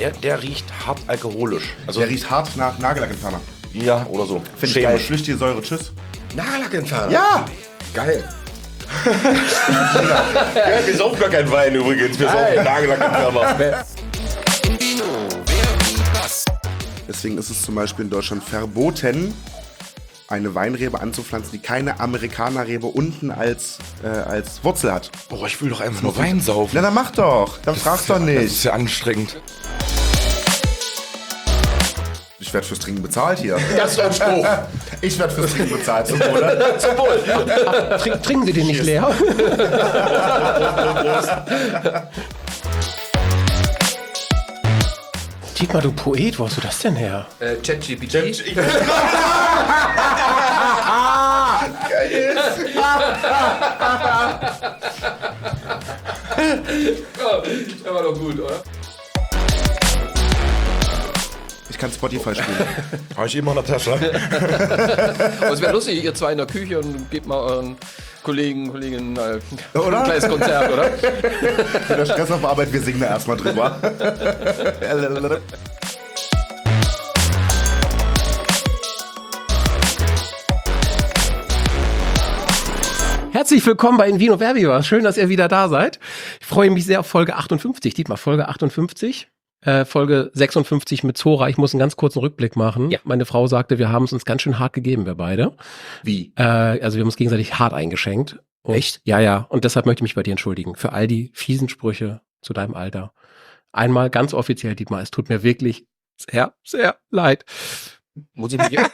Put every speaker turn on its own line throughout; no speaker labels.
der riecht hart alkoholisch.
Also der riecht hart nach Nagellackentferner.
Ja, oder so.
Finde ich geil. Flüchtige Säure, tschüss.
Nagellackentferner?
Ja!
Geil. Ja, wir saufen gar keinen Wein übrigens. Wir saufen Nagellackentferner.
Deswegen ist es zum Beispiel in Deutschland verboten, eine Weinrebe anzupflanzen, die keine Amerikanerrebe unten als Wurzel hat.
Boah, ich will doch einfach nur Wein saufen.
Na, dann mach doch. Dann fragst doch
Das
nicht.
ist ja anstrengend.
Ich werde fürs Trinken bezahlt hier.
Das ist ein Spruch.
Ich werde fürs Trinken bezahlt, zum Wohle.
Zum Wohl.
Trinken Sie den nicht leer? Dietmar, du Poet, wo hast du das denn her?
ChatGPT. Der war doch gut, oder?
Ich kann Spotify spielen.
Habe ich immer in der Tasche.
Aber es wäre lustig, ihr zwei in der Küche und gebt mal euren Kolleginnen ein kleines Konzert, oder?
Wenn der Stress auf Arbeit, wir singen da erstmal drüber.
Herzlich willkommen bei Invino Verbio. Schön, dass ihr wieder da seid. Ich freue mich sehr auf Folge 58. Dietmar, Folge 58. Folge 56 mit Zora. Ich muss einen ganz kurzen Rückblick machen. Ja. Meine Frau sagte, wir haben es uns ganz schön hart gegeben, wir beide.
Wie?
Also wir haben uns gegenseitig hart eingeschenkt. Und, echt? Ja. Und deshalb möchte ich mich bei dir entschuldigen für all die fiesen Sprüche zu deinem Alter. Einmal ganz offiziell, Dietmar, es tut mir wirklich sehr, sehr leid.
Muss ich mich jetzt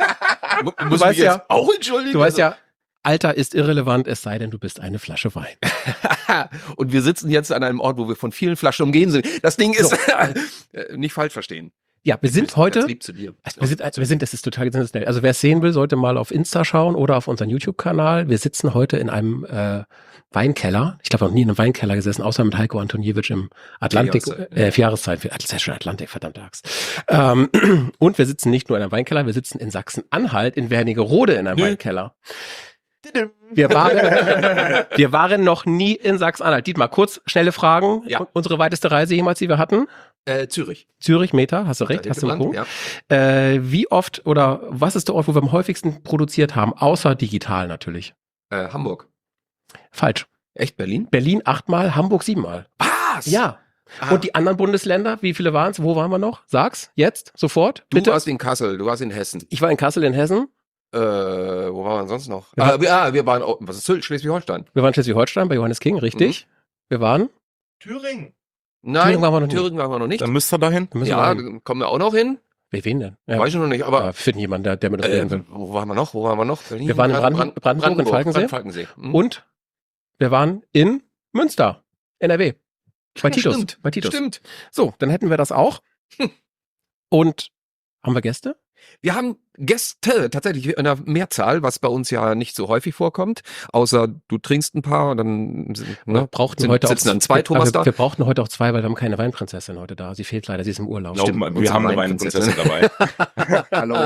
auch entschuldigen?
Du weißt ja, Alter ist irrelevant, es sei denn, du bist eine Flasche Wein.
Und wir sitzen jetzt an einem Ort, wo wir von vielen Flaschen umgeben sind. Das Ding ist, nicht falsch verstehen.
Ja, wir sind heute,
lieb zu dir.
das ist total sensationell. Also wer es sehen will, sollte mal auf Insta schauen oder auf unseren YouTube-Kanal. Wir sitzen heute in einem Weinkeller. Ich glaube, noch nie in einem Weinkeller gesessen, außer mit Heiko Antoniewicz im Atlantik, 4 Jahreszeit, das ist ja schon Atlantik, verdammt Axt. Und wir sitzen nicht nur in einem Weinkeller, wir sitzen in Sachsen-Anhalt, in Wernigerode in einem Weinkeller. Wir waren noch nie in Sachsen-Anhalt. Dietmar, kurz, schnelle Fragen.
Ja.
Unsere weiteste Reise jemals, die wir hatten?
Zürich.
Zürich, Meter, hast du recht, hast du einen Punkt.
Ja.
Wie oft oder was ist der Ort, wo wir am häufigsten produziert haben, außer digital natürlich?
Hamburg.
Falsch.
Echt, Berlin?
Berlin 8-mal, Hamburg 7-mal.
Was?
Ja. Und die anderen Bundesländer, wie viele waren es? Wo waren wir noch? Sag's, jetzt, sofort,
Du
bitte.
warst in Kassel, du warst in Hessen.
Ich war in Kassel in Hessen.
Wo waren wir sonst noch?
Ja.
Wir waren, was ist Sylt, Schleswig-Holstein?
Wir waren in Schleswig-Holstein bei Johannes King, richtig. Wir waren?
Thüringen.
Nein,
Thüringen waren wir noch
Thüringen waren wir noch nicht.
Dann müsst ihr dahin.
Da müssen wir
Ja,
rein.
kommen wir auch noch hin.
Wen denn? Ja.
Weiß ich noch nicht, aber
Ja, finden jemanden, der mit uns reden will.
wo waren wir noch? Berlin,
Wir waren in Brandenburg und Falkensee.
Falkensee.
Und wir waren in Münster, NRW. Bei Titus.
Stimmt.
Bei Titus.
Stimmt.
So, dann hätten wir das auch. Und haben wir Gäste?
Wir haben Gäste, tatsächlich in einer Mehrzahl, was bei uns ja nicht so häufig vorkommt. Außer du trinkst ein paar und dann
Wir brauchten heute
sitzen
auch
dann zwei Thomas da.
wir brauchten heute auch 2, weil wir haben keine Weinprinzessin heute da. Sie fehlt leider, sie ist im Urlaub.
Glaub mal, wir haben eine Weinprinzessin dabei.
Hallo.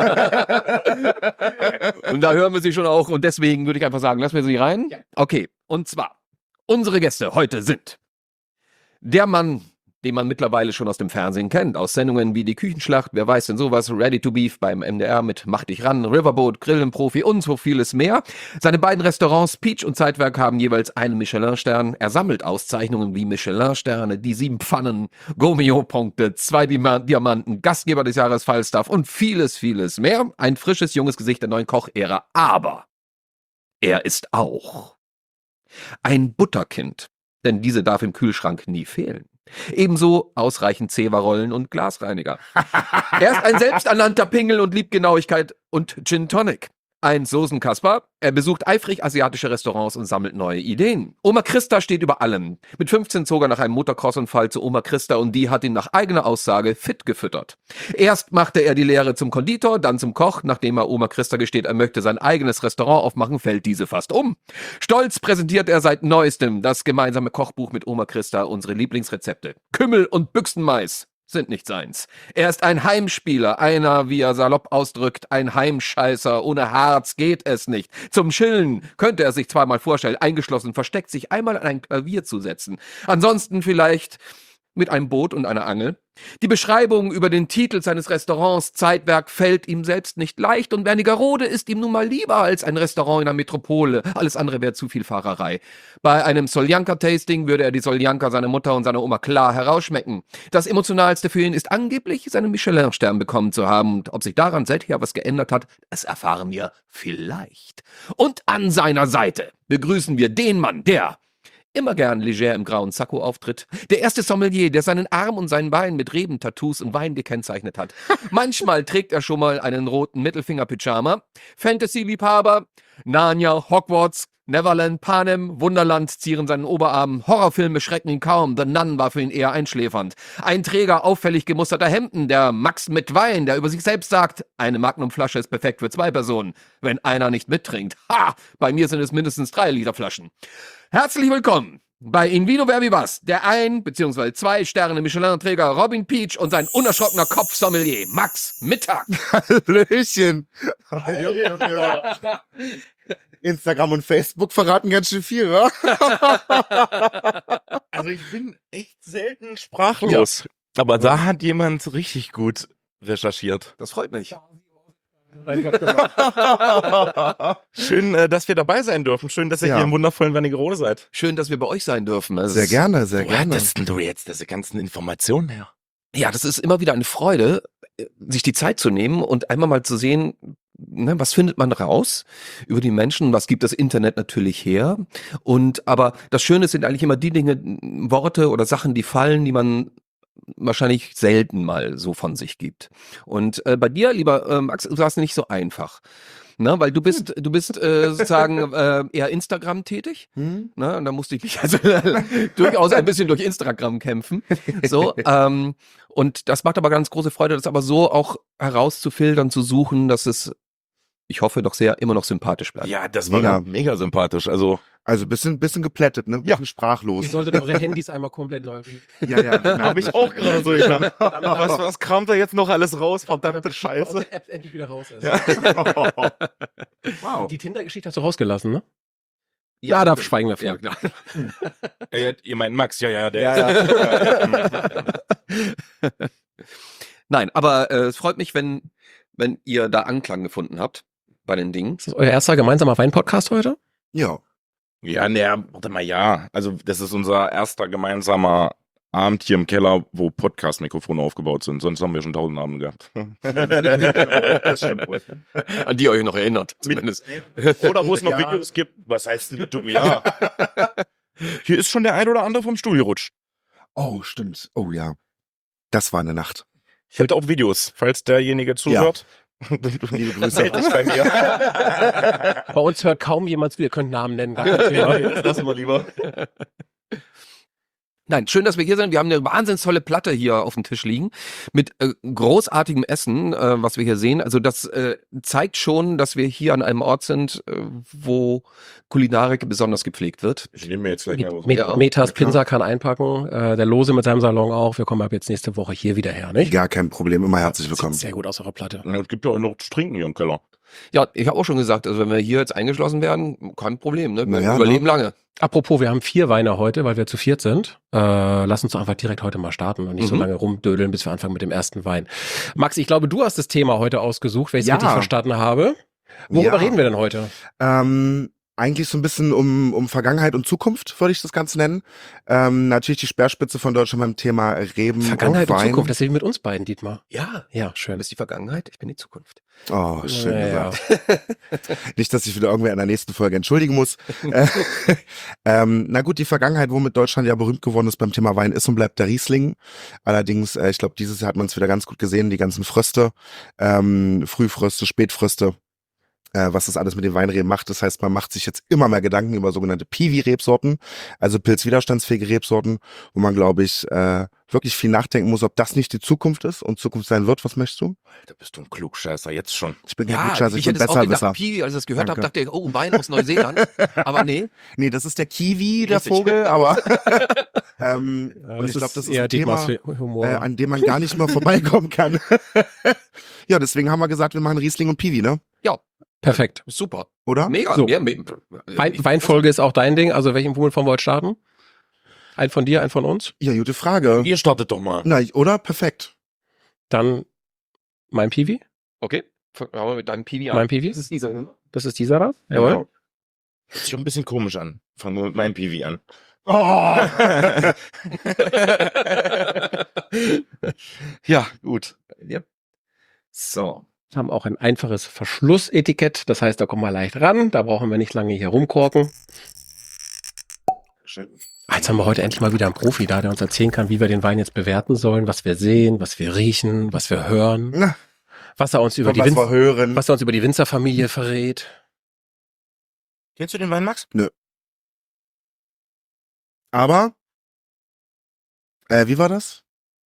Und da hören wir sie schon auch. Und deswegen würde ich einfach sagen, lassen wir sie rein.
Ja.
Okay, und zwar, unsere Gäste heute sind der Mann, den man mittlerweile schon aus dem Fernsehen kennt, aus Sendungen wie Die Küchenschlacht, wer weiß denn sowas, Ready to Beef beim MDR mit Mach dich ran, Riverboat, Grillenprofi und so vieles mehr. Seine beiden Restaurants Peach und Zeitwerk haben jeweils einen Michelin-Stern. Er sammelt Auszeichnungen wie Michelin-Sterne, die 7 Pfannen, Gourmillon-Punkte, 2 Diamanten, Gastgeber des Jahres Falstaff und vieles, vieles mehr. Ein frisches, junges Gesicht der neuen Koch-Ära. Aber er ist auch ein Butterkind, denn diese darf im Kühlschrank nie fehlen. Ebenso ausreichend Zewa-Rollen und Glasreiniger. Er ist ein selbsternannter Pingel und liebt Genauigkeit und Gin Tonic. Ein Soßenkasper. Er besucht eifrig asiatische Restaurants und sammelt neue Ideen. Oma Christa steht über allem. Mit 15 zog er nach einem Motocross-Unfall zu Oma Christa und die hat ihn nach eigener Aussage fit gefüttert. Erst machte er die Lehre zum Konditor, dann zum Koch. Nachdem er Oma Christa gesteht, er möchte sein eigenes Restaurant aufmachen, fällt diese fast um. Stolz präsentiert er seit neuestem das gemeinsame Kochbuch mit Oma Christa, unsere Lieblingsrezepte. Kümmel und Büchsenmais sind nicht seins. Er ist ein Heimspieler, einer, wie er salopp ausdrückt, ein Heimscheißer. Ohne Harz geht es nicht. Zum Chillen könnte er sich zweimal vorstellen, eingeschlossen, versteckt sich einmal an ein Klavier zu setzen. Ansonsten vielleicht mit einem Boot und einer Angel. Die Beschreibung über den Titel seines Restaurants Zeitwerk fällt ihm selbst nicht leicht und Wernigerode ist ihm nun mal lieber als ein Restaurant in der Metropole. Alles andere wäre zu viel Fahrerei. Bei einem Soljanka-Tasting würde er die Soljanka seiner Mutter und seiner Oma klar herausschmecken. Das Emotionalste für ihn ist angeblich, seinen Michelin-Stern bekommen zu haben. Und ob sich daran seither was geändert hat, das erfahren wir vielleicht. Und an seiner Seite begrüßen wir den Mann, der immer gern leger im grauen Sakko auftritt. Der erste Sommelier, der seinen Arm und sein Bein mit Rebentattoos und Wein gekennzeichnet hat. Manchmal trägt er schon mal einen roten Mittelfinger-Pyjama. Fantasy-Liebhaber, Narnia, Hogwarts, Neverland, Panem, Wunderland zieren seinen Oberarm. Horrorfilme schrecken ihn kaum. The Nun war für ihn eher einschläfernd. Ein Träger auffällig gemusterter Hemden, der Max mit Wein, der über sich selbst sagt, eine Magnumflasche ist perfekt für 2 Personen. Wenn einer nicht mittrinkt. Ha! Bei mir sind es mindestens 3 Liter Flaschen. Herzlich willkommen bei In Vino Verbi Was, der 1 bzw. 2 Sterne Michelin-Träger Robin Peach und sein unerschrockener Kopfsommelier Max Mittag.
Hallöchen. Instagram und Facebook verraten ganz schön viel, wa?
Also ich bin echt selten sprachlos. Aber da hat jemand richtig gut recherchiert.
Das freut mich.
Schön, dass wir dabei sein dürfen. Schön, dass ihr hier im wundervollen Wernigerode seid.
Schön, dass wir bei euch sein dürfen.
Sehr gerne, sehr
Wo
gerne.
hattest denn du jetzt diese ganzen Informationen her?
Ja, das ist immer wieder eine Freude, sich die Zeit zu nehmen und einmal mal zu sehen, ne, was findet man raus über die Menschen, was gibt das Internet natürlich her. Aber das Schöne sind eigentlich immer die Dinge, Worte oder Sachen, die fallen, die man wahrscheinlich selten mal so von sich gibt. Und bei dir, lieber Max, war es nicht so einfach. Ne, weil du bist sozusagen eher Instagram tätig. Ne, und da musste ich mich also durchaus ein bisschen durch Instagram kämpfen. So, und das macht aber ganz große Freude, das aber so auch herauszufiltern, zu suchen, dass es, ich hoffe, doch sehr immer noch sympathisch bleibt.
Ja, das war mega sympathisch. Also
bisschen geplättet, ne? Bisschen sprachlos.
Ihr solltet eure Handys einmal komplett neu richten.
Ja, genau.
habe ich auch gerade so gedacht. Was kramt da jetzt noch alles raus? Verdammte Scheiße.
Aus der App endlich wieder raus ist.
Ja.
Wow.
Die Tinder-Geschichte hast du rausgelassen, ne? Ja, da schweigen wir
Ja,
von.
klar.
Ihr meint Max, der.
Nein, aber es freut mich, wenn ihr da Anklang gefunden habt bei den Dingen.
Ist das euer erster gemeinsamer Wein-Podcast heute?
Ja.
Ja, warte mal, ja. Also das ist unser erster gemeinsamer Abend hier im Keller, wo Podcast-Mikrofone aufgebaut sind. Sonst haben wir schon 1000 Abende gehabt.
Das stimmt wohl.
An die ihr euch noch erinnert, zumindest.
Oder wo es noch Videos gibt. Was heißt denn du? Ja. Hier ist schon der ein oder andere vom Stuhl gerutscht.
Oh, stimmt. Oh ja. Das war eine Nacht.
Ich halte auch Videos, falls derjenige zuhört.
Liebe Grüße.
Meld dich bei mir.
Bei uns hört kaum jemand zu, ihr könnt Namen nennen. Gar kein Thema.
Das lassen wir lieber.
Nein, schön, dass wir hier sind. Wir haben eine wahnsinnig tolle Platte hier auf dem Tisch liegen mit großartigem Essen, was wir hier sehen. Also das zeigt schon, dass wir hier an einem Ort sind, wo Kulinarik besonders gepflegt wird.
Ich nehme mir jetzt gleich mal was.
Metas Pinsa kann einpacken, der Lose mit seinem Salon auch. Wir kommen ab jetzt nächste Woche hier wieder her, nicht?
Gar kein Problem, immer herzlich
Sieht
willkommen.
sehr gut aus, eure Platte.
Es gibt ja auch noch zu trinken hier im Keller.
Ja, ich habe auch schon gesagt, also wenn wir hier jetzt eingeschlossen werden, kein Problem, ne? Wir
Naja,
überleben lange.
Apropos, wir haben 4 Weine heute, weil wir zu 4 sind. Lass uns doch einfach direkt heute mal starten und nicht so lange rumdödeln, bis wir anfangen mit dem ersten Wein. Max, ich glaube, du hast das Thema heute ausgesucht, wenn ich es
Ja.
richtig verstanden habe. Worüber reden wir denn heute?
Eigentlich so ein bisschen um Vergangenheit und Zukunft, würde ich das Ganze nennen. Natürlich die Speerspitze von Deutschland beim Thema Reben
Vergangenheit
und
und
Wein.
Zukunft, das sehen wir mit uns beiden, Dietmar.
Ja,
Ja,
du
schön.
bist die Vergangenheit, ich bin die Zukunft.
Oh, schön
Ja.
gesagt. Nicht, dass ich wieder irgendwer in der nächsten Folge entschuldigen muss. Na gut, die Vergangenheit, womit Deutschland ja berühmt geworden ist beim Thema Wein, ist und bleibt der Riesling. Allerdings, ich glaube, dieses Jahr hat man es wieder ganz gut gesehen, die ganzen Fröste, Frühfröste, Spätfröste, was das alles mit den Weinreben macht. Das heißt, man macht sich jetzt immer mehr Gedanken über sogenannte Piwi-Rebsorten, also pilzwiderstandsfähige Rebsorten, wo man, glaube ich, wirklich viel nachdenken muss, ob das nicht die Zukunft ist und Zukunft sein wird. Was möchtest du?
Da bist du ein Klugscheißer, jetzt schon.
Ich bin kein
Ja,
Klugscheißer, ich bin
hätte es auch gedacht,
Besserwisser.
Piwi, als ich das gehört habe,
Danke.
dachte ich, oh, Wein aus Neuseeland. Aber nee.
Nee, das ist der Kiwi, der
Richtig.
Vogel, aber und ich glaube, das ist
eher
ein Thema,
Dietmars Humor.
an dem man gar nicht mehr vorbeikommen kann. Ja, deswegen haben wir gesagt, wir machen Riesling und Piwi, ne?
Perfekt.
Super.
Oder?
Mega.
So.
Ja,
Weinfolge ist auch dein Ding, also welchen Womit wollen wir heute starten? Ein von dir, ein von uns?
Ja, gute Frage.
Ihr startet doch mal.
Na, oder? Perfekt.
Dann mein Piwi?
Okay, fangen wir mit deinem Piwi an.
Mein Piwi?
Das ist dieser. Ne?
Das ist dieser da? Jawohl.
Hört sich schon ein bisschen komisch an. Fangen wir mit meinem PV an.
Oh.
Ja, gut.
Ja. So.
Haben auch ein einfaches Verschlussetikett. Das heißt, da kommen wir leicht ran. Da brauchen wir nicht lange hier rumkorken. Jetzt haben wir heute endlich mal wieder einen Profi da, der uns erzählen kann, wie wir den Wein jetzt bewerten sollen, was wir sehen, was wir riechen, was wir hören,
Na,
was er uns über,
was wir hören.
was er uns über die Winzerfamilie verrät.
Kennst du den Wein, Max?
Aber, wie war das?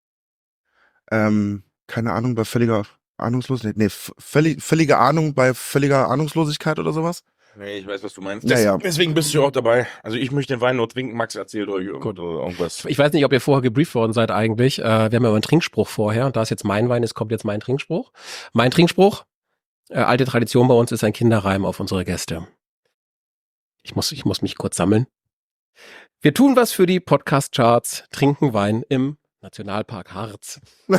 Keine Ahnung, bei völliger Ahnungslosigkeit. Nee, völlige Ahnung bei völliger Ahnungslosigkeit oder sowas?
Nee, ich weiß, was du meinst.
Ja, ja.
Deswegen bist du auch dabei. Also ich möchte den Wein nur trinken. Max erzählt euch
Gut.
irgendwas.
Ich weiß nicht, ob ihr vorher gebrieft worden seid eigentlich. Wir haben ja über einen Trinkspruch vorher. Und da es jetzt mein Wein ist, kommt jetzt mein Trinkspruch. Mein Trinkspruch, alte Tradition bei uns, ist ein Kinderreim auf unsere Gäste. Ich muss mich kurz sammeln. Wir tun was für die Podcast-Charts, trinken Wein im Nationalpark Harz.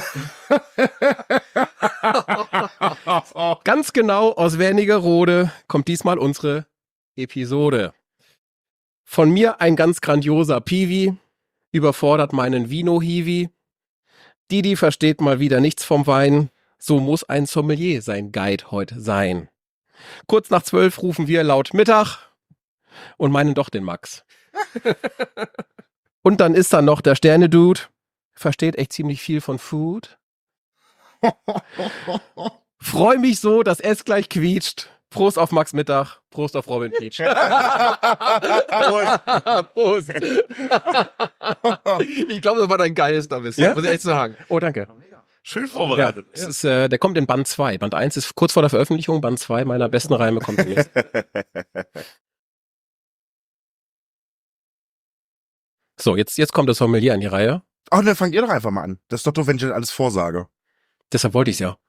Ganz genau aus Wernigerode kommt diesmal unsere Episode. Von mir ein ganz grandioser Piwi, überfordert meinen Vino-Hiwi. Didi versteht mal wieder nichts vom Wein, so muss ein Sommelier sein Guide heute sein. Kurz nach 12 rufen wir laut Mittag und meinen doch den Max. Und dann ist da noch der Sterne-Dude, versteht echt ziemlich viel von Food. Freu mich so, dass es gleich quietscht. Prost auf Max Mittag, Prost auf Robin Peach. Prost.
Ich glaube, das war dein geilster Mist.
Ja?
Muss ich echt sagen.
Oh, danke.
Schön
Ja,
vorbereitet.
das ist, der kommt in Band 2. Band 1 ist kurz vor der Veröffentlichung, Band 2 meiner besten Reime kommt demnächst. So, jetzt kommt das Sommelier an die Reihe.
Ach, dann fangt ihr doch einfach mal an. Das ist doch doof, wenn ich das alles vorsage.
Deshalb wollte ich es ja.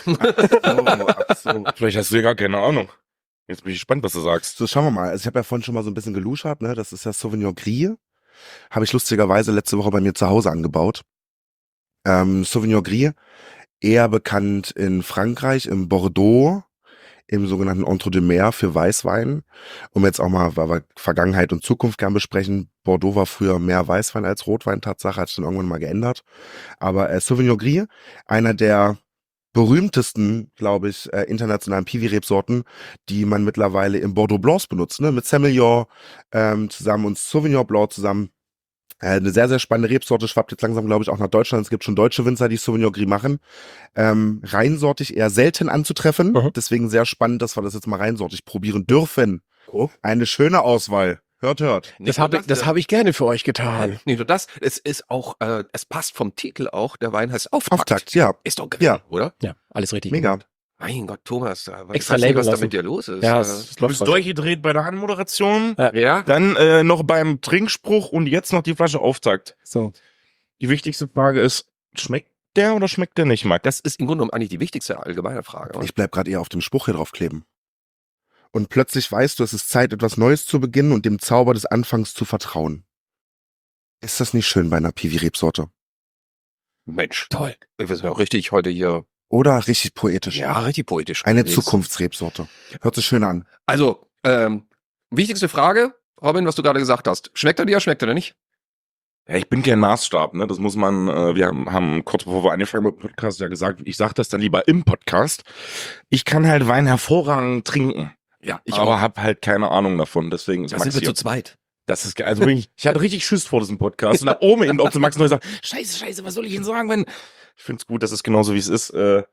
Ach so.
Vielleicht hast du ja gar keine Ahnung. Jetzt bin ich gespannt, was du sagst.
So, schauen wir mal. Also ich habe ja vorhin schon mal so ein bisschen geluschert, ne? Das ist ja Sauvignon Gris. Habe ich lustigerweise letzte Woche bei mir zu Hause angebaut. Sauvignon Gris, eher bekannt in Frankreich, im Bordeaux, im sogenannten Entre deux Mers für Weißwein. Um jetzt auch mal, weil wir Vergangenheit und Zukunft gern besprechen, Bordeaux war früher mehr Weißwein als Rotwein, Tatsache, hat sich dann irgendwann mal geändert. Aber Sauvignon Gris, einer der berühmtesten, glaube ich, internationalen Piwi-Rebsorten, die man mittlerweile im Bordeaux Blanc benutzt, ne? Mit Semillon zusammen und Sauvignon Blanc zusammen. Eine sehr, sehr spannende Rebsorte, schwappt jetzt langsam, glaube ich, auch nach Deutschland. Es gibt schon deutsche Winzer, die Sauvignon Gris machen. Reinsortig eher selten anzutreffen.
Mhm.
Deswegen sehr spannend, dass wir das jetzt mal reinsortig probieren dürfen.
Oh.
Eine schöne Auswahl. Hört, hört.
Das habe ich gerne für euch getan.
Nicht nur das, es ist auch, es passt vom Titel auch, der Wein heißt Auftakt.
Auftakt, ja.
Ist doch geil,
Ja.
oder?
Ja, alles richtig.
Mega.
Mein Gott, Thomas, was
Extra
weiß nicht,
Label
was da
lassen.
mit dir los ist.
Ja,
Äh,
es
Du
läuft
bist
was.
durchgedreht bei der Anmoderation,
ja.
dann noch beim Trinkspruch und jetzt noch die Flasche Auftakt.
So.
Die wichtigste Frage ist, schmeckt der oder schmeckt der nicht, Max?
Das ist im Grunde genommen eigentlich die wichtigste allgemeine Frage. Oder?
Ich bleib gerade eher auf dem Spruch hier drauf kleben. Und plötzlich weißt du, es ist Zeit, etwas Neues zu beginnen und dem Zauber des Anfangs zu vertrauen. Ist das nicht schön bei einer Piwi-Rebsorte?
Mensch,
Toll.
wir sind ja auch richtig heute hier.
Oder richtig poetisch?
Ja, richtig poetisch.
Eine
unterwegs.
Zukunftsrebsorte. Hört sich schön an.
Also, wichtigste Frage, Robin, was du gerade gesagt hast. Schmeckt er dir, schmeckt er dir nicht?
Ja, ich bin kein Maßstab, ne? Das muss man, wir haben kurz bevor wir angefangen mit dem Podcast ja gesagt, ich sag das dann lieber im Podcast. Ich kann halt Wein hervorragend trinken.
Ja,
Aber habe halt keine Ahnung davon, deswegen ist
Da
Max
sind wir
hier.
zu zweit.
Das ist geil. Also wirklich, ich hatte richtig Schiss vor diesem Podcast. Und da oben eben auch zu Max neu sagt, Scheiße, was soll ich Ihnen sagen, wenn... Ich find's gut, dass es genauso wie es ist.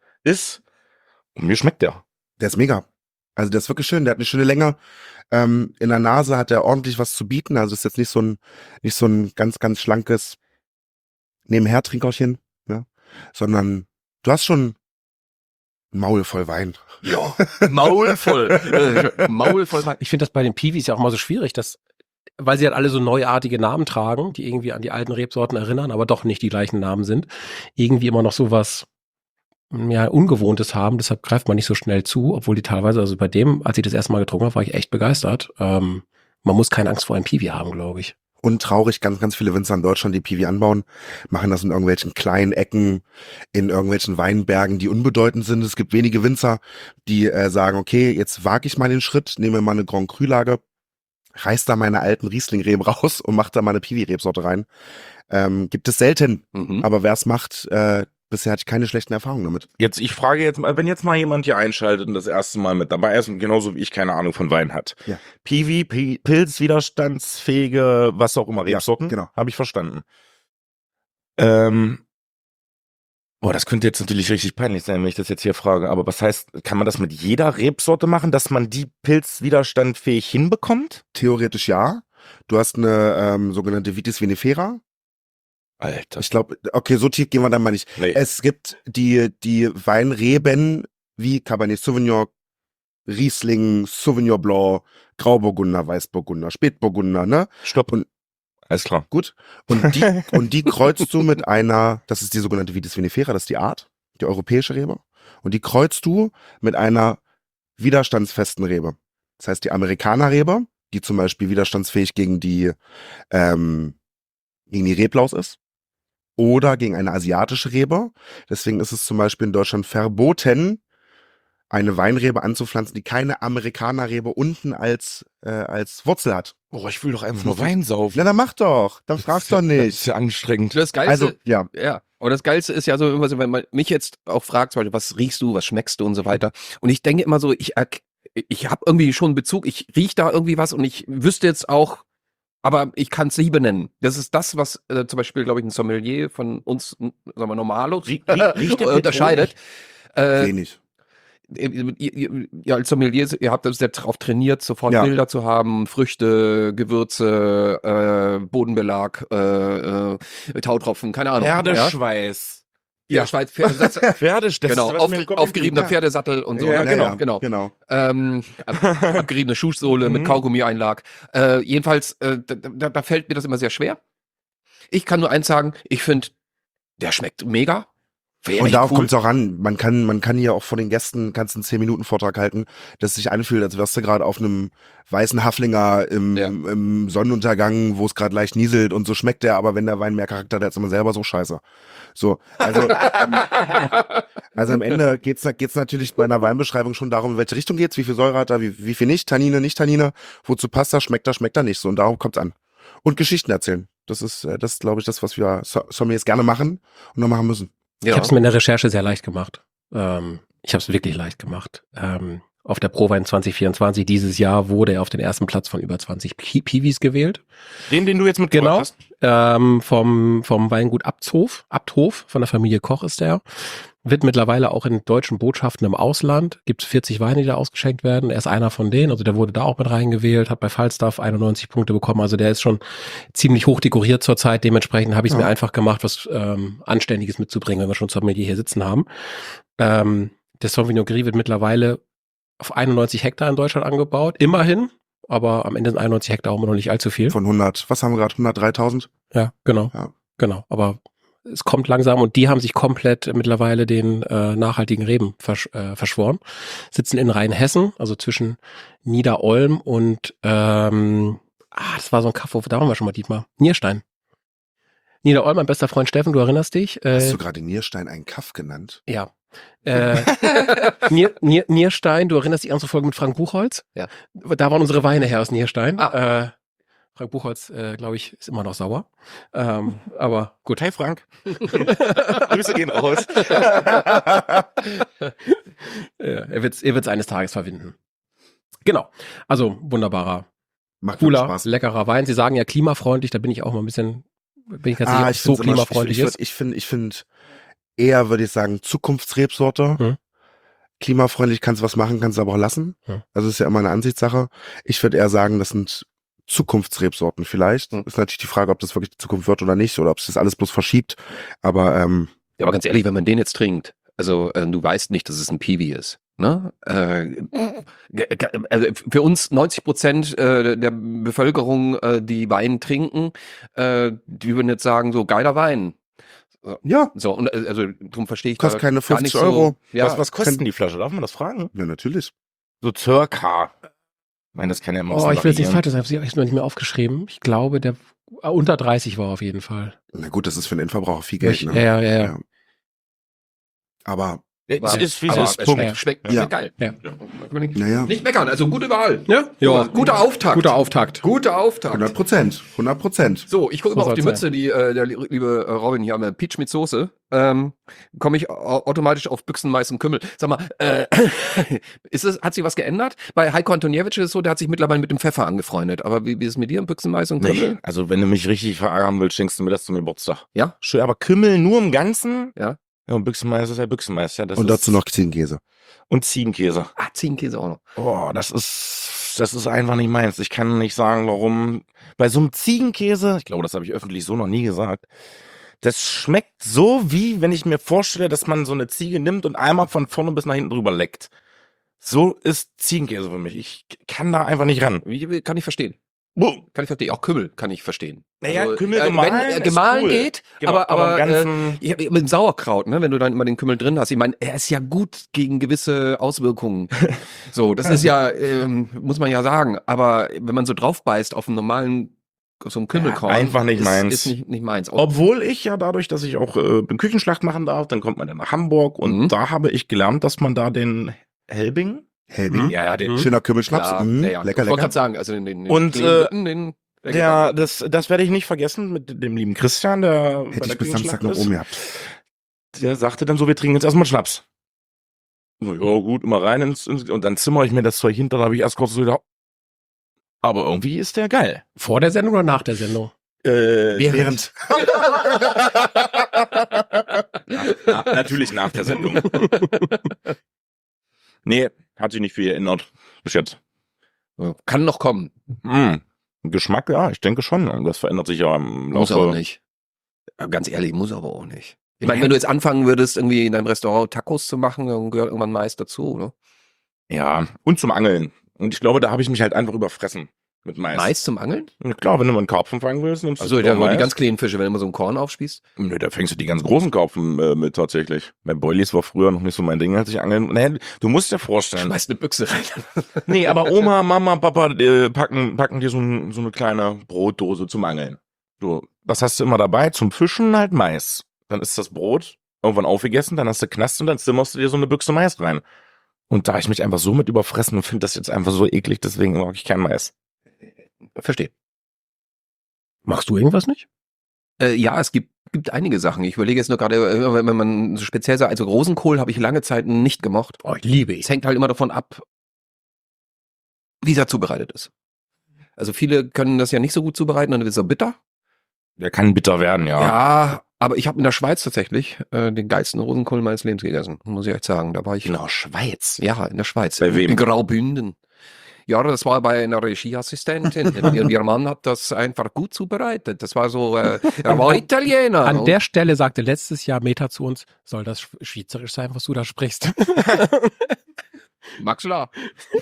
Und mir schmeckt der.
Der ist mega. Also der ist wirklich schön. Der hat eine schöne Länge. In der Nase hat er ordentlich was zu bieten. Also ist jetzt nicht so ein ganz, ganz schlankes Nebenher-Trinkerchen, ja? Sondern du hast schon ein Maul voll Wein.
Ja, Maul voll. Maul voll Wein.
Ich finde das bei den Piwis ja auch mal so schwierig, weil sie halt alle so neuartige Namen tragen, die irgendwie an die alten Rebsorten erinnern, aber doch nicht die gleichen Namen sind, irgendwie immer noch sowas ja, Ungewohntes haben, deshalb greift man nicht so schnell zu, obwohl die teilweise, also bei dem, als ich das erste Mal getrunken habe, war ich echt begeistert. Man muss keine Angst vor einem Piwi haben, glaube ich.
Und traurig, ganz, ganz viele Winzer in Deutschland, die Piwi anbauen, machen das in irgendwelchen kleinen Ecken, in irgendwelchen Weinbergen, die unbedeutend sind. Es gibt wenige Winzer, die sagen, okay, jetzt wage ich mal den Schritt, nehme mal eine Grand Cru-Lage, reiß da meine alten Riesling-Reben raus und mach da mal eine Piwi-Rebsorte rein. Gibt es selten, aber wer es macht, bisher hatte ich keine schlechten Erfahrungen damit.
Jetzt, ich frage jetzt mal, wenn jetzt mal jemand hier einschaltet und das erste Mal mit dabei ist und genauso wie ich keine Ahnung von Wein hat.
Ja.
Piwi, Pilz, widerstandsfähige, was auch immer, Rebsorten.
genau.
Habe ich verstanden. Das könnte jetzt natürlich richtig peinlich sein, wenn ich das jetzt hier frage, aber was heißt, kann man das mit jeder Rebsorte machen, dass man die pilzwiderstandfähig hinbekommt?
Theoretisch ja. Du hast eine sogenannte Vitis vinifera.
Alter.
Ich glaube, okay, so tief gehen wir dann mal nicht.
Nee.
Es gibt die Weinreben wie Cabernet Sauvignon, Riesling, Sauvignon Blanc, Grauburgunder, Weißburgunder, Spätburgunder, ne?
Stopp.
Und
alles klar.
gut. Und die kreuzt du mit einer, das ist die sogenannte Vitis vinifera, das ist die Art, die europäische Rebe. Und die kreuzt du mit einer widerstandsfesten Rebe. Das heißt, die Amerikaner-Rebe, die zum Beispiel widerstandsfähig gegen die Reblaus ist. Oder gegen eine asiatische Rebe. Deswegen ist es zum Beispiel in Deutschland verboten, eine Weinrebe anzupflanzen, die keine Amerikanerrebe unten als Wurzel hat.
Oh, ich will doch einfach nur Wein saufen.
Na, dann mach doch. Dann fragst doch
Das
nicht.
ist ja anstrengend.
Das Geilste,
Also, ja.
ja. Und das Geilste ist ja so, wenn man mich jetzt auch fragt, zum Beispiel, was riechst du, was schmeckst du und so weiter. Und ich denke immer so, ich habe irgendwie schon einen Bezug, ich riech da irgendwie was und ich wüsste jetzt auch, aber ich kann es nie benennen. Das ist das, was zum Beispiel, glaube ich, ein Sommelier von uns, sagen wir, Normalos
Riecht der
unterscheidet.
Wenig.
Ihr als Sommelier, ihr habt das ja drauf trainiert, sofort
Ja.
Bilder zu haben, Früchte, Gewürze, Bodenbelag, Tautropfen, keine Ahnung.
Pferdeschweiß.
Ja, Schweiz, Pferdesattel.
Pferdesch, das
Genau,
ist, was mir im Kopf
aufgeriebener
liegt.
Pferdesattel und so.
Ja,
ne?
genau.
Genau. Abgeriebene Schuhsohle mit Kaugummi-Einlag. Jedenfalls, da fällt mir das immer sehr schwer. Ich kann nur eins sagen, ich finde, der schmeckt mega.
Und darauf kommt es auch an. Man kann hier auch vor den Gästen, kannst einen 10-Minuten-Vortrag halten, dass es sich anfühlt, als wärst du gerade auf einem weißen Haflinger im Sonnenuntergang, wo es gerade leicht nieselt und so schmeckt der, aber wenn der Wein mehr Charakter hat, ist immer selber so scheiße. So, also am Ende geht's natürlich bei einer Weinbeschreibung schon darum, in welche Richtung geht's, wie viel Säure hat er, wie viel nicht, Tannine, wozu passt er, schmeckt er nicht, so, und darauf kommt's an. Und Geschichten erzählen. Das ist glaube ich, das, was wir Sommeliers gerne machen und noch machen müssen.
Ich habe es mir in der Recherche sehr leicht gemacht. Ich habe es wirklich leicht gemacht. Auf der Prowein 2024 dieses Jahr wurde er auf den ersten Platz von über 20 Piwis gewählt.
Den du jetzt mitgebracht hast?
Vom Weingut Abthof von der Familie Koch ist der. Wird mittlerweile auch in deutschen Botschaften im Ausland. Gibt es 40 Weine, die da ausgeschenkt werden. Er ist einer von denen. Also der wurde da auch mit reingewählt, hat bei Falstaff 91 Punkte bekommen. Also der ist schon ziemlich hoch dekoriert zurzeit. Dementsprechend habe ich es mir einfach gemacht, was Anständiges mitzubringen, wenn wir schon Sommelier hier sitzen haben. Der Sauvignon Gris wird mittlerweile auf 91 Hektar in Deutschland angebaut. Immerhin. Aber am Ende sind 91 Hektar auch immer noch nicht allzu viel.
Von 100, was haben wir gerade, 103.000?
Ja, genau.
Ja.
Genau. Aber es kommt langsam und die haben sich komplett mittlerweile den nachhaltigen Reben verschworen. Sitzen in Rheinhessen, also zwischen Niederolm und das war so ein Kaff, da waren wir schon mal, Dietmar. Nierstein. Niederolm, mein bester Freund Steffen, du erinnerst dich.
Hast du gerade Nierstein einen Kaff genannt?
Ja. Nierstein, du erinnerst dich an unsere Folge mit Frank Buchholz?
Ja.
Da waren unsere Weine her aus Nierstein.
Ah.
Frank Buchholz, glaube ich, ist immer noch sauer. Aber gut.
Hi Frank. Grüße gehen raus.
Er wird's eines Tages verwinden. Genau. Also wunderbarer,
Macht
cooler,
Spaß.
leckerer Wein. Sie sagen ja klimafreundlich, da bin ich auch mal ein bisschen, bin ich ganz sicher, ob es so klimafreundlich ist.
Ich finde eher, würde ich sagen, Zukunftsrebsorte. Klimafreundlich kannst du was machen, kannst du aber auch lassen. Also ist ja immer eine Ansichtssache. Ich würde eher sagen, das sind Zukunftsrebsorten vielleicht. Ist natürlich die Frage, ob das wirklich die Zukunft wird oder nicht, oder ob es das alles bloß verschiebt. Aber
Ja, aber ganz ehrlich, wenn man den jetzt trinkt, also du weißt nicht, dass es ein Piwi ist. Ne? Also für uns 90% der Bevölkerung, die Wein trinken, die würden jetzt sagen, so geiler Wein.
ja,
So, und also darum verstehe ich
kostet
da
keine
gar nicht
50 Euro.
So, ja,
Was kosten die Flasche? Darf man das fragen?
Ja, natürlich.
So circa. Ich meine, das kann ja immer
Oh, ich will jetzt nicht falsch sagen, ich habe es noch nicht mehr aufgeschrieben. Ich glaube, der unter 30 war auf jeden Fall.
Na gut, das ist für den Endverbraucher viel Geld, ne?
Ja.
Aber,
Es ist wie
Aber
es ist.
es
Punkt.
schmeckt
Ja.
geil.
Ja.
naja,
Nicht meckern, also gute Wahl.
Ja?
Guter Auftakt.
Guter Auftakt.
Guter Auftakt.
100%.
So, ich gucke
So
immer auf die
soll's
Mütze, die der liebe Robin hier haben, Peach mit Soße. Komme ich automatisch auf Büchsenmais und Kümmel. Sag mal, hat sich was geändert? Bei Heiko Antoniewicz ist es so, der hat sich mittlerweile mit dem Pfeffer angefreundet. Aber wie ist es mit dir, Büchsenmais und Kümmel?
Nee, also wenn du mich richtig verärgern willst, schenkst du mir das zum Geburtstag.
Ja?
Schön, aber Kümmel nur im Ganzen?
Ja.
Ja, und Büchsenmais ist ja Büchsenmais. Ja, das
Und
ist
dazu noch Ziegenkäse.
Und Ziegenkäse.
Ah, Ziegenkäse auch noch.
Oh, das ist einfach nicht meins. Ich kann nicht sagen, warum. Bei so einem Ziegenkäse, ich glaube, das habe ich öffentlich so noch nie gesagt, das schmeckt so, wie wenn ich mir vorstelle, dass man so eine Ziege nimmt und einmal von vorne bis nach hinten drüber leckt. So ist Ziegenkäse für mich. Ich kann da einfach nicht ran.
Wie kann ich verstehen? Kann ich verstehen. Auch Kümmel kann ich verstehen.
Naja,
Also,
Kümmel gemahlen
wenn
ist
gemahlen
cool.
geht,
Genau,
aber
im Ganzen,
ja, mit dem Sauerkraut, ne, wenn du dann immer den Kümmel drin hast. Ich meine, er ist ja gut gegen gewisse Auswirkungen. So, das ist ja, muss man ja sagen. Aber wenn man so drauf beißt auf einen normalen, so einen Kümmelkorn.
einfach nicht meins.
Ist nicht meins.
Obwohl ich ja dadurch, dass ich auch Küchenschlacht machen darf, dann kommt man dann nach Hamburg und
Mhm.
da habe ich gelernt, dass man da den Helbing
Helbing.
Ja, den.
Schöner Kümmelschnaps.
Ja,
Lecker,
Ich wollte
lecker.
gerade sagen, also den
Und,
kleinen Dritten,
ja, das werde ich nicht vergessen mit dem lieben Christian, der bei
Hätte
der
ich bis Samstag
Küchenschlacht
noch
ist.
oben gehabt.
Der sagte dann so, wir trinken jetzt erstmal Schnaps. So, ja gut, immer rein und dann zimmer ich mir das Zeug hinter, da habe ich erst kurz so gedacht, aber irgendwie ist der geil.
Vor der Sendung oder nach der Sendung?
Während.
Natürlich nach der Sendung. Nee, hat sich nicht viel geändert. Bis jetzt.
Kann noch kommen.
Geschmack, ja, ich denke schon. Das verändert sich ja im
Muss
Laufe.
aber nicht. Ganz ehrlich, muss aber auch nicht. Ich meine, wenn du jetzt anfangen würdest, irgendwie in deinem Restaurant Tacos zu machen, dann gehört irgendwann Mais dazu, oder?
Ja, und zum Angeln. Und ich glaube, da habe ich mich halt einfach überfressen mit Mais.
Mais zum Angeln?
Ja, klar, wenn du mal einen Karpfen fangen willst, nimmst
Also
du
ja,
Mais.
die ganz kleinen Fische, wenn du mal so ein Korn aufspießt.
Nö, da fängst du die ganz großen Karpfen mit tatsächlich. Bei Boilies war früher noch nicht so mein Ding, als ich angeln. Nee, du musst dir vorstellen.
Schmeißt eine Büchse rein.
Nee, aber Oma, Mama, Papa packen dir so eine kleine Brotdose zum Angeln. Du, was hast du immer dabei? Zum Fischen halt Mais. Dann ist das Brot irgendwann aufgegessen, dann hast du Knast und dann zimmerst du dir so eine Büchse Mais rein. Und da ich mich einfach so mit überfressen und finde das jetzt einfach so eklig, deswegen mag ich kein Mais.
Verstehe.
Machst du irgendwas nicht?
Ja, es gibt einige Sachen. Ich überlege jetzt nur gerade, wenn man so speziell sagt, also Rosenkohl habe ich lange Zeit nicht gemocht.
Oh, ich liebe
Es hängt halt immer davon ab, wie er zubereitet ist. Also viele können das ja nicht so gut zubereiten, dann ist er bitter.
Der kann bitter werden, ja.
Ja, aber ich habe in der Schweiz tatsächlich den geilsten Rosenkohl meines Lebens gegessen, muss ich echt sagen. Da war ich.
Genau, Schweiz.
Ja, in der Schweiz.
Bei wem?
In Graubünden. Ja, das war bei einer Regieassistentin. Ihr Mann hat das einfach gut zubereitet. Das war so, er war Italiener.
An der Stelle sagte letztes Jahr Meta zu uns, soll das Schweizerisch sein, was du da sprichst?
Max La.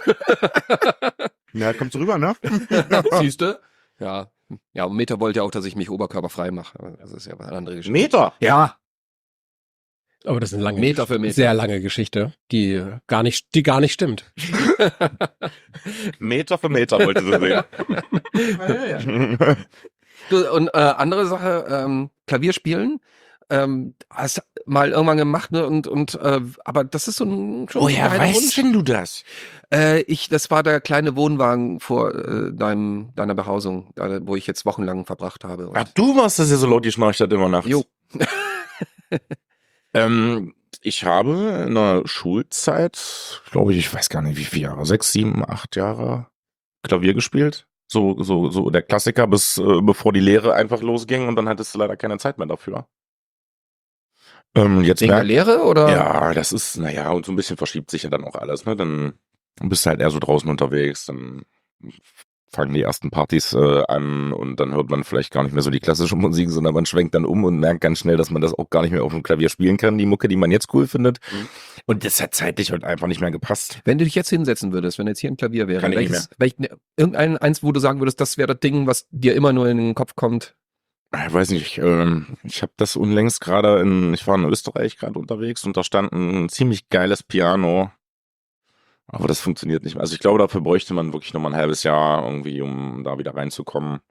Ja, kommt's rüber, ne?
Siehste? Ja. Ja, und Meta wollte ja auch, dass ich mich oberkörperfrei mache. Das ist ja eine andere Geschichte.
Meter.
Ja.
Aber das ist eine lange,
Meter für Meter.
sehr lange Geschichte, die gar nicht stimmt.
Meter für Meter wollte sie sehen.
Du, und andere Sache, Klavier spielen. Hast mal irgendwann gemacht, ne? Aber das ist so ein schon
Woher
ein kleiner
weißt
Wunsch.
denn du das?
Das war der kleine Wohnwagen vor deiner Behausung, wo ich jetzt wochenlang verbracht habe. Und
Ach, du warst das ja so laut geschnarcht hat immer nachts.
Jo.
Ich habe in der Schulzeit, glaube ich weiß gar nicht wie viele Jahre, 6, 7, 8 Jahre Klavier gespielt. So der Klassiker, bevor die Lehre einfach losging und dann hattest du leider keine Zeit mehr dafür. Jetzt
wegen der
merk-
Lehre oder?
Ja, das ist, naja, und so ein bisschen verschiebt sich ja dann auch alles, ne? Dann bist du halt eher so draußen unterwegs, dann fangen die ersten Partys an und dann hört man vielleicht gar nicht mehr so die klassische Musik, sondern man schwenkt dann um und merkt ganz schnell, dass man das auch gar nicht mehr auf dem Klavier spielen kann, die Mucke, die man jetzt cool findet.
Mhm.
Und das hat zeitlich halt einfach nicht mehr gepasst.
Wenn du dich jetzt hinsetzen würdest, wenn jetzt hier ein Klavier wäre,
Kann ich nicht
irgendeins, wo du sagen würdest, das wäre das Ding, was dir immer nur in den Kopf kommt.
Ich weiß nicht, ich habe das unlängst gerade ich war in Österreich gerade unterwegs und da stand ein ziemlich geiles Piano. Aber das funktioniert nicht mehr. Also ich glaube, dafür bräuchte man wirklich noch mal ein halbes Jahr irgendwie, um da wieder reinzukommen.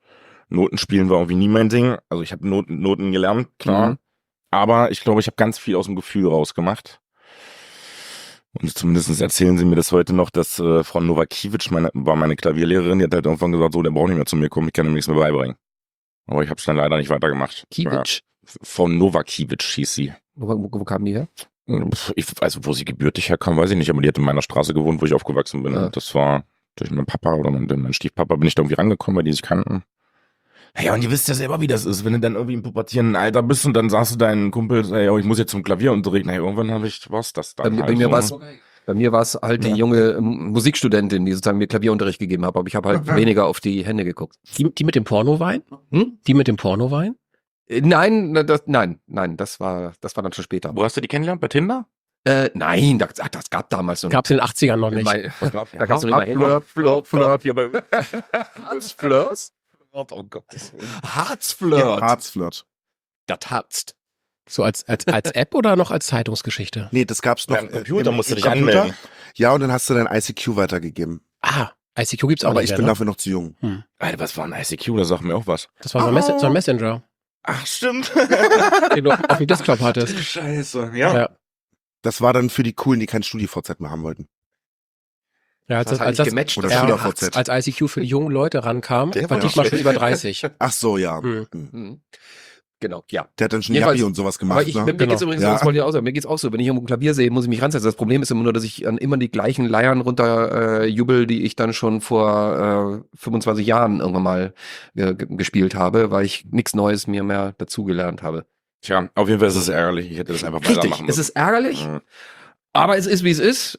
Notenspielen war irgendwie nie mein Ding. Also ich habe Noten gelernt, klar. Aber ich glaube, ich habe ganz viel aus dem Gefühl rausgemacht. Und zumindest erzählen sie mir das heute noch, dass Frau Novakiewicz war meine Klavierlehrerin, die hat halt irgendwann gesagt, so, der braucht nicht mehr zu mir kommen, ich kann ihm nichts mehr beibringen. Aber ich habe es dann leider nicht weitergemacht.
Kiewicz?
Frau Novakiewicz hieß sie.
Wo kamen die her?
Also wo sie gebürtig herkam, weiß ich nicht, aber die hat in meiner Straße gewohnt, wo ich aufgewachsen bin.
Ja.
Das war durch meinen Papa oder meinen Stiefpapa bin ich da irgendwie rangekommen, weil die sich kannten. Ja, und ihr wisst ja selber, wie das ist, wenn du dann irgendwie im pubertierenden Alter bist und dann sagst du deinen Kumpels, ey, ich muss jetzt zum Klavierunterricht. Na, irgendwann war's das dann
Bei mir war es halt die junge Musikstudentin, die sozusagen mir Klavierunterricht gegeben hat, aber ich habe halt weniger auf die Hände geguckt.
Die mit dem Pornowein? Die mit dem Pornowein?
Nein, das war dann schon später.
Wo hast du die kennengelernt? Bei Tinder?
Nein, das gab damals noch.
Gab's in den 80ern noch nicht.
Da gab's noch nicht mal
Flirt.
Harzflirt? Oh Gott. Harzflirt.
Harzflirt.
Das harzt.
So als App oder noch als Zeitungsgeschichte?
Nee, das gab's noch.
Ja, im Computer musst du dich
Computer.
anmelden.
Ja, und dann hast du dein ICQ weitergegeben.
Ah, ICQ gibt's auch
Aber
nicht
ich
mehr,
bin
ne?
dafür noch zu jung.
Alter, was war ein ICQ? Da sag mir auch was.
Das war so ein Messenger,
Ach, stimmt.
den du auf dem Desktop hattest.
Scheiße,
Ja.
Das war dann für die Coolen, die kein StudiVZ mehr haben wollten.
Ja,
Das hat nicht gematcht.
Oder
ja,
SchülerVZ.
als ICQ für die jungen Leute rankam,
Der
war
war
ich mal
schlecht.
schon über 30.
Ach so, ja.
Hm.
Hm.
Genau, ja.
Der hat dann schon
Jedenfalls-
Yappi und sowas
Aber
gemacht,
mir
ne?
geht's übrigens,
Ja.
das wollte ich auch sagen, mir geht's auch so, wenn ich irgendwo ein Klavier sehe, muss ich mich ransetzen. Das Problem ist immer nur, dass ich an immer die gleichen Leiern runter jubel, die ich dann schon vor 25 Jahren irgendwann mal gespielt habe, weil ich nichts Neues mir mehr dazugelernt habe.
Tja, auf jeden Fall ist es ärgerlich. Ich hätte das einfach weitermachen
es
müssen.
ist ärgerlich,
Mhm.
aber es ist, wie es ist.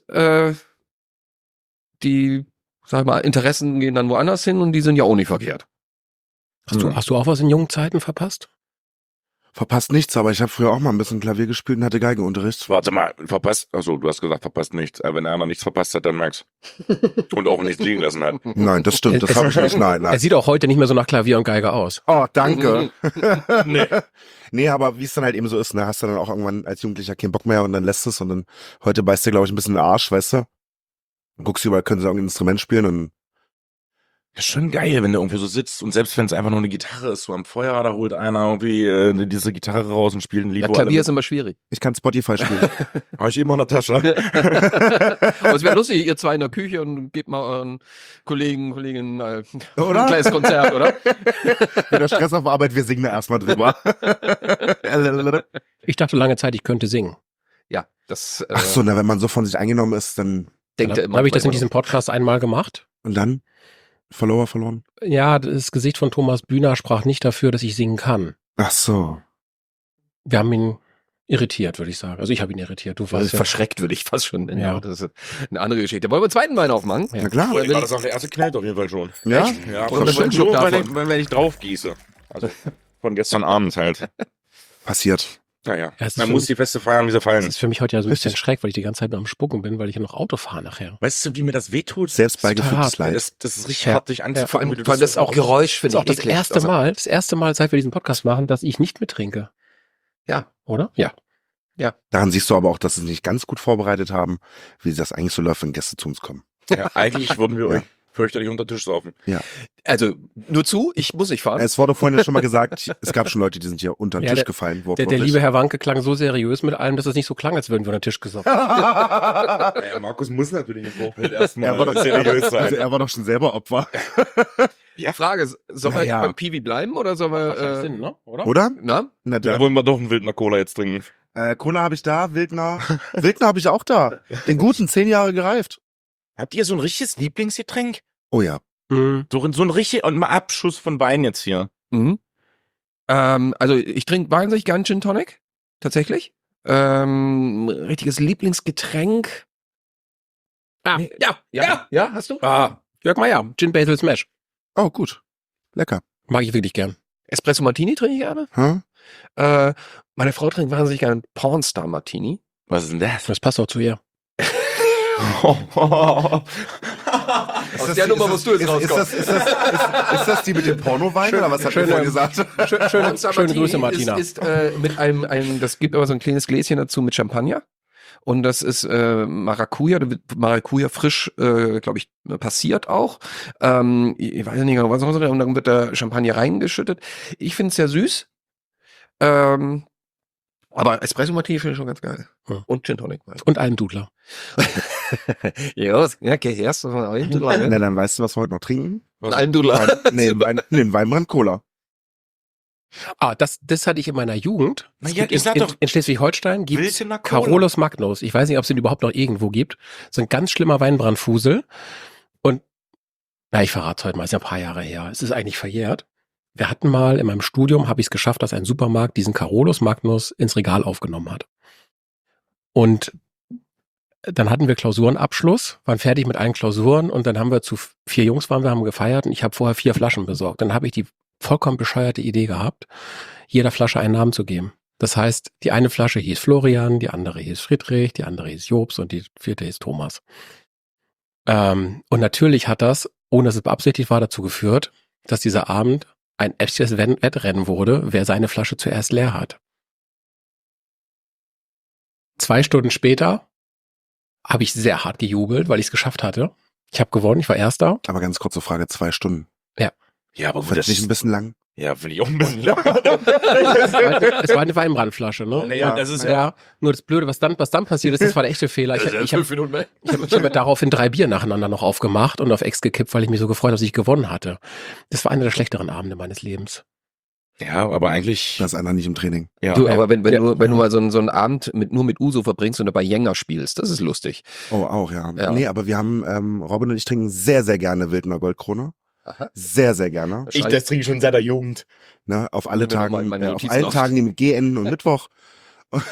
Die, sag mal, Interessen gehen dann woanders hin und die sind ja auch nicht verkehrt.
Hast du auch was in jungen Zeiten verpasst?
Verpasst nichts, aber ich habe früher auch mal ein bisschen Klavier gespielt und hatte Geigenunterricht.
Warte mal, verpasst. Achso, du hast gesagt, verpasst nichts. Wenn einer nichts verpasst hat, dann Max. Und auch nichts liegen lassen hat.
Nein, das stimmt, das habe ich nicht. Nein,
Er
nein.
sieht auch heute nicht mehr so nach Klavier und Geige aus.
Oh, danke.
Nee.
Nee, aber wie es dann halt eben so ist, ne, hast du dann auch irgendwann als Jugendlicher keinen Bock mehr und dann lässt es und dann heute beißt dir, glaube ich, ein bisschen in den Arsch, weißt du? Und guckst überall, können sie irgendein Instrument spielen und
Das ist schon geil, wenn du irgendwie so sitzt und selbst wenn es einfach nur eine Gitarre ist, so am Feuer, da holt einer irgendwie diese Gitarre raus und spielt ein Lied.
Ja,
wo alle
Klavier ist immer schwierig.
ich kann Spotify spielen.
Habe ich immer in der Tasche.
Aber es wäre lustig, ihr zwei in der Küche und gebt mal euren Kolleginnen ein
Oder?
kleines Konzert, oder?
Wenn der Stress auf Arbeit, wir singen da erstmal drüber.
Ich dachte lange Zeit, ich könnte singen.
Ja, das
Ach so, na, wenn man so von sich eingenommen ist, dann,
denkt er
Dann
immer.
habe ich das in diesem Podcast einmal gemacht.
und dann? Verloren?
Ja, das Gesicht von Thomas Bühner sprach nicht dafür, dass ich singen kann.
Ach so.
Wir haben ihn irritiert, würde ich sagen. Also ich habe ihn irritiert. Du warst ja.
Verschreckt, würde ich fast schon nennen.
Ja.
Ja. Das ist eine andere Geschichte. Wollen wir einen zweiten Wein aufmachen?
Ja.
Na klar.
War das auch der erste Knallt auf jeden Fall schon.
Ja?
Ja,
Und
aber
einen schönen
nur,
Schluck
weil
davon.
wenn ich drauf gieße. Also von gestern Abend halt.
Passiert.
Naja,
Ja, es ist
man
für
muss
mich-
die Feste feiern, wie sie
Das
fallen.
ist für mich heute ja so ein bisschen
Richtig.
schräg, weil ich die ganze Zeit nur am Spucken bin, weil ich ja noch Auto fahre nachher.
Weißt du, wie mir das wehtut?
Selbst
total
beigefügtes
hart.
Leid.
Das ist richtig
Ja.
hart, dich anzufangen.
Vor allem,
wie du
vor allem das auch Geräusch,
Das
finde
ist auch
ich
das
eklig.
erste Mal, seit wir diesen Podcast machen, dass ich nicht mittrinke.
Ja.
Oder? Ja.
Daran siehst du aber auch, dass sie sich ganz gut vorbereitet haben, wie das eigentlich so läuft, wenn Gäste zu uns kommen.
Ja, eigentlich würden wir
Ja.
euch fürchterlich unter den Tisch saufen.
Also, nur zu, ich muss nicht fahren.
Es wurde vorhin ja schon mal gesagt, es gab schon Leute, die sind hier unter den
Ja,
Tisch gefallen.
Der
wortwörtlich.
liebe Herr Wanke klang so seriös mit allem, dass es nicht so klang, als würden wir unter den Tisch gesoffen.
Naja, Markus muss natürlich im Vorfeld erstmal
er, war doch,
seriös
also
sein.
er war doch schon selber Opfer.
Frage, sollen wir
Naja.
beim Piwi bleiben oder sollen wir,
Sinn, ne? Oder?
Oder?
na?
Na,
Da wollen wir doch einen Wildner Cola jetzt trinken.
Cola habe ich da, Wildner. Wildner habe ich auch da. Den guten, 10 Jahre gereift.
Habt ihr so ein richtiges Lieblingsgetränk?
Oh ja.
Mhm.
So ein richtig, und mal Abschuss von Wein jetzt hier.
Mhm. Also, ich trinke wahnsinnig gern Gin Tonic. Tatsächlich. Richtiges Lieblingsgetränk. Nee. Ja, hast du?
Ah, Jörg Meier, Gin Basil Smash.
Oh, gut. Lecker.
Mag ich wirklich gern.
Espresso Martini trinke ich gerne.
Hm?
Meine Frau trinkt wahnsinnig gerne Pornstar Martini.
Was ist denn das?
Das passt auch zu ihr.
Aus der Nummer musst du jetzt rauskommen.
Ist das die mit dem Pornowein oder was hat er vorhin gesagt?
Schöne Grüße, Martina.
Ist mit einem, das gibt aber so ein kleines Gläschen dazu mit Champagner. Und das ist Maracuja, da wird Maracuja frisch, glaube ich, passiert auch. Ich weiß nicht genau, was noch, und dann wird da Champagner reingeschüttet. Ich finde es sehr süß. Aber Espresso Martini finde ich schon ganz geil.
Ja.
Und Gin Tonic.
Und Almdudler.
Ja, okay, erst mal
Na, dann weißt du, was wir heute noch trinken?
Was?
Almdudler.
Nee, Weinbrand Cola.
Das hatte ich in meiner Jugend.
Na
Es
ja,
gibt
ich sag
in
doch,
Schleswig-Holstein gibt es
Wilsener Cola.
Carolus Magnus. Ich weiß nicht, ob es den überhaupt noch irgendwo gibt. So ein ganz schlimmer Weinbrandfusel. Und, ich verrate es heute mal, ist ja ein paar Jahre her. Es ist eigentlich verjährt. Wir hatten mal in meinem Studium, habe ich es geschafft, dass ein Supermarkt diesen Carolus Magnus ins Regal aufgenommen hat. Und dann hatten wir Klausurenabschluss, waren fertig mit allen Klausuren und dann haben wir zu 4 Jungs haben gefeiert und ich habe vorher 4 Flaschen besorgt. Dann habe ich die vollkommen bescheuerte Idee gehabt, jeder Flasche einen Namen zu geben. Das heißt, die eine Flasche hieß Florian, die andere hieß Friedrich, die andere hieß Jobs und die 4. hieß Thomas. Und natürlich hat das, ohne dass es beabsichtigt war, dazu geführt, dass dieser Abend ein echtes Wettrennen wurde, wer seine Flasche zuerst leer hat. 2 Stunden später habe ich sehr hart gejubelt, weil ich es geschafft hatte. Ich habe gewonnen, ich war Erster.
Aber ganz kurze Frage, 2 Stunden.
Ja, aber
Wird das nicht ein bisschen lang?
Ja, finde ich auch ein bisschen.
Es war eine Weinbrandflasche, ne?
Naja, das ist
Ja, nur das Blöde, was dann passiert ist, das war der echte Fehler. Ich hab mir daraufhin 3 Bier nacheinander noch aufgemacht und auf Ex gekippt, weil ich mich so gefreut habe, dass ich gewonnen hatte. Das war einer der schlechteren Abende meines Lebens.
Ja, aber eigentlich.
Da ist einer nicht im Training.
Ja.
Du, aber wenn du mal so einen Abend nur mit Uso verbringst und dabei Jenger spielst, das ist lustig.
Oh, auch, ja.
Ja.
Nee, aber wir haben, Robin und ich trinken sehr, sehr gerne Wildner Goldkrone.
Aha.
Sehr, sehr gerne.
das trinke ich schon seit der Jugend.
Ne, auf alle
Wenn du
Tagen,
mal meine
auf
Notizen
allen
auf-
Tagen, die mit G enden und Mittwoch. Und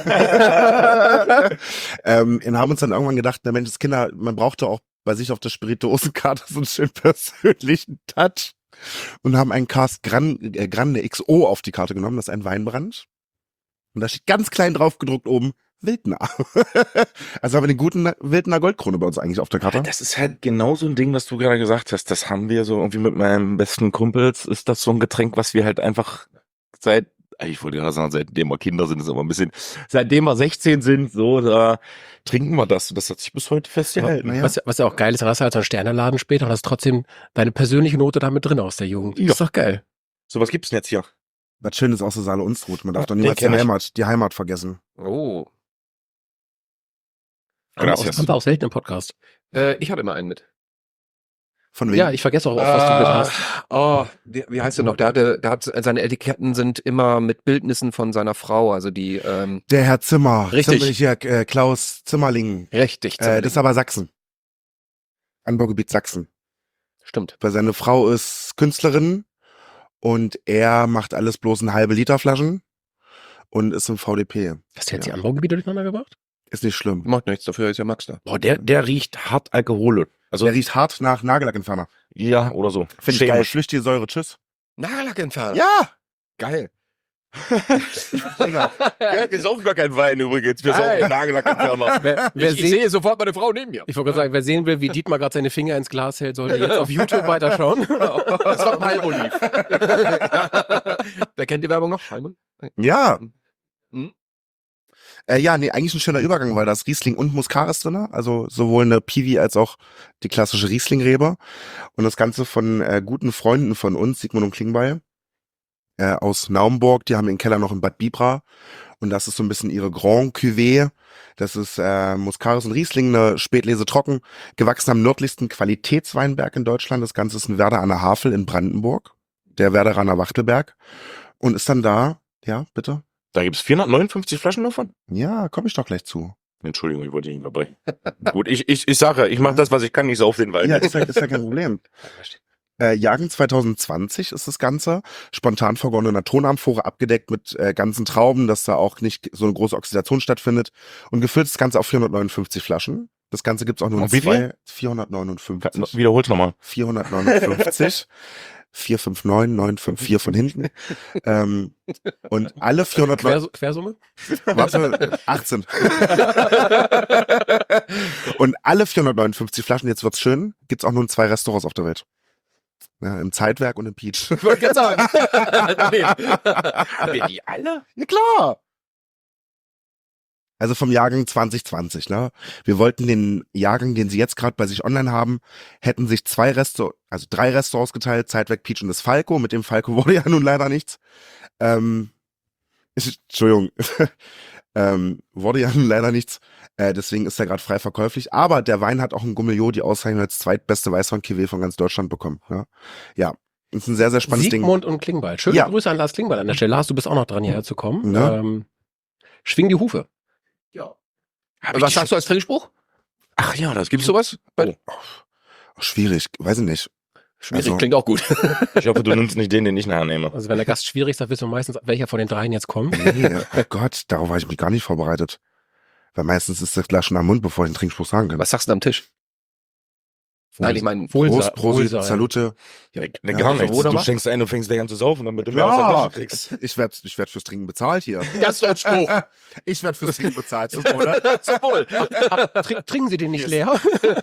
haben uns dann irgendwann gedacht, na Mensch, das Kinder, man brauchte auch bei sich auf der Spirituosenkarte so einen schönen persönlichen Touch. Und haben einen Cast Grande XO auf die Karte genommen, das ist ein Weinbrand. Und da steht ganz klein drauf gedruckt oben, Wildner. Also haben wir den guten Wildner Goldkrone bei uns eigentlich auf der Karte.
Das ist halt genau so ein Ding, was du gerade gesagt hast. Das haben wir so irgendwie mit meinem besten Kumpels. Ist das so ein Getränk, was wir halt einfach ich wollte gerade sagen, seitdem wir Kinder sind, ist aber ein bisschen, seitdem wir 16 sind, so, da trinken wir das. Das hat sich bis heute festgehalten.
Naja.
Was ja auch geil ist, dann hast du halt so einen Sterneladen später und hast trotzdem deine persönliche Note da mit drin aus der Jugend.
Ja.
Das ist doch geil.
So, was gibt's denn jetzt hier?
Was Schönes aus der Saale Unstrut. Man darf doch
Den
niemals
kenn ich.
die Heimat vergessen.
Oh.
Gracias.
Haben wir auch selten im Podcast.
Ich hatte immer einen mit.
Von wem?
Ja, ich vergesse auch oft, was du mit hast.
Wie heißt der noch? Seine Etiketten sind immer mit Bildnissen von seiner Frau, also die,
Der Herr Zimmer.
Richtig.
Klaus Zimmerling.
richtig.
Das ist aber Sachsen. Anbaugebiet Sachsen.
Stimmt.
Weil seine Frau ist Künstlerin und er macht alles bloß in halbe Liter Flaschen und ist im VDP.
Hast du jetzt die Anbaugebiete durcheinander gebracht?
Ist nicht schlimm.
Macht nichts, dafür ist ja Max da.
Boah, der riecht hart Alkohol. Also,
Der riecht hart nach Nagellackentferner.
ja, oder so.
Finde ich geil.
Chemisch.
Flüchtige Säure, tschüss.
Nagellackentferner.
Ja!
Geil.
Ja, wir saufen gar keinen Wein übrigens. Wir
Geil.
saufen Nagellackentferner.
Wer
Ich sehe sofort meine Frau neben mir.
Ich wollte gerade sagen, wer sehen will, wie Dietmar gerade seine Finger ins Glas hält, sollte jetzt auf YouTube weiterschauen.
Das war Palmolive. Wer kennt die Werbung noch? Palmolive?
Ja.
Hm?
Ja, nee, eigentlich ein schöner Übergang, weil da ist Riesling und Muscaris drin. Also sowohl eine Piwi als auch die klassische Riesling-Rebe. Und das Ganze von guten Freunden von uns, Sigmund und Klingbeil, aus Naumburg. Die haben den Keller noch in Bad Bibra. Und das ist so ein bisschen ihre Grand Cuvée. Das ist Muscaris und Riesling, eine Spätlese trocken, gewachsen am nördlichsten Qualitätsweinberg in Deutschland. Das Ganze ist ein Werder an der Havel in Brandenburg, der Werderaner Wachtelberg. Und ist dann da, ja, bitte?
Da gibt's 459 Flaschen davon?
Ja, komme ich doch gleich zu.
Entschuldigung, ich wollte dich nicht unterbrechen. Gut, ich sage, ich mache das, was ich kann, ich sauf den Wein.
Ja, ist ja kein Problem. Jahrgang 2020 ist das Ganze. Spontan vergorene Tonamphore, abgedeckt mit ganzen Trauben, dass da auch nicht so eine große Oxidation stattfindet. Und gefüllt das Ganze auf 459 Flaschen. Das Ganze gibt's auch nur in
Und wie viel?
459.
Wiederhol's nochmal.
459. 459, 954 von hinten. Und alle 409.
Quersumme?
Warte, 18. Und alle 459 Flaschen, jetzt wird's schön, gibt's auch nur in 2 Restaurants auf der Welt. Ja, im Zeitwerk und im Peach.
Ich wollte gerade sagen.
Haben wir die alle?
Ja, klar. Also vom Jahrgang 2020, ne? Wir wollten den Jahrgang, den sie jetzt gerade bei sich online haben, hätten sich 3 Restaurants geteilt, Zeitwerk, Peach und das Falco. Mit dem Falco wurde ja nun leider nichts. Entschuldigung. Wurde ja nun leider nichts. Deswegen ist er gerade frei verkäuflich. Aber der Wein hat auch ein Gummeliot die Auszeichnung als zweitbeste Weißwein-Cuvée von ganz Deutschland bekommen. Ja, ist ein sehr, sehr spannendes
Siegmund und Klingbeil. Schöne Grüße an Lars Klingbeil an der Stelle. Lars, du bist auch noch dran, hierher zu kommen.
Ja.
Schwing die Hufe.
Ja. Was sagst du als Trinkspruch?
Ach ja, das
Gibt's
gibt's.
sowas?
Schwierig, weiß ich nicht.
Schwierig,
Also-
klingt auch gut.
Ich hoffe, du nimmst nicht den ich nachher nehme.
Also wenn der Gast schwierig ist, wissen wir meistens, welcher von den dreien jetzt kommt.
Nee, oh Gott, darauf habe ich mich gar nicht vorbereitet. Weil meistens ist das Glas schon am Mund, bevor ich den Trinkspruch sagen kann.
Was sagst du am Tisch? Nein, ich meine,
Prost, Prosit,
Wohlsein.
Salute.
Ja,
Ja,
gar nichts.
oder
Du
was?
schenkst ein, du fängst gleich an zu saufen, damit du mehr
Ja,
aus der Tasche kriegst.
ich werd fürs Trinken bezahlt hier.
Gastanspruch.
Ich werd fürs Trinken bezahlt, zum Wohle.
Zum Wohl.
Trinken Sie den nicht leer?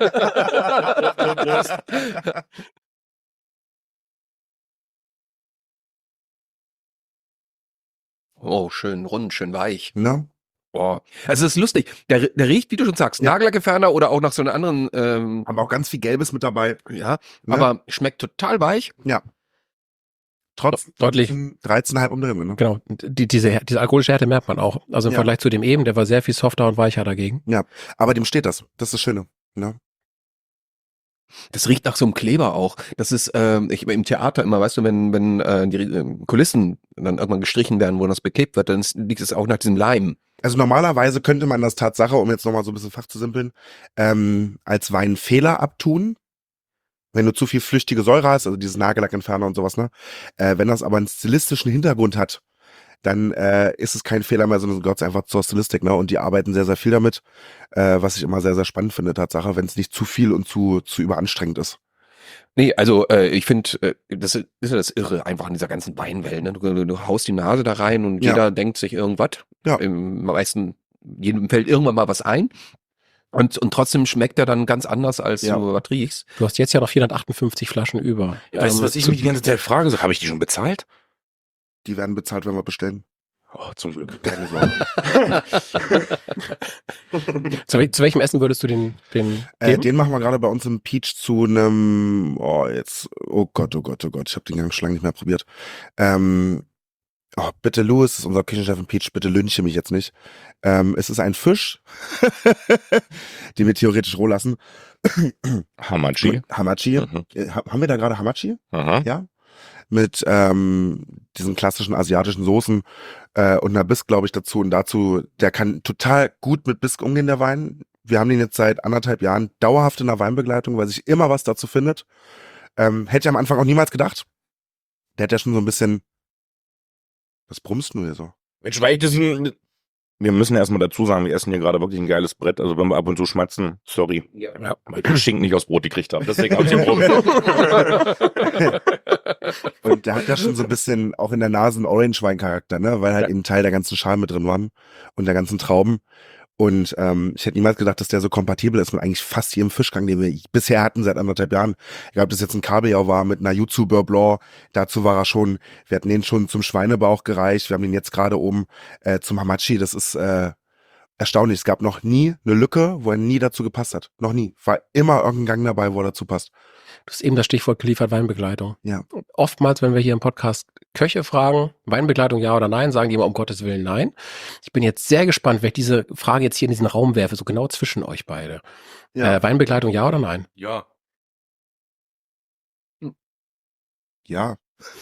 Oh, schön rund, schön weich.
Ne?
Boah. Also es ist lustig. Der riecht, wie du schon sagst,
Ja.
Nagellackentferner oder auch nach so einer anderen,
Haben auch ganz viel Gelbes mit dabei.
ja,
Ne?
aber schmeckt total weich.
Trotz
Deutlich.
13,5 umdrehen. Ne?
Genau, diese alkoholische Härte merkt man auch. Also im
Ja.
Vergleich zu dem eben, der war sehr viel softer und weicher dagegen.
Aber dem steht das. Das ist das Schöne. Ne?
Das riecht nach so einem Kleber auch. Das ist im Theater immer, weißt du, wenn die Kulissen dann irgendwann gestrichen werden, wo das beklebt wird, dann liegt es auch nach diesem Leim.
Also normalerweise könnte man das Tatsache, um jetzt nochmal so ein bisschen Fach zu simpeln, als Weinfehler abtun. Wenn du zu viel flüchtige Säure hast, also dieses Nagellackentferner und sowas, ne? Wenn das aber einen stilistischen Hintergrund hat, dann ist es kein Fehler mehr, sondern gehört einfach zur Stilistik, ne? Und die arbeiten sehr, sehr viel damit, was ich immer sehr, sehr spannend finde, Tatsache, wenn es nicht zu viel und zu überanstrengend ist.
Nee, also ich finde, das ist ja das Irre einfach an dieser ganzen Weinwelt. Ne? Du haust die Nase da rein und
Ja.
jeder denkt sich irgendwas.
Ja.
Im meisten, jedem fällt irgendwann mal was ein. Und trotzdem schmeckt er dann ganz anders, als
Ja.
du was riechst.
Du hast jetzt ja noch 458 Flaschen über.
Weißt du, was ich mich die ganze Zeit frage? So, habe ich die schon bezahlt?
Die werden bezahlt, wenn wir bestellen.
Oh, zum Glück.
Keine Sorge.
Zu welchem Essen würdest du den geben?
Den machen wir gerade bei uns im Peach zu einem, oh Gott, ich habe den Gang schon lange nicht mehr probiert. Bitte Louis, das ist unser Küchenchef im Peach, bitte lynche mich jetzt nicht. Es ist ein Fisch, den wir theoretisch roh lassen.
Hamachi.
Hamachi.
Mhm.
Haben wir da gerade Hamachi?
Aha.
Ja. Mit diesen klassischen asiatischen Soßen und einer Bisque, glaube ich, dazu. Und dazu, der kann total gut mit Bisque umgehen, der Wein. Wir haben den jetzt seit 1,5 Jahren dauerhaft in der Weinbegleitung, weil sich immer was dazu findet. Hätte ich am Anfang auch niemals gedacht. Der hat ja schon so ein bisschen... Was brummst du hier so?
Mensch, weil ich das wir müssen erstmal dazu sagen, wir essen hier gerade wirklich ein geiles Brett. Also wenn wir ab und zu schmatzen, sorry.
Ja.
Weil ich den Schinken nicht aufs Brot gekriegt habe. Deswegen habe ich den Brot.
Und der hat ja schon so ein bisschen auch in der Nase einen Orange-Wein-Charakter, ne? Weil halt eben Teil der ganzen Schale mit drin waren und der ganzen Trauben. Und ich hätte niemals gedacht, dass der so kompatibel ist mit eigentlich fast jedem Fischgang, den wir bisher hatten seit 1,5 Jahren. Egal, ob das jetzt ein Kabeljau war mit einer Yuzu Beurre Blanc, dazu war er schon, wir hatten den schon zum Schweinebauch gereicht, wir haben den jetzt gerade oben zum Hamachi, das ist erstaunlich. Es gab noch nie eine Lücke, wo er nie dazu gepasst hat. Noch nie. War immer irgendein Gang dabei, wo er dazu passt.
Du hast eben das Stichwort geliefert, Weinbegleitung.
Ja.
Oftmals, wenn wir hier im Podcast Köche fragen, Weinbegleitung ja oder nein, sagen die immer um Gottes Willen nein. Ich bin jetzt sehr gespannt, wenn ich diese Frage jetzt hier in diesen Raum werfe, so genau zwischen euch beide.
Ja.
Weinbegleitung ja oder nein?
Ja.
Ja.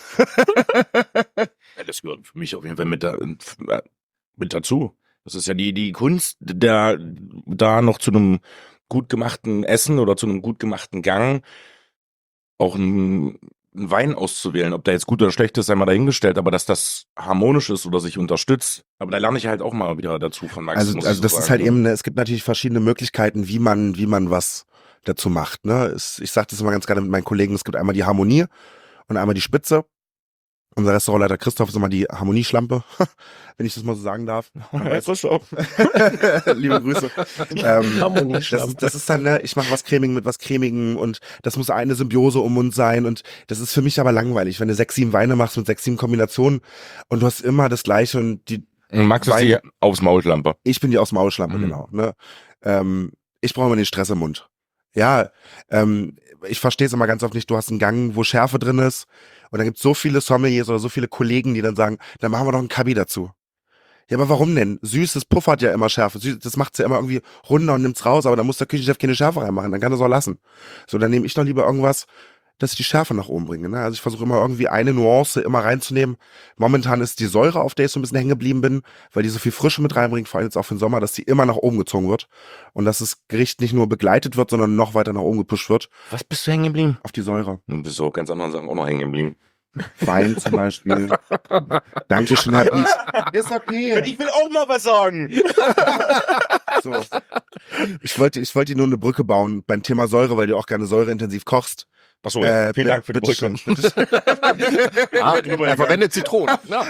Ja, das gehört für mich auf jeden Fall mit dazu. Das ist ja die Kunst, da noch zu einem gut gemachten Essen oder zu einem gut gemachten Gang auch einen Wein auszuwählen. Ob der jetzt gut oder schlecht ist, sei mal dahingestellt, aber dass das harmonisch ist oder sich unterstützt. Aber da lerne ich halt auch mal wieder dazu von Max.
Also
muss ich so
das
sagen.
ist halt eben, es gibt natürlich verschiedene Möglichkeiten, wie man was dazu macht. Ne? Ich sage das immer ganz gerne mit meinen Kollegen, es gibt einmal die Harmonie und einmal die Spitze. Unser Restaurantleiter Christoph ist immer die Harmonieschlampe, wenn ich das mal so sagen darf.
Ja, Christoph.
Liebe Grüße.
Harmonieschlampe.
Das ist dann, ne, ich mache was Cremigem mit was Cremigem und das muss eine Symbiose um uns sein und das ist für mich aber langweilig, wenn du 6, 7 Weine machst mit 6, 7 Kombinationen und du hast immer das Gleiche und
Und Max ist
Wein-
die aufs Maulschlampe.
Ich bin die aus Maulschlampe,
Mhm.
genau. Ne? Ich brauche immer den Stress im Mund. Ja, ich verstehe es immer ganz oft nicht. Du hast einen Gang, wo Schärfe drin ist und dann gibt es so viele Sommeliers oder so viele Kollegen, die dann sagen, dann machen wir doch einen Kabi dazu. Ja, aber warum denn? Süßes puffert ja immer Schärfe. Das macht's ja immer irgendwie runder und nimmt's raus, aber dann muss der Küchenchef keine Schärfe reinmachen, dann kann er es auch lassen. So, dann nehme ich doch lieber irgendwas, dass ich die Schärfe nach oben bringe. Ne? Also ich versuche immer irgendwie eine Nuance immer reinzunehmen. Momentan ist die Säure, auf der ich so ein bisschen hängen geblieben bin, weil die so viel Frische mit reinbringt, vor allem jetzt auch für den Sommer, dass die immer nach oben gezogen wird und dass das Gericht nicht nur begleitet wird, sondern noch weiter nach oben gepusht wird
Was bist du hängen geblieben?
auf die Säure.
Du bist so ganz anderen Sachen auch noch hängen geblieben.
Wein zum Beispiel. Dankeschön, Herr Pies. Ist okay.
Ich will auch mal was sagen.
So. Ich wollte dir nur eine Brücke bauen beim Thema Säure, weil du auch gerne säureintensiv kochst.
Achso, ja. Vielen Dank für die
bitteschön.
Brücke.
Er verwendet Zitronen. Ja.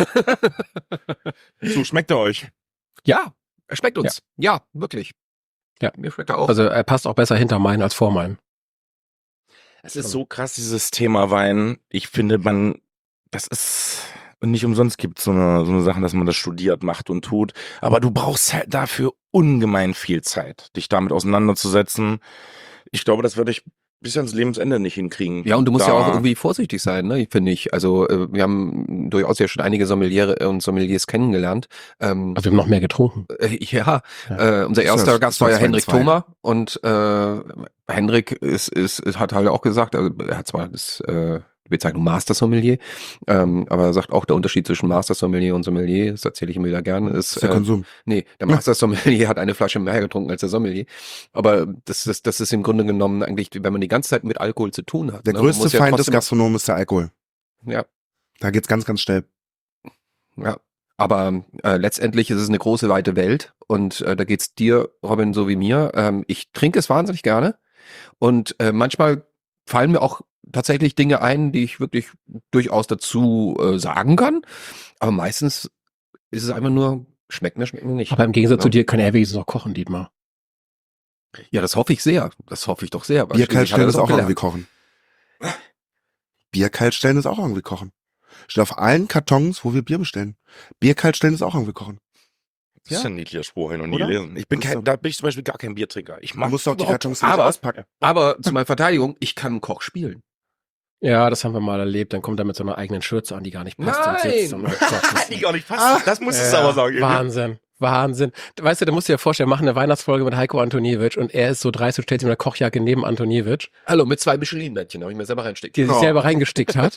So, schmeckt er euch?
Ja, er schmeckt uns. Ja, wirklich.
Ja.
Mir schmeckt er auch.
Also er passt auch besser hinter meinen als vor meinen.
Es ist so krass, dieses Thema Wein. Ich finde, das ist, und nicht umsonst gibt es so eine Sache, dass man das studiert, macht und tut. Aber du brauchst halt dafür ungemein viel Zeit, dich damit auseinanderzusetzen. Ich glaube, das würde ich bis ans Lebensende nicht hinkriegen.
Ja, und du musst ja
Da-
auch irgendwie vorsichtig sein, ne, finde ich. Also wir haben durchaus ja schon einige Sommeliere und Sommeliers kennengelernt.
Also wir haben noch mehr getrunken.
Ja,
Ja.
unser
Ist
erster
das-
Gast
ist
war
das
ja Henrik
2-2?
Thoma und Henrik hat halt auch gesagt, also er hat zwar die Bezeichnung Master Sommelier, aber er sagt auch, der Unterschied zwischen Master Sommelier und Sommelier, das erzähle ich ihm wieder gerne,
Das ist der Konsum.
nee, der Master Sommelier hat eine Flasche mehr getrunken als der Sommelier. Aber das ist im Grunde genommen eigentlich, wenn man die ganze Zeit mit Alkohol zu tun hat.
Der
ne, man
größte
muss ja
Feind des
trotzdem-
Gastronomen ist der Alkohol.
Ja,
Da geht's ganz, ganz schnell.
ja. Aber letztendlich ist es eine große, weite Welt und da geht's dir, Robin, so wie mir. Ich trinke es wahnsinnig gerne und manchmal fallen mir auch tatsächlich Dinge ein, die ich wirklich durchaus dazu sagen kann. Aber meistens ist es einfach nur, schmeckt mir nicht.
Aber im Gegensatz
Ja.
zu dir kann er wenigstens auch kochen, Dietmar.
Ja, das hoffe ich sehr. Das hoffe ich doch sehr. weil
Bier
schließlich
kalt
hat er
stellen ist
das
auch
gelernt.
irgendwie kochen. Bier kalt stellen ist auch irgendwie kochen. Steht auf allen Kartons, wo wir Bier bestellen. Bier kalt stellen ist auch irgendwie kochen.
Das ist ein niedlicher Spruch, habe ich noch nie
Oder?
gelesen. Ich bin
Das ist so.
da bin ich zum Beispiel gar kein Biertrinker. Ich
Man
mag
muss doch die
überhaupt-
Kartons nicht
aber-
auspacken.
Aber zu meiner Verteidigung, ich kann einen Koch spielen.
Ja, das haben wir mal erlebt. Dann kommt er mit so einer eigenen Schürze an, die gar nicht passt.
Nein!
Und sitzt und
Die gar nicht passt. Das musst du aber sagen.
Wahnsinn. Wahnsinn. Weißt du, da musst du dir vorstellen, wir machen eine Weihnachtsfolge mit Heiko Antoniewicz und er ist so dreist und stellt sich mit einer Kochjacke neben Antoniewicz,
Hallo, mit 2 Michelin-Männchen habe ich mir selber reinsteckt.
die sich
Oh.
selber reingestickt hat.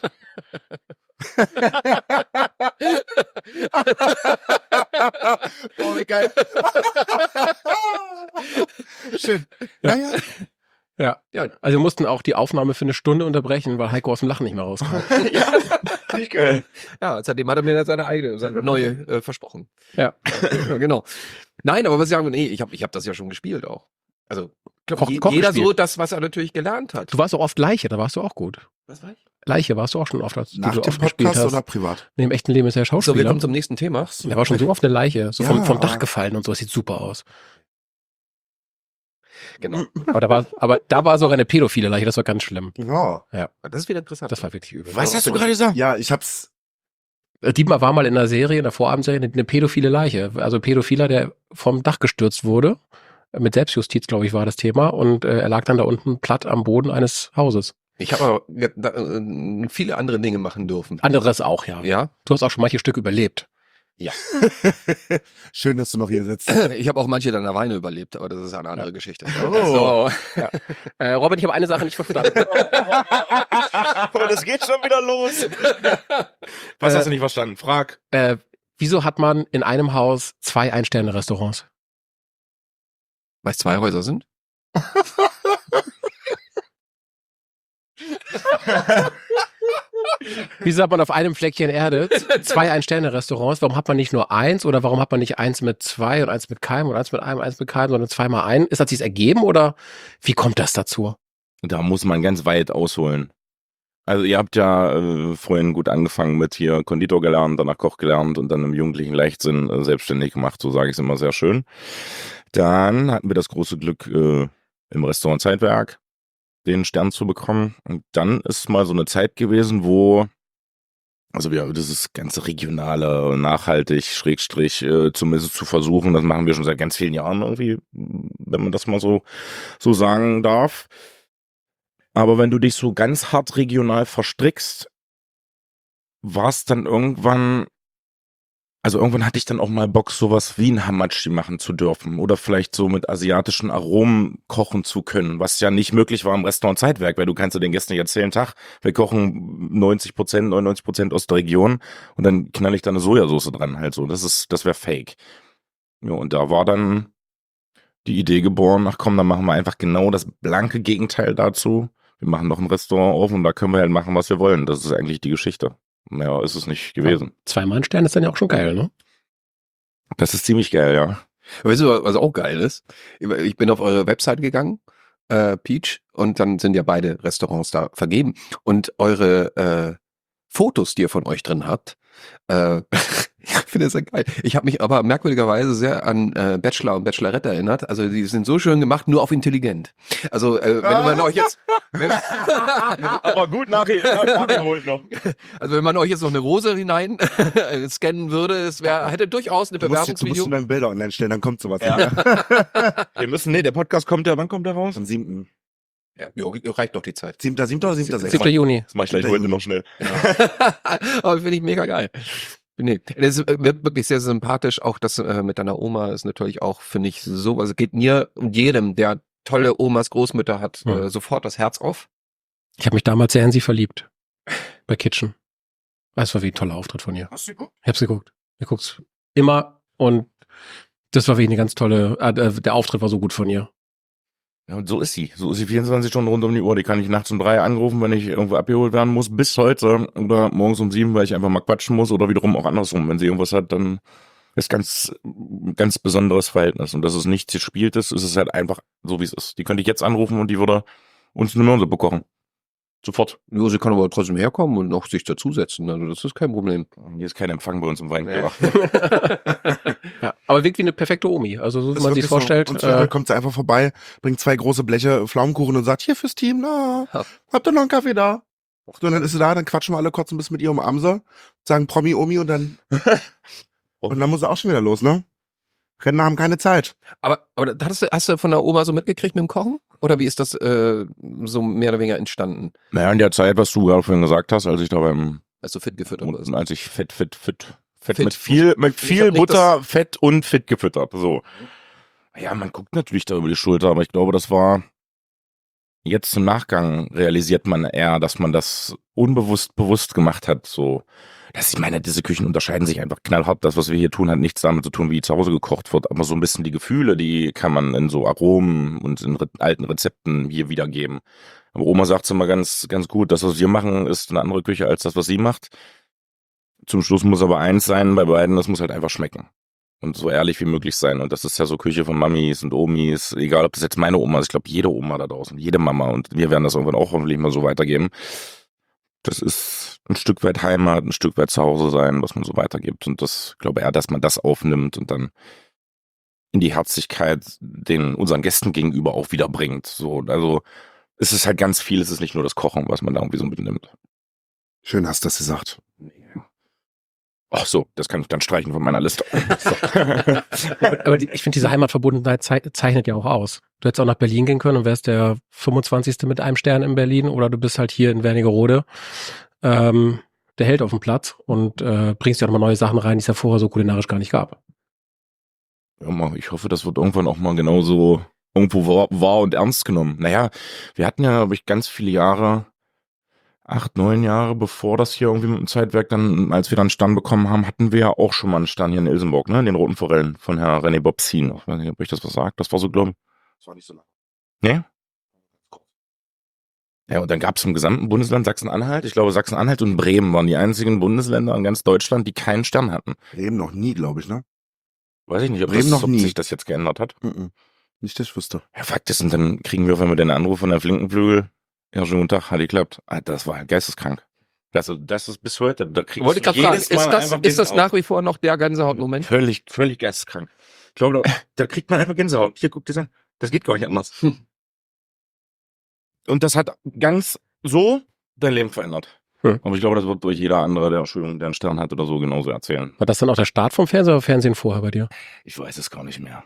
Oh, wie geil. Schön. Ja, ja.
Ja.
Ja,
Also wir mussten auch die Aufnahme für eine Stunde unterbrechen, weil Heiko aus dem Lachen nicht mehr rauskam.
Ja, nicht geil.
ja, seitdem hat er mir seine neue versprochen.
Ja.
Ja, genau. Nein, aber was ich sagen will, nee, ich hab das ja schon gespielt auch. Also
Koch
jeder
gespielt.
so das, was er natürlich gelernt hat.
Du warst auch oft Leiche, da warst du auch gut.
Was war ich?
Leiche warst du auch schon oft, als
Nach
du
dem
oft gespielt
Podcast
hast.
oder privat?
Nee, im echten Leben ist er
So, wir
Schauspieler.
kommen zum nächsten Thema.
Der war schon so oft eine Leiche, so
Ja,
vom Dach
aber-
gefallen und so, das sieht super aus.
Genau.
Aber da war sogar eine pädophile Leiche, das war ganz schlimm.
Ja.
Das ist wieder interessant.
Das war wirklich übel.
Was hast du gerade gesagt?
Ja, ich hab's.
Dietmar war mal in einer Serie, in der Vorabendserie, eine pädophile Leiche. Also ein Pädophiler, der vom Dach gestürzt wurde. Mit Selbstjustiz, glaube ich, war das Thema. Und er lag dann da unten platt am Boden eines Hauses.
Ich habe aber viele andere Dinge machen dürfen.
Anderes auch, ja.
Ja,
Du hast auch schon manche Stück überlebt.
Schön, dass du noch hier sitzt.
ich habe auch manche deiner Weine überlebt, aber das ist eine andere Geschichte.
Oh.
Robin, ich habe eine Sache nicht verstanden.
Aber das geht schon wieder los. Was hast du nicht verstanden? Frag.
Wieso hat man in einem Haus 2 Ein-Sterne-Restaurants?
Weil es 2 Häuser sind?
Wieso hat man auf einem Fleckchen Erde 2 Ein-Sterne-Restaurants? Warum hat man nicht nur 1 oder warum hat man nicht 1 mit 2 und 1 mit keinem und 1 mit einem, 1 mit keinem, sondern 2 mal 1? Ist das sich ergeben oder wie kommt das dazu?
Da muss man ganz weit ausholen. Also ihr habt ja vorhin gut angefangen mit hier Konditor gelernt, danach Koch gelernt und dann im jugendlichen Leichtsinn selbstständig gemacht, so sage ich es immer sehr schön. Dann hatten wir das große Glück, im Restaurant Zeitwerk den Stern zu bekommen. Und dann ist mal so eine Zeit gewesen, wo Also wir, das ist ganze regionale, nachhaltig, Schrägstrich, zumindest zu versuchen, das machen wir schon seit ganz vielen Jahren irgendwie, wenn man das mal so sagen darf. Aber wenn du dich so ganz hart regional verstrickst, war es dann irgendwann hatte ich dann auch mal Bock, sowas wie ein Hamachi machen zu dürfen oder vielleicht so mit asiatischen Aromen kochen zu können, was ja nicht möglich war im Restaurant Zeitwerk, weil du kannst ja den Gästen nicht erzählen, Tag, wir kochen 99% aus der Region und dann knall ich da eine Sojasauce dran halt so. Das wäre fake. Ja, und da war dann die Idee geboren, ach komm, dann machen wir einfach genau das blanke Gegenteil dazu. Wir machen noch ein Restaurant auf und da können wir halt machen, was wir wollen. Das ist eigentlich die Geschichte. Naja, ist es nicht gewesen.
2-Mann-Stern ist dann ja auch schon geil, ne?
Das ist ziemlich geil, ja.
Weißt du, was auch geil ist? Ich bin auf eure Website gegangen, Peach, und dann sind ja beide Restaurants da vergeben. Und eure Fotos, die ihr von euch drin habt, ich finde das ja geil. Ich habe mich aber merkwürdigerweise sehr an Bachelor und Bachelorette erinnert. Also die sind so schön gemacht, nur auf intelligent. Also wenn man euch jetzt...
Aber gut nachgeholt noch.
Also wenn man euch jetzt noch eine Rose hinein scannen würde, es hätte durchaus eine
Du musst
Bewerbungsvideo.
dann Bilder online stellen, dann kommt sowas.
Ja. Der Podcast kommt ja, wann kommt der raus?
Am 7.
Ja, reicht doch die Zeit.
7. oder 7.6.
7. Juni.
Das mach ich gleich heute noch schnell.
Aber finde ich mega geil. Nee, das wird wirklich sehr sympathisch. Auch das mit deiner Oma ist natürlich auch, finde ich, so, also geht mir und jedem, der tolle Omas, Großmütter hat, sofort das Herz auf.
Ich habe mich damals sehr in sie verliebt. Bei Kitchen. Das war wie ein toller Auftritt von ihr.
Hast du geguckt?
Ich hab's geguckt. Ich guck's immer und das war wirklich eine ganz tolle, der Auftritt war so gut von ihr.
Ja, und so ist sie. So ist sie 24 Stunden rund um die Uhr. Die kann ich nachts um 3 anrufen, wenn ich irgendwo abgeholt werden muss, bis heute. Oder morgens um 7, weil ich einfach mal quatschen muss. Oder wiederum auch andersrum. Wenn sie irgendwas hat, dann ist ganz besonderes Verhältnis. Und dass es nichts gespieltes, ist es halt einfach so, wie es ist. Die könnte ich jetzt anrufen und die würde uns eine Möhrensuppe kochen. Sofort.
Ja, sie kann aber trotzdem herkommen und noch sich dazusetzen. Also das ist kein Problem.
Hier ist kein Empfang bei uns im Weinkeller.
Ja, aber wirkt wie eine perfekte Omi. Also so wie man sich vorstellt.
Und zwischendurch kommt sie einfach vorbei, bringt 2 große Bleche Pflaumenkuchen und sagt, hier fürs Team, na, habt ihr noch einen Kaffee da? So, und dann ist sie da, dann quatschen wir alle kurz ein bisschen mit ihr um Amse, sagen Promi, Omi und dann und dann muss sie auch schon wieder los, ne? Rentner haben keine Zeit.
Aber hast du von der Oma so mitgekriegt mit dem Kochen? Oder wie ist das so mehr oder weniger entstanden?
Naja, in der Zeit, was du gerade vorhin gesagt hast, als ich da beim,
Als du fit gefüttert wirst?
als ich fett
Fit.
mit viel
nicht
Butter, Fett und fit gefüttert, so. Ja, man guckt natürlich da über die Schulter, aber ich glaube, das war jetzt im Nachgang realisiert man eher, dass man das unbewusst bewusst gemacht hat, so. Ich meine, diese Küchen unterscheiden sich einfach knallhart. Das, was wir hier tun, hat nichts damit zu tun, wie zu Hause gekocht wird. Aber so ein bisschen die Gefühle, die kann man in so Aromen und in alten Rezepten hier wiedergeben. Aber Oma sagt es immer ganz gut, das, was wir machen, ist eine andere Küche als das, was sie macht. Zum Schluss muss aber eins sein bei beiden, das muss halt einfach schmecken. Und so ehrlich wie möglich sein. Und das ist ja so Küche von Mamis und Omis, egal ob das jetzt meine Oma ist, ich glaube jede Oma da draußen, jede Mama. Und wir werden das irgendwann auch hoffentlich mal so weitergeben. Das ist ein Stück weit Heimat, ein Stück weit Zuhause sein, was man so weitergibt. Und das, glaube eher, dass man das aufnimmt und dann in die Herzlichkeit unseren Gästen gegenüber auch wieder bringt. So, also es ist halt ganz viel, es ist nicht nur das Kochen, was man da irgendwie so mitnimmt.
Schön hast du das gesagt.
Ach so, das kann ich dann streichen von meiner Liste.
Aber ich finde, diese Heimatverbundenheit zeichnet ja auch aus. Du hättest auch nach Berlin gehen können und wärst der 25. mit einem Stern in Berlin oder du bist halt hier in Wernigerode der Held auf dem Platz und bringst ja nochmal neue Sachen rein, die es ja vorher so kulinarisch gar nicht gab.
Ja, ich hoffe, das wird irgendwann auch mal genauso irgendwo wahr und ernst genommen. Naja, wir hatten ja, glaube ich, ganz viele Jahre, 8, 9 Jahre, bevor das hier irgendwie mit dem Zeitwerk dann, als wir dann einen Stern bekommen haben, hatten wir ja auch schon mal einen Stern hier in Ilsenburg, ne, in den Roten Forellen von Herr René Bobsin. Ich weiß nicht, ob ich das was sagt. Das war so, glaube ich.
Das war nicht so lang.
Nee? Ja, und dann gab es im gesamten Bundesland Sachsen-Anhalt, ich glaube Sachsen-Anhalt und Bremen waren die einzigen Bundesländer in ganz Deutschland, die keinen Stern hatten.
Bremen noch nie, glaube ich, ne?
Weiß ich nicht, ob,
Bremen noch nie.
sich das jetzt geändert hat.
Nicht, dass ich wüsste.
Ja, Fakt ist, und dann kriegen wir auf einmal den Anruf von der Flinkenflügel. Ja, schönen guten Tag, hat geklappt. Alter, das war geisteskrank. Das ist bis heute. Da kriegst
Wollte ich gerade fragen,
jedes Mal einfach
ist das
Gänsehaut.
nach wie vor noch der Gänsehaut-Moment?
Völlig geisteskrank. Ich glaube, da kriegt man einfach Gänsehaut. Hier, guck dir das an. Das geht gar nicht anders. Und das hat ganz so dein Leben verändert. Aber ich glaube, das wird durch jeder andere, der einen Stern hat oder so, genauso erzählen.
War das dann auch der Start vom Fernseher oder Fernsehen vorher bei dir?
Ich weiß es gar nicht mehr.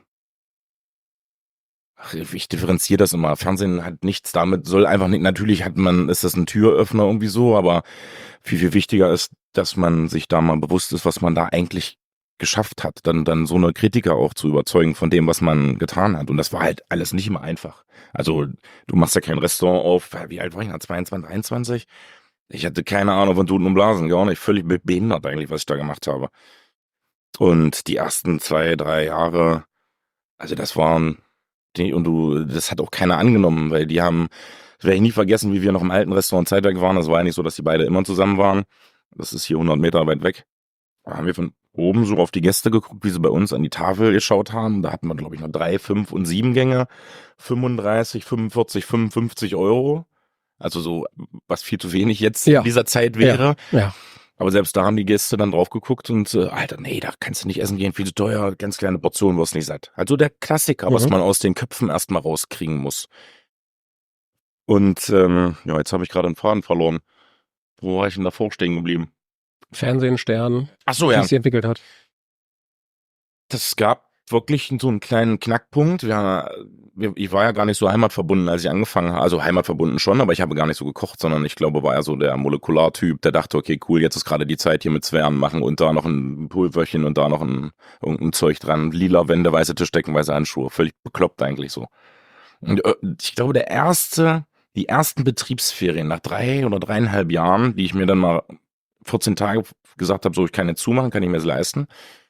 Ach, ich differenziere das immer. Fernsehen hat nichts damit, soll einfach nicht, natürlich ist das ein Türöffner irgendwie so, aber viel, viel wichtiger ist, dass man sich da mal bewusst ist, was man da eigentlich geschafft hat, dann so eine Kritiker auch zu überzeugen von dem, was man getan hat. Und das war halt alles nicht immer einfach. Also du machst ja kein Restaurant auf, wie alt war ich da, 22, 23? Ich hatte keine Ahnung von Tuten und Blasen, gar nicht, völlig behindert eigentlich, was ich da gemacht habe. Und die ersten 2, 3 Jahre, also das hat auch keiner angenommen, weil das werde ich nie vergessen, wie wir noch im alten Restaurant Zeitwerk waren. Das war ja nicht so, dass die beide immer zusammen waren. Das ist hier 100 Meter weit weg. Da haben wir von oben so auf die Gäste geguckt, wie sie bei uns an die Tafel geschaut haben. Da hatten wir, glaube ich, noch 3, 5 und 7 Gänge. 35, 45, 55 Euro. Also so, was viel zu wenig jetzt in dieser Zeit wäre.
Ja.
Aber selbst da haben die Gäste dann drauf geguckt und, Alter, nee, da kannst du nicht essen gehen, viel zu teuer, ganz kleine Portionen, wirst nicht satt. Also der Klassiker, was man aus den Köpfen erstmal rauskriegen muss. Und jetzt habe ich gerade einen Faden verloren. Wo war ich denn davor stehen geblieben?
Fernsehen, Stern,
Ach so,
wie
ja.
es sich entwickelt hat.
Das gab wirklich so einen kleinen Knackpunkt. Ich war ja gar nicht so heimatverbunden, als ich angefangen habe. Also heimatverbunden schon, aber ich habe gar nicht so gekocht, sondern ich glaube, war ja so der Molekulartyp, der dachte, okay, cool, jetzt ist gerade die Zeit hier mit Zwergen machen und da noch ein Pulverchen und da noch irgendein Zeug dran. Lila Wände, weiße Tischdecken, weiße Handschuhe. Völlig bekloppt eigentlich so. Und ich glaube, die ersten Betriebsferien nach 3 oder 3,5 Jahren, die ich mir dann mal 14 Tage gesagt habe, so, ich kann jetzt zumachen, kann ich mir das leisten,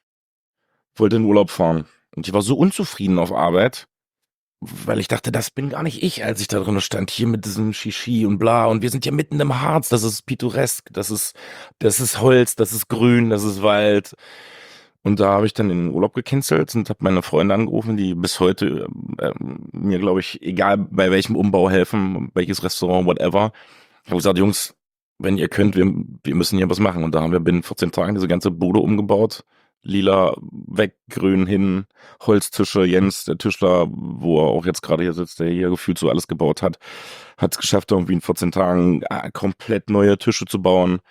wollte in Urlaub fahren. Und ich war so unzufrieden auf Arbeit, weil ich dachte, das bin gar nicht ich, als ich da drin stand, hier mit diesem Shishi und bla. Und wir sind hier mitten im Harz, das ist pittoresk, das ist Holz, das ist Grün, das ist Wald. Und da habe ich dann den Urlaub gecancelt und habe meine Freunde angerufen, die bis heute mir, glaube ich, egal bei welchem Umbau helfen, welches Restaurant, whatever. Ich habe gesagt, Jungs, wenn ihr könnt, wir müssen hier was machen. Und da haben wir binnen 14 Tagen diese ganze Bude umgebaut. Lila weg, grün hin, Holztische. Jens, der Tischler, wo er auch jetzt gerade hier sitzt, der hier gefühlt so alles gebaut hat, hat es geschafft, irgendwie in 14 Tagen komplett neue Tische zu bauen.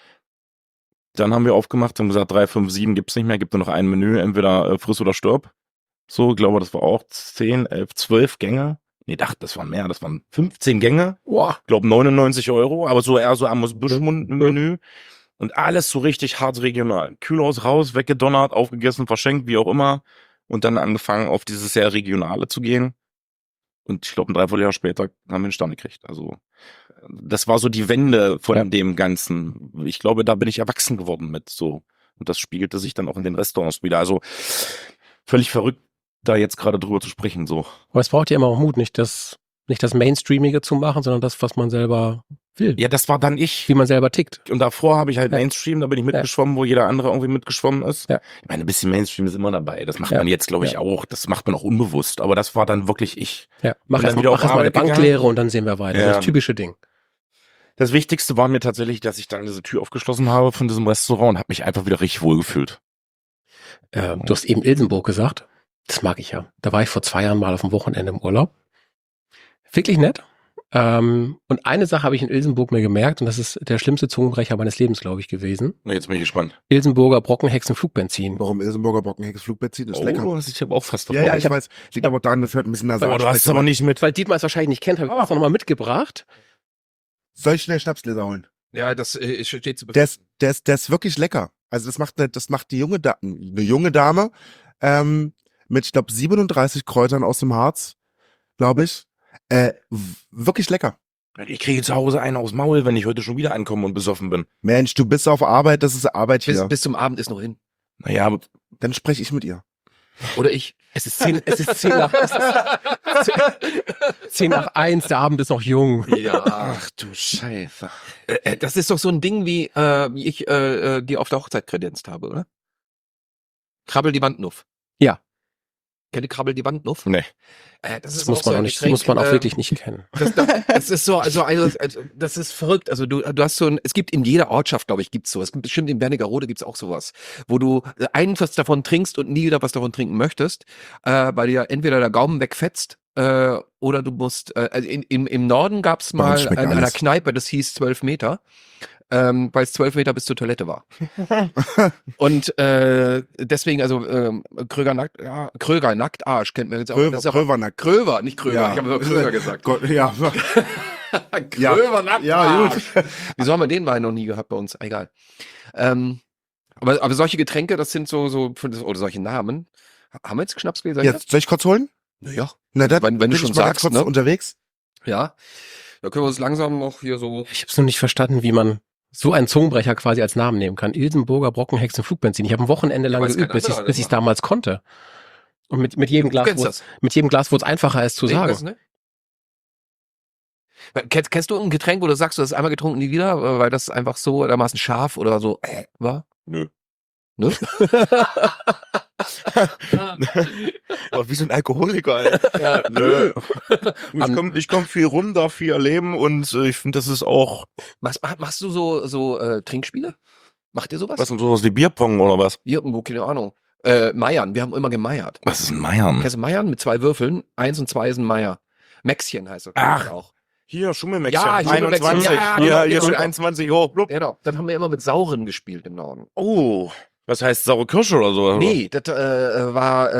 Dann haben wir aufgemacht und gesagt, 3, 5, 7 gibt's nicht mehr, gibt nur noch ein Menü, entweder friss oder stirb. So, ich glaube, das war auch 10, 11, 12 Gänge. Nee, das waren mehr, das waren 15 Gänge. Ich glaube 99 Euro, aber so eher so Amos-Buschmund-Menü. Und alles so richtig hart regional. Kühlhaus raus, weggedonnert, aufgegessen, verschenkt, wie auch immer. Und dann angefangen, auf dieses sehr Regionale zu gehen. Und ich glaube, ein Dreivierteljahr später haben wir einen Stern gekriegt. Also das war so die Wende von dem Ganzen. Ich glaube, da bin ich erwachsen geworden mit so. Und das spiegelte sich dann auch in den Restaurants wieder. Also völlig verrückt, da jetzt gerade drüber zu sprechen. So.
Aber es braucht ja immer auch Mut, nicht das Mainstreamige zu machen, sondern das, was man selber will.
Ja, das war dann ich.
Wie man selber tickt.
Und davor habe ich halt Mainstream, da bin ich mitgeschwommen, wo jeder andere irgendwie mitgeschwommen ist.
Ja.
Ich meine, ein bisschen Mainstream ist immer dabei. Das macht man jetzt, glaube ich, auch. Das macht man auch unbewusst. Aber das war dann wirklich ich.
Ja, mach erst
wieder auf
mal eine
Arbeit gegangen.
Banklehre und dann sehen wir weiter.
Ja.
Das typische Ding.
Das Wichtigste war mir tatsächlich, dass ich dann diese Tür aufgeschlossen habe von diesem Restaurant und habe mich einfach wieder richtig wohl gefühlt.
Du hast eben Ilsenburg gesagt. Das mag ich ja. Da war ich vor 2 Jahren mal auf dem Wochenende im Urlaub. Wirklich nett. Und eine Sache habe ich in Ilsenburg mir gemerkt und das ist der schlimmste Zungenbrecher meines Lebens, glaube ich, gewesen.
Na, jetzt bin ich gespannt.
Ilsenburger Brockenhexen Flugbenzin.
Warum Ilsenburger Brockenhexe Flugbenzin? Ist lecker.
Ich habe auch fast
Ja, ich weiß. Liegt aber daran, das hört ein bisschen nasal.
Aber du hast es aber nicht mit.
Weil Dietmar es wahrscheinlich nicht kennt, habe ich das nochmal mitgebracht.
Soll ich schnell Schnapsgläser holen?
Ja, das steht zu
Der ist wirklich lecker. Also das macht die eine junge Dame mit, ich glaube, 37 Kräutern aus dem Harz, glaube ich. Wirklich lecker.
Ich kriege zu Hause einen aufs Maul, wenn ich heute schon wieder ankomme und besoffen bin.
Mensch, du bist auf Arbeit, das ist Arbeit hier.
bis zum Abend ist noch hin.
Naja, aber
Dann spreche ich mit ihr.
Oder ich.
Es ist 10 nach 1, der Abend ist noch jung.
Ja.
ach du Scheiße.
Das ist doch so ein Ding, wie ich dir auf der Hochzeit kredenzt habe, oder? Krabbel die Wandnuff.
Ja.
Kennt ihr Krabbel die Wandnuff?
Nee.
Das muss man auch wirklich nicht kennen.
Das ist das ist verrückt. Also du hast so es gibt in jeder Ortschaft, glaube ich, gibt's so. Es gibt bestimmt in Wernigerode gibt's auch sowas, wo du was davon trinkst und nie wieder was davon trinken möchtest, weil dir entweder der Gaumen wegfetzt oder du musst, also im Norden gab es
Bei uns
mal
schmeckt
an einer
alles.
Kneipe, das hieß 12 Meter, weil es 12 Meter bis zur Toilette war. Und deswegen, also Kröger Nacktarsch kennt man jetzt auch. Das ist auch
Krövernack.
Kröver, nicht Kröger.
Ja.
Ich habe nur Kröger gesagt.
Gott, ja.
Kröver Nacktarsch.
Ja, gut.
Wieso haben wir den Wein noch nie gehabt bei uns? Egal. Aber solche Getränke, das sind so oder solche Namen. Haben wir jetzt Schnapsgläser?
Jetzt, soll ich kurz holen?
Naja,
Na, das
wenn du
bin
schon
ich mal ganz
sagst,
kurz
ne?
unterwegs.
Ja. Da können wir uns langsam noch hier so.
Ich habe es nur nicht verstanden, wie man so einen Zungenbrecher quasi als Namen nehmen kann. Ilsenburger Brockenhexen Flugbenzin. Ich habe ein Wochenende lang
weil es kein
geübt, bis
anderer
ich es
macht.
damals konnte. Und mit jedem
Du
Glas
kennst
wurde
das.
mit jedem Glas wurde es einfacher, es zu
Nee,
sagen.
weißt du nicht? Kennst du ein Getränk, wo du sagst, du hast es einmal getrunken, nie wieder, weil das einfach so dermaßen scharf oder so war?
Nö.
Ne?
Aber wie so ein Alkoholiker, Alter.
Ja,
Nö. Ich komm viel runter, viel erleben und ich finde, das ist auch
Machst du so Trinkspiele? Macht ihr sowas?
was sowas wie Bierpong oder was?
Irgendwo, keine Ahnung. Meiern, wir haben immer gemeiert.
Was ist ein Meiern?
Kennst du Meiern mit 2 Würfeln? 1 und 2 ist ein Meier. Mäxchen heißt das.
Ach.
Auch.
Hier, Schummelmäxchen.
Ja, Schummelmäxchen,
21.
ja,
Hier,
genau,
hier
genau.
steht 21 hoch. Blub.
Genau. Dann haben wir immer mit Sauren gespielt im Norden.
Oh, was heißt saure Kirsche oder so?
Nee, das war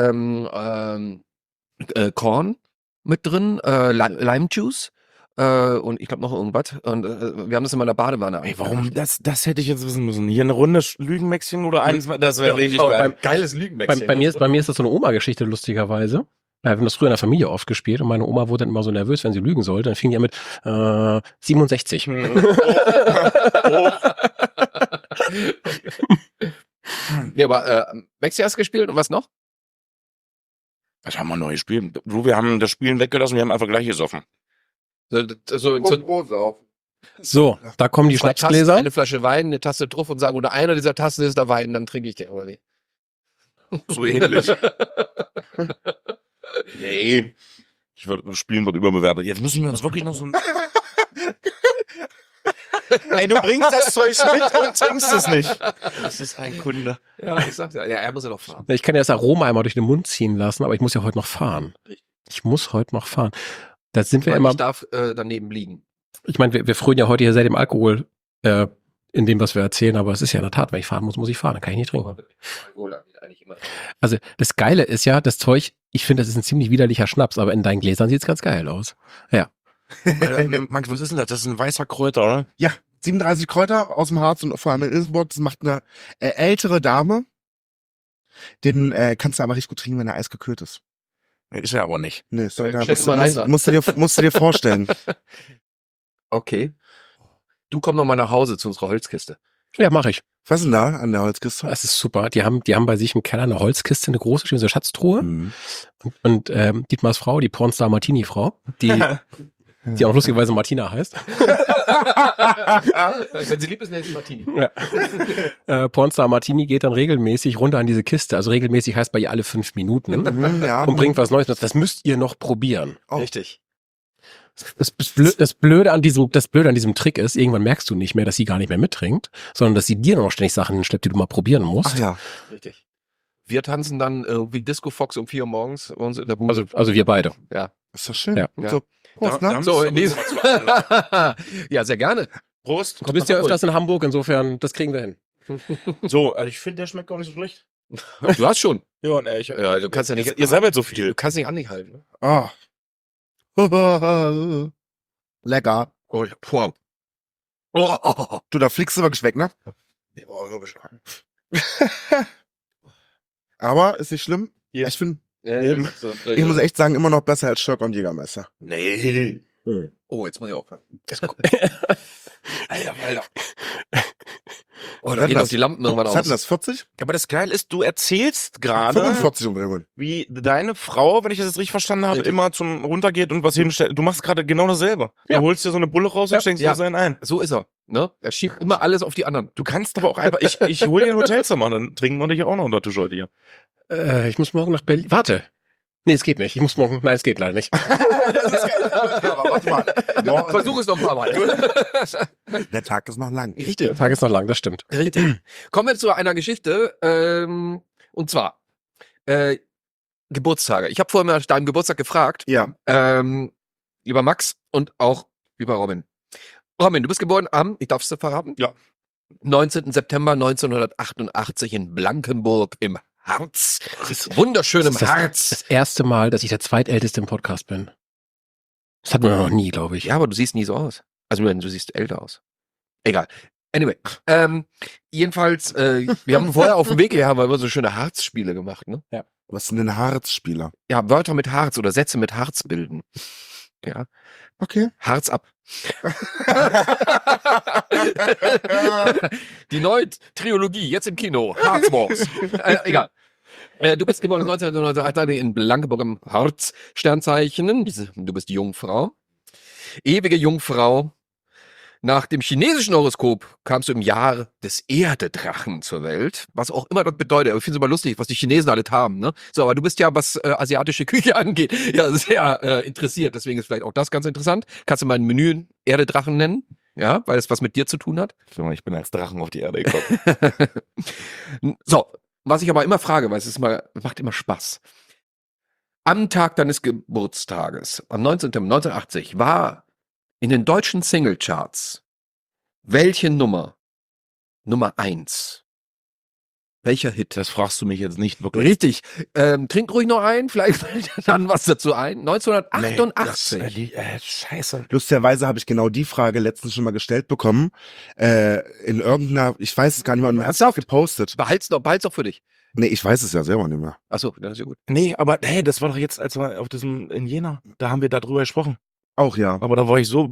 Korn mit drin, Lime Juice und ich glaube noch irgendwas. Und wir haben das immer in der Badewanne.
Ey, warum? Das hätte ich jetzt wissen müssen. Hier eine Runde Lügenmäxchen oder eins, das wäre richtig geil.
Geiles
Bei
Lügenmäxchen.
mir ist das so eine Oma-Geschichte, lustigerweise. Wir haben das früher in der Familie oft gespielt und meine Oma wurde dann immer so nervös, wenn sie lügen sollte. Dann fing die an mit 67.
Nee, aber Maxi hast du gespielt und was noch?
Was haben wir neu gespielt? Du, wir haben das Spielen weggelassen, wir haben einfach gleich gesoffen.
So, da kommen die
2 Tassen,
Schnapsgläser.
eine Flasche Wein, eine Tasse Truff und sagen, oder einer dieser Tassen ist der Wein, dann trinke ich den, oder wie?
So ähnlich. Nee. Das Spielen wird überbewertet. Jetzt müssen wir uns wirklich noch so ein... Ey, du bringst das Zeug mit und trinkst es nicht. Das ist ein Kunde.
Ja, ich sag's ja. Ja, er muss ja noch fahren.
Ich kann ja das Aroma einmal durch den Mund ziehen lassen, aber ich muss ja heute noch fahren. Ich muss heute noch fahren. Da sind wir immer.
Ich darf daneben liegen.
Ich meine, wir frönen ja heute hier sehr dem Alkohol in dem, was wir erzählen, aber es ist ja in der Tat, wenn ich fahren muss, muss ich fahren, dann kann ich nicht trinken. Also das Geile ist ja, das Zeug, ich finde, das ist ein ziemlich widerlicher Schnaps, aber in deinen Gläsern sieht's ganz geil aus. Ja.
Max, was ist denn das? Das ist ein weißer Kräuter, oder?
Ja, 37 Kräuter aus dem Harz und vor allem in Ilsenburg. Das macht eine ältere Dame. Den kannst du aber richtig gut trinken, wenn er eisgekühlt ist.
Nee, ist er aber nicht.
Nee, ist doch egal.
Schätz mal rein.
Musst du dir vorstellen.
Okay. Du komm noch mal nach Hause zu unserer Holzkiste.
Ja, mache ich.
Was ist denn da an der Holzkiste?
Das ist super. Die haben bei sich im Keller eine Holzkiste, eine große, so eine Schatztruhe.
Mhm.
Und Dietmars Frau, die Pornstar Martini-Frau, die auch lustigerweise Martina heißt.
Wenn sie lieb ist, nennt sie Martini.
Pornstar Martini geht dann regelmäßig runter an diese Kiste. Also regelmäßig heißt bei ihr alle 5 Minuten.
Mhm, ja.
Und bringt was Neues. Das müsst ihr noch probieren.
Oh.
Richtig.
Das Blöde an diesem Trick ist, irgendwann merkst du nicht mehr, dass sie gar nicht mehr mittrinkt, sondern dass sie dir noch ständig Sachen hinschleppt, die du mal probieren musst.
Ach ja.
Richtig. Wir tanzen dann wie Disco Fox um 4 Uhr morgens bei uns in der Bude.
Also wir beide.
Ja.
Ist das schön.
Ja.
So, Prost, ne?
So, in diesem ja, sehr gerne.
Prost.
Du bist ja öfters in Hamburg, insofern, das kriegen wir hin.
So, also ich finde, der schmeckt gar nicht so schlecht.
Du hast schon.
Ja, ne,
Ja, du kannst ja nicht.
Ihr sammelt so viel.
Du kannst nicht an dich halten. Ne?
Ah. Lecker.
Oh, ja. Wow. Oh.
Du, da fliegst du wirklich weg, ne? Aber ist nicht schlimm.
Ja.
Ich finde,
Ich
ich muss echt sagen, immer noch besser als Schurke und Jägermeister.
Nee.
Oh, jetzt muss ich aufhören.
Alter.
Oh, da gehen auch die Lampen irgendwann
Was hat denn
aus.
das, 40?
Aber das Geile ist, du erzählst gerade,
45 umdrehen.
wie deine Frau, wenn ich das jetzt richtig verstanden habe,
Richtig.
immer zum runtergeht und was hinstellt. Du machst gerade genau dasselbe.
Ja.
Du holst dir so eine Bulle raus
Ja.
und schenkst
Ja.
dir seinen ein.
So ist er. Ne? Er schiebt immer alles auf die anderen.
Du kannst aber auch einfach, ich hole dir ein Hotelzimmer, dann trinken wir dich auch noch unter Tisch heute hier.
Ich muss morgen nach Berlin. Warte. Nee, es geht nicht. Ich muss morgen. Nein, es geht leider nicht.
Warte mal.
Versuch es noch ein paar Mal.
Der Tag ist noch lang.
Der Tag ist noch lang, das stimmt.
Richtig. Kommen wir zu einer Geschichte. Und zwar, Geburtstage. Ich habe vorhin mal nach deinem Geburtstag gefragt.
Ja.
Lieber Max und auch lieber Robin. Robin, du bist geboren am, ich darf es dir verraten?
Ja.
19. September 1988 in Blankenburg im Harz. Wunderschönem
Das ist
Harz.
das erste Mal, dass ich der zweitälteste im Podcast bin. Das hatten wir noch nie, glaube ich.
Ja, aber du siehst nie so aus. Also du siehst älter aus. Egal. Anyway. Jedenfalls, wir haben vorher auf dem Weg her haben wir immer so schöne Harzspiele gemacht, ne?
Was sind denn Harzspieler?
Ja, Wörter mit Harz oder Sätze mit Harz bilden. Ja.
Okay.
Harz ab. Die neue Trilogie, jetzt im Kino. Harz Wars. Egal. Du bist geboren 1988 in Blankenburg im Harz. Sternzeichen. Du bist Jungfrau. Ewige Jungfrau. Nach dem chinesischen Horoskop kamst du im Jahr des Erdedrachen zur Welt, was auch immer das bedeutet. Ich finde es immer lustig, was die Chinesen alle haben. Ne? So, aber du bist ja, was asiatische Küche angeht, ja sehr interessiert. Deswegen ist vielleicht auch das ganz interessant. Kannst du mal ein Menü Erdedrachen nennen? Ja, weil es was mit dir zu tun hat.
Ich bin als Drachen auf die Erde gekommen.
So, was ich aber immer frage, weil es macht immer Spaß. Am Tag deines Geburtstages, am 1980, war in den deutschen Singlecharts welche Nummer 1? Welcher Hit?
Das fragst du mich jetzt nicht wirklich.
Richtig. Trink ruhig noch ein, vielleicht fällt dir dann was dazu ein. 1988.
Scheiße.
Lustigerweise habe ich genau die Frage letztens schon mal gestellt bekommen. In irgendeiner, ich weiß es gar nicht mehr,
Ernsthaft?
gepostet.
Behalt's doch für dich.
Nee, ich weiß es ja selber nicht mehr.
Achso, das ist ja gut.
Nee, aber hey, das war doch jetzt, als wir auf diesem in Jena, da haben wir darüber gesprochen.
Auch ja.
Aber da war ich so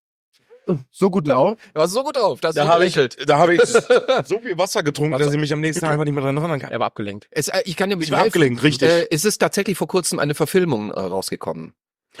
gut drauf.
Du warst so gut drauf, dass
Da
du
habe ich
gelächelt.
so viel Wasser getrunken, dass ich mich am nächsten Tag einfach nicht mehr dran erinnern kann.
Er war abgelenkt.
Ich kann dir
Ich war abgelenkt, richtig.
Es ist tatsächlich vor kurzem eine Verfilmung rausgekommen.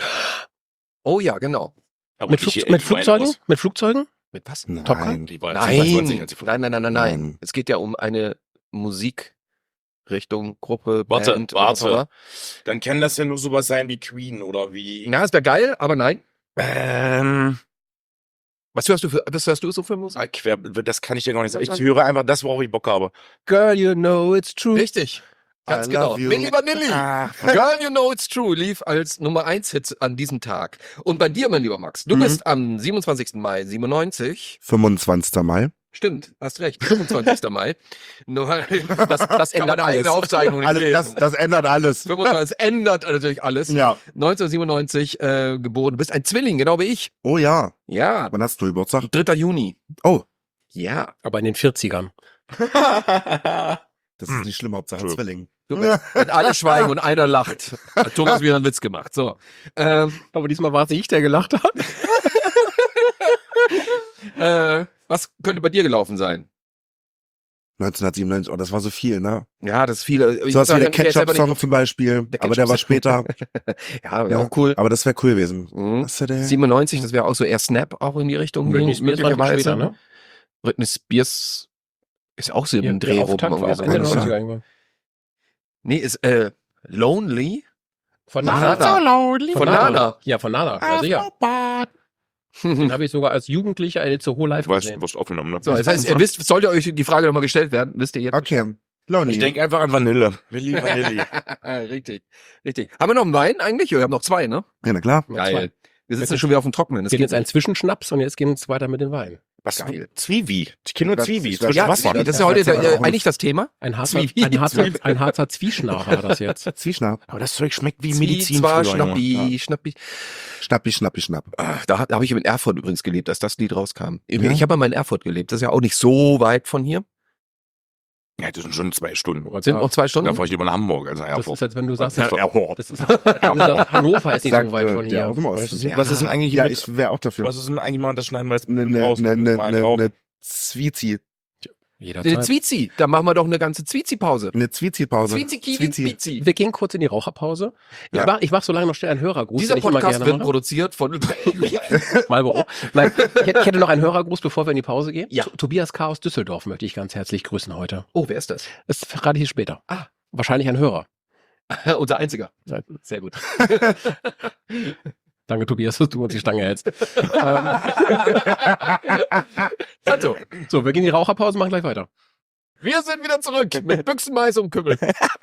Oh ja, genau.
Aber
Mit, mit Flugzeugen? Mit Flugzeugen?
Mit was?
Top Gun?
Nein.
Die war
Nein.
22, als ich
Nein. Es geht ja um eine Musikrichtung, Gruppe,
Warte,
Band. oder was auch immer.
Dann kann das ja nur sowas sein wie Queen oder wie.
Na, es wäre geil, aber nein.
Ähm,
Was hörst du so für Musik?
das kann ich dir gar nicht sagen. Ich höre einfach das, worauf ich Bock habe.
Girl, you know it's true.
Richtig. Ganz
I
genau.
love you.
Milli Vanilli. Girl, you know it's true lief als Nummer 1 Hit an diesem Tag. Und bei dir, mein lieber Max, du bist am 27. Mai 97.
25. Mai.
Stimmt, hast recht. 25. Mai. Nur, das ändert alles. Aufzeichnung
Das ändert alles.
25, das ändert natürlich alles.
Ja.
1997 geboren. Du bist ein Zwilling, genau wie ich.
Oh ja.
Ja.
Wann hast du Geburtstag?
3. Juni.
Oh,
Ja.
Aber in den 40ern.
das ist nicht schlimm, Hauptsache
True.
Zwilling.
Du, wenn alle schweigen und einer lacht, hat Thomas wieder einen Witz gemacht. So.
Aber diesmal war es ich, der gelacht hat.
Was könnte bei dir gelaufen sein?
1997, oh, das war so viel, ne?
Ja, das ist viele.
So was wie der Ketchup-Song zum Beispiel,
Der
aber der war
Ketchup-Song.
später.
Ja, wäre auch cool.
Aber das wäre cool gewesen.
Mhm.
Was ist der?
97, das wäre auch so eher Snap, auch in die Richtung.
Britney Spears war
möglicherweise.
später, ne?
Britney Spears ist auch so im Dreh
der
rum.
Auftakt war
irgendwie
auch Ende
so.
der 90er irgendwann.
Nee, ist Lonely
Von
Nana.
Nana.
Von Nana.
Ja, von Nana. Ja, sicher. Den habe ich sogar als Jugendlicher eine Zoho live
Du weißt,
gesehen.
du wirst aufgenommen, ne?
So, das heißt, ihr wisst, sollte euch die Frage nochmal gestellt werden, wisst ihr jetzt.
Okay. Lonely.
Ich denke einfach an Vanille. Willi Vanille.
Richtig, richtig. Haben wir noch einen Wein eigentlich? Wir haben noch 2, ne?
Ja, na klar.
Ja, zwei.
Wir sitzen schon wieder auf dem Trockenen.
Es geht jetzt ein Zwischenschnaps und jetzt geht es weiter mit den Wein.
Was?
Geil.
Zwiebel. Ich kenne nur
Das-
Zwiebel.
das-
Frisch
Ja,
Wasser.
das ist ja heute
Das ist aber auch
eigentlich das Thema.
Ein Harzer,
Zwiebel.
ein Harzer Zwieschnarr war das jetzt.
Zwieschnapp.
Aber das Zeug schmeckt wie Medizin.
Zwar
früher, Junge.
Schnappi.
Schnappi, Schnappi, Schnapp.
Da habe ich in Erfurt übrigens gelebt, als das Lied rauskam.
Ja?
Ich habe mal in Erfurt gelebt. Das ist ja auch nicht so weit von hier.
Ja, das sind schon 2 Stunden.
Sind noch 2
Da
Stunden.
fahre ich lieber nach Hamburg als nach
Das ist,
Erfurt.
als wenn du sagst,
Erfurt.
das ist, wenn du sagst, Hannover ist nicht so weit von
der
hier.
auch im Osten.
Was ist denn eigentlich
Ja,
mit,
ich wäre auch dafür.
was ist denn eigentlich mal das Schneiden, weil es
Eine Zwiezi.
Eine
Jederzeit.
Zwiezi. Da machen wir doch eine ganze Zwiezi-Pause.
Eine Zwiezi-Pause.
Zwiezi.
Wir gehen kurz in die Raucherpause.
Ja.
Ich mach so lange noch schnell einen Hörergruß.
Dieser
den ich immer
Podcast
gerne
wird
mache.
produziert von
Marlboro. Nein, ich hätte noch einen Hörergruß, bevor wir in die Pause gehen.
Ja.
Tobias K. aus Düsseldorf möchte ich ganz herzlich grüßen heute.
Oh, wer ist das?
Das verrate ich später.
Ah.
Wahrscheinlich ein Hörer.
Unser einziger.
Sehr gut. Danke, Tobias, dass du uns die Stange hältst.
Also,
So, wir gehen in die Raucherpause, machen gleich weiter.
Wir sind wieder zurück mit Büchsenmais und Kümmel.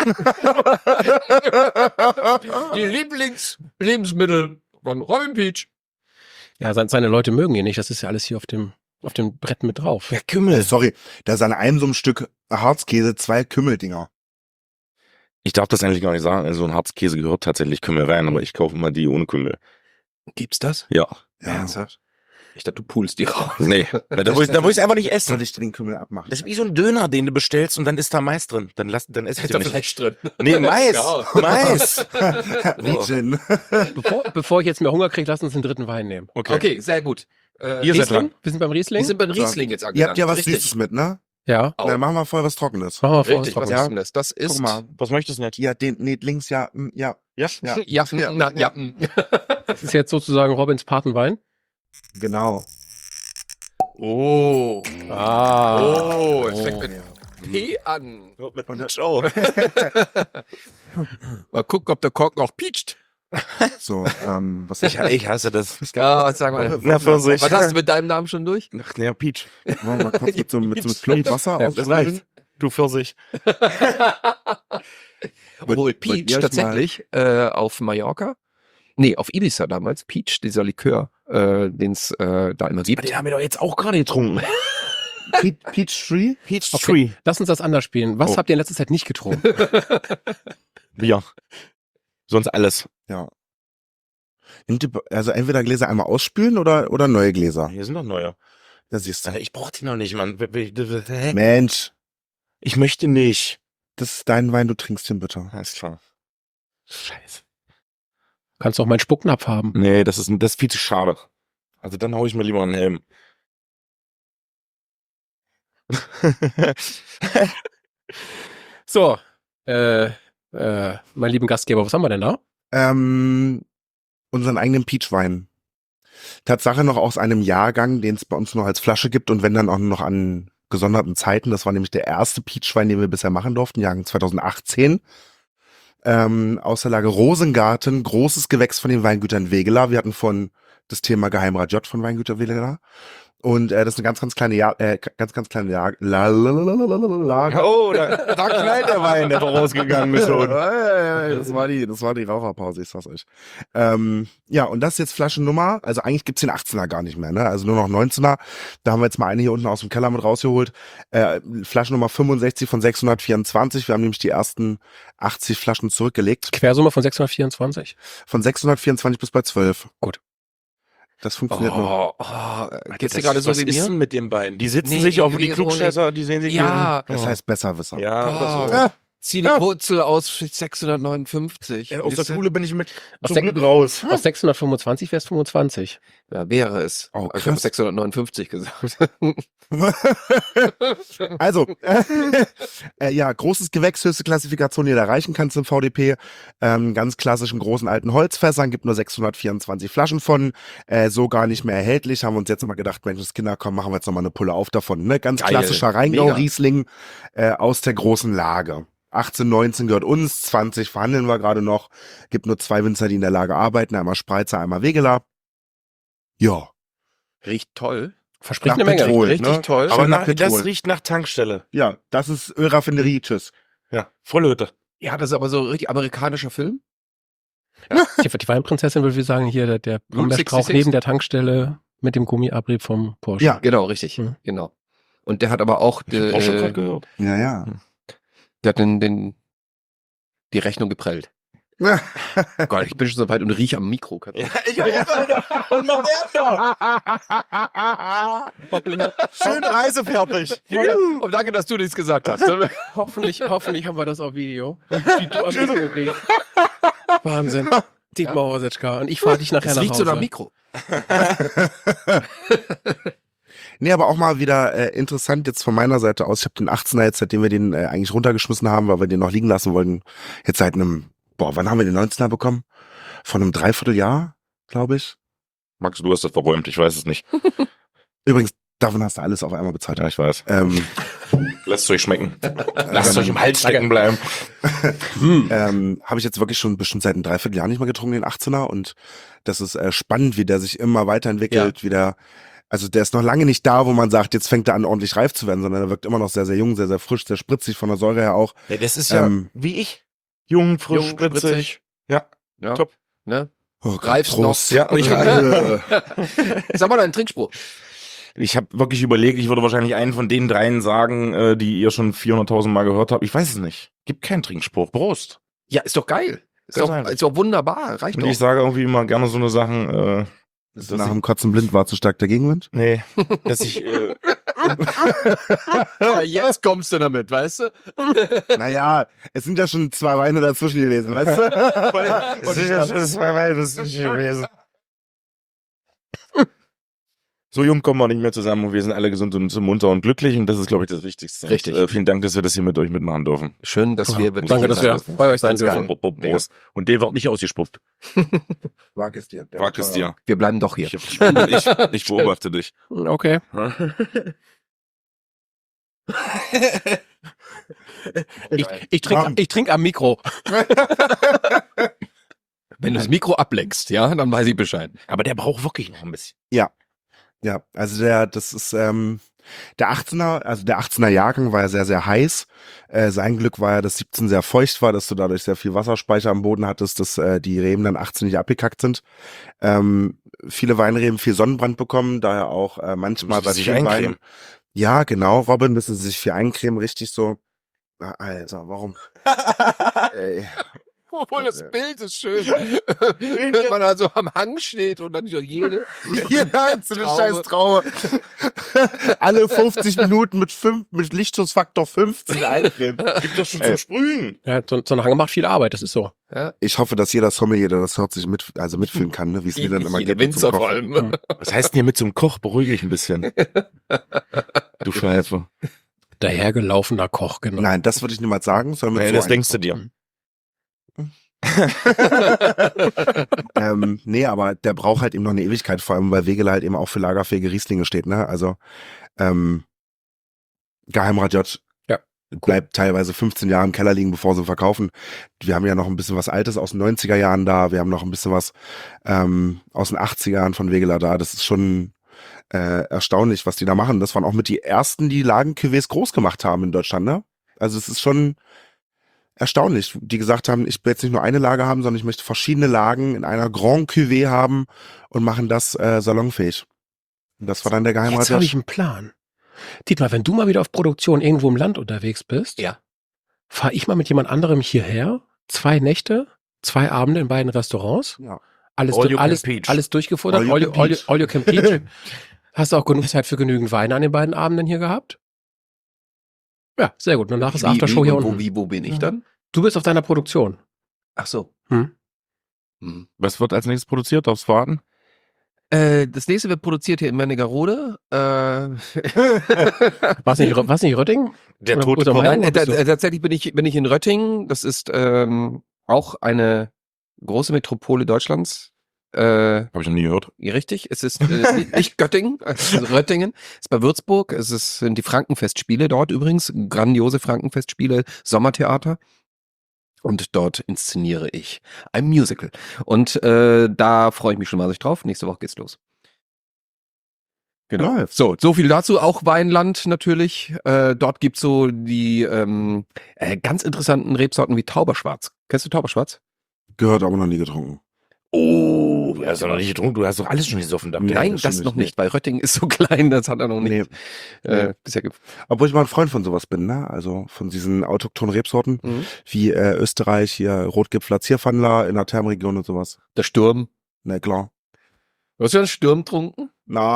Die Lieblingslebensmittel von Robin Peach.
Ja, seine Leute mögen ihn nicht. Das ist ja alles hier auf dem Brett mit drauf.
Ja, Kümmel.
Sorry, da ist an einem so einem Stück Harzkäse 2 Kümmeldinger.
Ich darf das eigentlich gar nicht sagen. So ein Harzkäse gehört tatsächlich Kümmel rein, aber ich kaufe immer die ohne Kümmel.
Gibt's das?
Ja.
Ja.
Ernsthaft? Ich dachte, du poolst die raus.
Nee, da wo ich es einfach nicht
Soll
essen.
ich den Kümmel abmachen?
Das ist wie so ein Döner, den du bestellst und dann ist da Mais drin. Dann esse ich
Ist
den
da
nicht.
Fleisch drin?
Nee, Mais.
Ja.
Mais.
Wie Gin.
Bevor ich jetzt mehr Hunger kriege, lass uns den dritten Wein nehmen.
Okay, sehr gut.
Ihr seid dran.
Wir sind beim Riesling?
Wir sind beim Riesling jetzt angelangt.
Ihr habt ja was
Richtig.
Süßes mit, ne?
Ja.
Auch.
Dann machen wir vorher was Trockenes.
Machen wir vor.
Richtig, was
Ja.
ist denn das? Das ist...
Guck mal.
Was möchtest du denn jetzt?
Ja, links, ja, ja.
Ja?
Ja.
Ja,
Ja.
na, ja.
Das ist jetzt sozusagen Robins Patenwein.
Genau.
Oh.
Ah.
Es fängt mit P an.
Mit Show.
Mal gucken, ob der Kork noch pietscht.
So, was
Ich hasse das.
Ja, sag mal.
Na, Vorsicht.
Was hast du mit deinem Namen schon durch?
Ach, ja, Peach.
wollen wir mal kurz mit so einem Klump Wasser
Ja,
aus.
Das reicht. Du Pfirsich.
Obwohl
wollt
Peach
ihr euch
tatsächlich auf Mallorca, nee, auf Ibiza damals, Peach, dieser Likör, den es da immer gibt.
Den haben wir doch jetzt auch gerade getrunken.
Peachtree?
Peach
Okay. Lass uns das anders spielen. Was
Oh.
habt ihr in letzter Zeit nicht getrunken?
Bier. Sonst alles.
Ja. Also entweder Gläser einmal ausspülen oder neue Gläser.
Hier sind doch neue.
Da siehst du.
Ich brauch die noch nicht, Mann. Hä?
Mensch,
Ich möchte nicht.
das ist dein Wein, du trinkst den bitte.
Alles klar. Scheiße.
Kannst du auch meinen Spucknapf haben.
Nee, das ist viel zu schade. Also dann hau ich mir lieber einen Helm.
So, mein lieben Gastgeber, was haben wir denn da?
Unseren eigenen Peachwein. Tatsache noch aus einem Jahrgang, den es bei uns nur als Flasche gibt und wenn dann auch nur noch an gesonderten Zeiten. Das war nämlich der erste Peachwein, den wir bisher machen durften, Jahrgang 2018. Aus der Lage Rosengarten, großes Gewächs von den Weingütern Wegeler. Wir hatten von das Thema Geheimrat J von Weingüter Wegeler. Und das ist eine ganz kleine Lage.
Oh, da knallt der Wein, der vorausgegangen ist schon.
Das war die Raucherpause, ich sag's euch. Ja, und das ist jetzt Flaschennummer, also eigentlich gibt's den 18er gar nicht mehr, ne? Also nur noch 19er. Da haben wir jetzt mal eine hier unten aus dem Keller mit rausgeholt. Flaschennummer 65 von 624. Wir haben nämlich die ersten 80 Flaschen zurückgelegt.
Quersumme von 624.
Von 624 bis bei 12.
Gut.
Das funktioniert noch.
Geht's dir gerade so
was
wie
ist
mir?
denn mit den beiden? Die sitzen
Nee,
sich auf
irgendwie
die
so
Klugscheißer, die sehen sich
Ja,
Das heißt Besserwisser.
Ja, oder so.
Oh. Zieh die Wurzel aus 659.
Aus der Schule bin ich mit
Aus
zum Glück raus.
Aus 625 wäre es 25.
Ja, wäre es.
Oh,
Ich habe
krass.
659 gesagt.
Also, ja, großes Gewächs, höchste Klassifikation, die du erreichen kannst im VDP. Ganz klassischen großen alten Holzfässern, gibt nur 624 Flaschen von, so gar nicht mehr erhältlich. Haben wir uns jetzt mal gedacht, Mensch, das Kinder, komm, machen wir jetzt nochmal eine Pulle auf davon. Ne? Ganz
Geil.
klassischer
Mega.
Rheingau-Riesling aus der großen Lage. 18, 19 gehört uns, 20 verhandeln wir gerade noch. Gibt nur 2 Winzer, die in der Lage arbeiten, einmal Spreizer, einmal Wegeler. Ja,
Riecht toll.
Verspricht
Nach
eine Menge.
Petrol.
Richtig
ne?
toll.
Aber
Schön nach
das
Petrol.
riecht nach Tankstelle.
Ja, das ist Ölraffinerie, tschüss.
Ja, volle Hütte.
Ja, das ist aber so richtig amerikanischer Film.
Die Weinprinzessin würde ich sagen, hier der Brombeerstrauch
66.
neben der Tankstelle mit dem Gummiabrieb vom Porsche.
Ja,
Genau, richtig.
Mhm.
Genau. Und der hat aber auch,
Ich hab auch schon gerade gehört.
ja, ja.
der hat die Rechnung geprellt. Gott, ich bin schon so weit und rieche am Mikro.
Ich und noch Schön reisefertig.
Und danke, dass du das gesagt hast.
Hoffentlich haben wir das auf Video. Wie du am Mikro riechst. Wahnsinn. Dietmar Horsetschka. Und ich fahre dich nachher
Das
nach
riecht
Hause.
so nach Mikro.
Nee, aber auch mal wieder interessant jetzt von meiner Seite aus. Ich habe den 18er jetzt, seitdem wir den eigentlich runtergeschmissen haben, weil wir den noch liegen lassen wollten, jetzt seit einem, wann haben wir den 19er bekommen? Von einem Dreivierteljahr, glaube ich.
Max, du hast das verräumt, ich weiß es nicht.
Übrigens, davon hast du alles auf einmal bezahlt.
Ja, ich weiß.
Ähm,
Lasst es euch schmecken. Lasst es euch im Hals stecken bleiben.
habe ich jetzt wirklich schon bestimmt seit einem Dreivierteljahr nicht mehr getrunken, den 18er. Und das ist spannend, wie der sich immer weiterentwickelt, wie der Also der ist noch lange nicht da, wo man sagt, jetzt fängt er an, ordentlich reif zu werden, sondern er wirkt immer noch sehr, sehr jung, sehr, sehr frisch, sehr spritzig von der Säure her auch.
Ja, das ist ja wie ich. Jung, frisch,
Jung,
spritzig. Ja,
Ja.
top.
Ne?
Oh Gott,
Reifst
Prost.
Ja, und ich
Sag mal deinen Trinkspruch.
Ich habe wirklich überlegt, ich würde wahrscheinlich einen von den dreien sagen, die ihr schon 400.000 Mal gehört habt. Ich weiß es nicht. Gibt keinen Trinkspruch. Prost.
Ja, ist doch geil.
Ganz einfach.
Ist doch wunderbar. Reicht
Und
doch.
ich sage irgendwie immer gerne so eine Sachen,
Ist nach dem Kotzen blind war zu stark der Gegenwind?
nee, dass ich,
Ja, jetzt kommst du damit, weißt du?
Naja, es sind ja schon 2 Weine dazwischen gewesen, weißt du?
das ist ja schon 2 Weine gewesen. So jung kommen wir nicht mehr zusammen und wir sind alle gesund und munter und glücklich und das ist, glaube ich, das Wichtigste.
Richtig.
Und, vielen Dank, dass wir das hier mit euch mitmachen dürfen.
Schön, dass wir
Danke, dass wir bei euch sein dürfen.
Prost. Und der wird nicht ausgespuckt.
Wag es dir.
Wag es dir.
Wir bleiben doch hier.
Ich beobachte dich.
Okay. Ich trink am Mikro.
Wenn du das Mikro ablenkst, ja, dann weiß ich Bescheid.
Aber der braucht wirklich noch ein bisschen.
Ja, also das ist der 18er, also der 18er Jahrgang war ja sehr, sehr heiß. Sein Glück war ja, dass 17 sehr feucht war, dass du dadurch sehr viel Wasserspeicher am Boden hattest, dass die Reben dann 18 nicht abgekackt sind. Viele Weinreben viel Sonnenbrand bekommen, daher auch manchmal bei
sich
vielen
eincremen.
Weinen. Ja, genau, Robin, müssen sie sich viel eincremen, richtig so. Na, Alter, warum? Ey.
Obwohl das Bild ist schön. Wenn man also am Hang steht und dann so jede.
Ja, so eine
Traube.
scheiß Traube. Alle 50 Minuten mit Lichtschutzfaktor 15 eincremen.
Gibt das schon zum Sprühen?
Ja, so ein Hang macht viel Arbeit, das ist so.
Ja,
Ich hoffe, dass jeder Sommelier, der das hört, sich mitfühlen kann, ne? Wie es mir dann immer
jeder
geht. mit
Winzer
zum
vor
Kochen.
allem.
Was heißt denn hier mit so einem Koch? Beruhige ich ein bisschen. Du Scheiße.
Dahergelaufener Koch, genau.
Nein, das würde ich niemals sagen. Sondern mit
Nee,
so
das
einem-
denkst du dir.
Nee, aber der braucht halt eben noch eine Ewigkeit, vor allem weil Wegeler halt eben auch für lagerfähige Rieslinge steht, ne? Also Geheimrat J
Ja.
bleibt teilweise 15 Jahre im Keller liegen, bevor sie ihn verkaufen. Wir haben ja noch ein bisschen was Altes aus den 90er Jahren da, wir haben noch ein bisschen was aus den 80er Jahren von Wegeler da. Das ist schon erstaunlich, was die da machen. Das waren auch mit die ersten, die Lagen-Cuvées groß gemacht haben in Deutschland, ne? Also es ist schon erstaunlich, die gesagt haben, ich will jetzt nicht nur eine Lage haben, sondern ich möchte verschiedene Lagen in einer Grand Cuvée haben und machen das salonfähig. Und das war dann der Geheimrat.
Jetzt habe ich einen Plan. Dietmar, wenn du mal wieder auf Produktion irgendwo im Land unterwegs bist,
Ja.
fahre ich mal mit jemand anderem hierher, 2 Nächte, 2 Abende in beiden Restaurants,
Ja.
alles,
All you can
alles,
peach.
alles durchgefuttert,
All you can peach.
all you can peach. Hast du auch genug Zeit für genügend Wein an den beiden Abenden hier gehabt? Ja, sehr gut. Danach ist Aftershow hier unten.
Wo bin ich dann?
Du bist auf deiner Produktion.
Ach so.
Hm?
Was wird als nächstes produziert? Darfst du warten?
Das nächste wird produziert hier in Wernigerode.
Was nicht Röttingen?
Der
Oder
tote
Bruder
Koch.
Meier?
Nein,
Wo bist du?
tatsächlich bin ich in Röttingen. Das ist auch eine große Metropole Deutschlands.
Habe ich noch nie gehört.
Richtig, es ist nicht Göttingen, es ist Röttingen, es ist bei Würzburg, sind die Frankenfestspiele dort übrigens, grandiose Frankenfestspiele, Sommertheater. Und dort inszeniere ich ein Musical. Und da freue ich mich schon wahnsinnig drauf. Nächste Woche geht's los. Genau.
Läuft.
So viel dazu. Auch Weinland natürlich. Dort gibt's so die ganz interessanten Rebsorten wie Tauberschwarz. Kennst du Tauberschwarz?
Gehört, aber noch nie getrunken.
Oh, du hast doch noch nicht getrunken. Du hast doch alles schon gesoffen.
Nee,
Nein,
das
das
stimmt
noch
nicht.
nicht, weil Röttingen ist so klein, das hat er noch nicht
Nee.
bisher
Obwohl ich mal ein Freund von sowas bin, ne? Also von diesen autochthonen Rebsorten, wie Österreich, hier Rotgipfler, Zierpfandler in der Thermregion und sowas.
Der Sturm.
Na klar.
Hast du einen Sturm getrunken?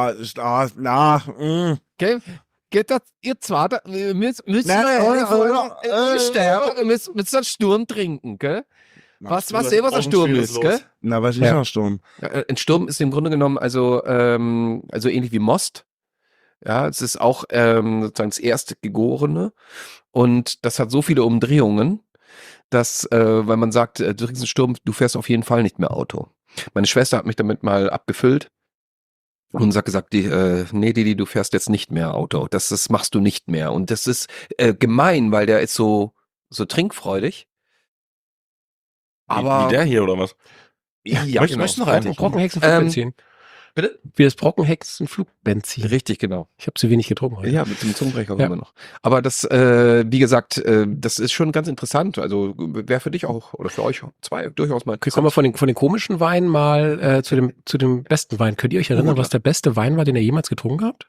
Okay. Geht das, ihr zwei, müsst sterben, müsst einen Sturm trinken, gell? Was der Sturm ist, gell?
Na, weiß ich
Ja.
nicht, Sturm.
Ein Sturm ist im Grunde genommen also ähnlich wie Most. Ja, es ist auch sozusagen das Erstgeborene. Und das hat so viele Umdrehungen, dass, weil man sagt, du kriegst einen Sturm, du fährst auf jeden Fall nicht mehr Auto. Meine Schwester hat mich damit mal abgefüllt und hat gesagt, nee, Didi, du fährst jetzt nicht mehr Auto. Das machst du nicht mehr. Und das ist gemein, weil der ist so trinkfreudig. Aber
Wie der hier oder was?
ja,
Möchtest du noch einen?
Brockenhexen für Benzin.
Bitte?
Wie das Brockenhexen Flugbenzin.
Richtig, genau.
Ich habe zu wenig getrunken heute.
Ja, mit dem Zungenbrecher
Ja.
immer noch. Aber das, wie gesagt, das ist schon ganz interessant. Also wäre für dich auch oder für euch zwei durchaus mal
Okay, kommen wir von den komischen Weinen mal zu dem besten Wein. Könnt ihr euch erinnern, was der beste Wein war, den ihr jemals getrunken habt?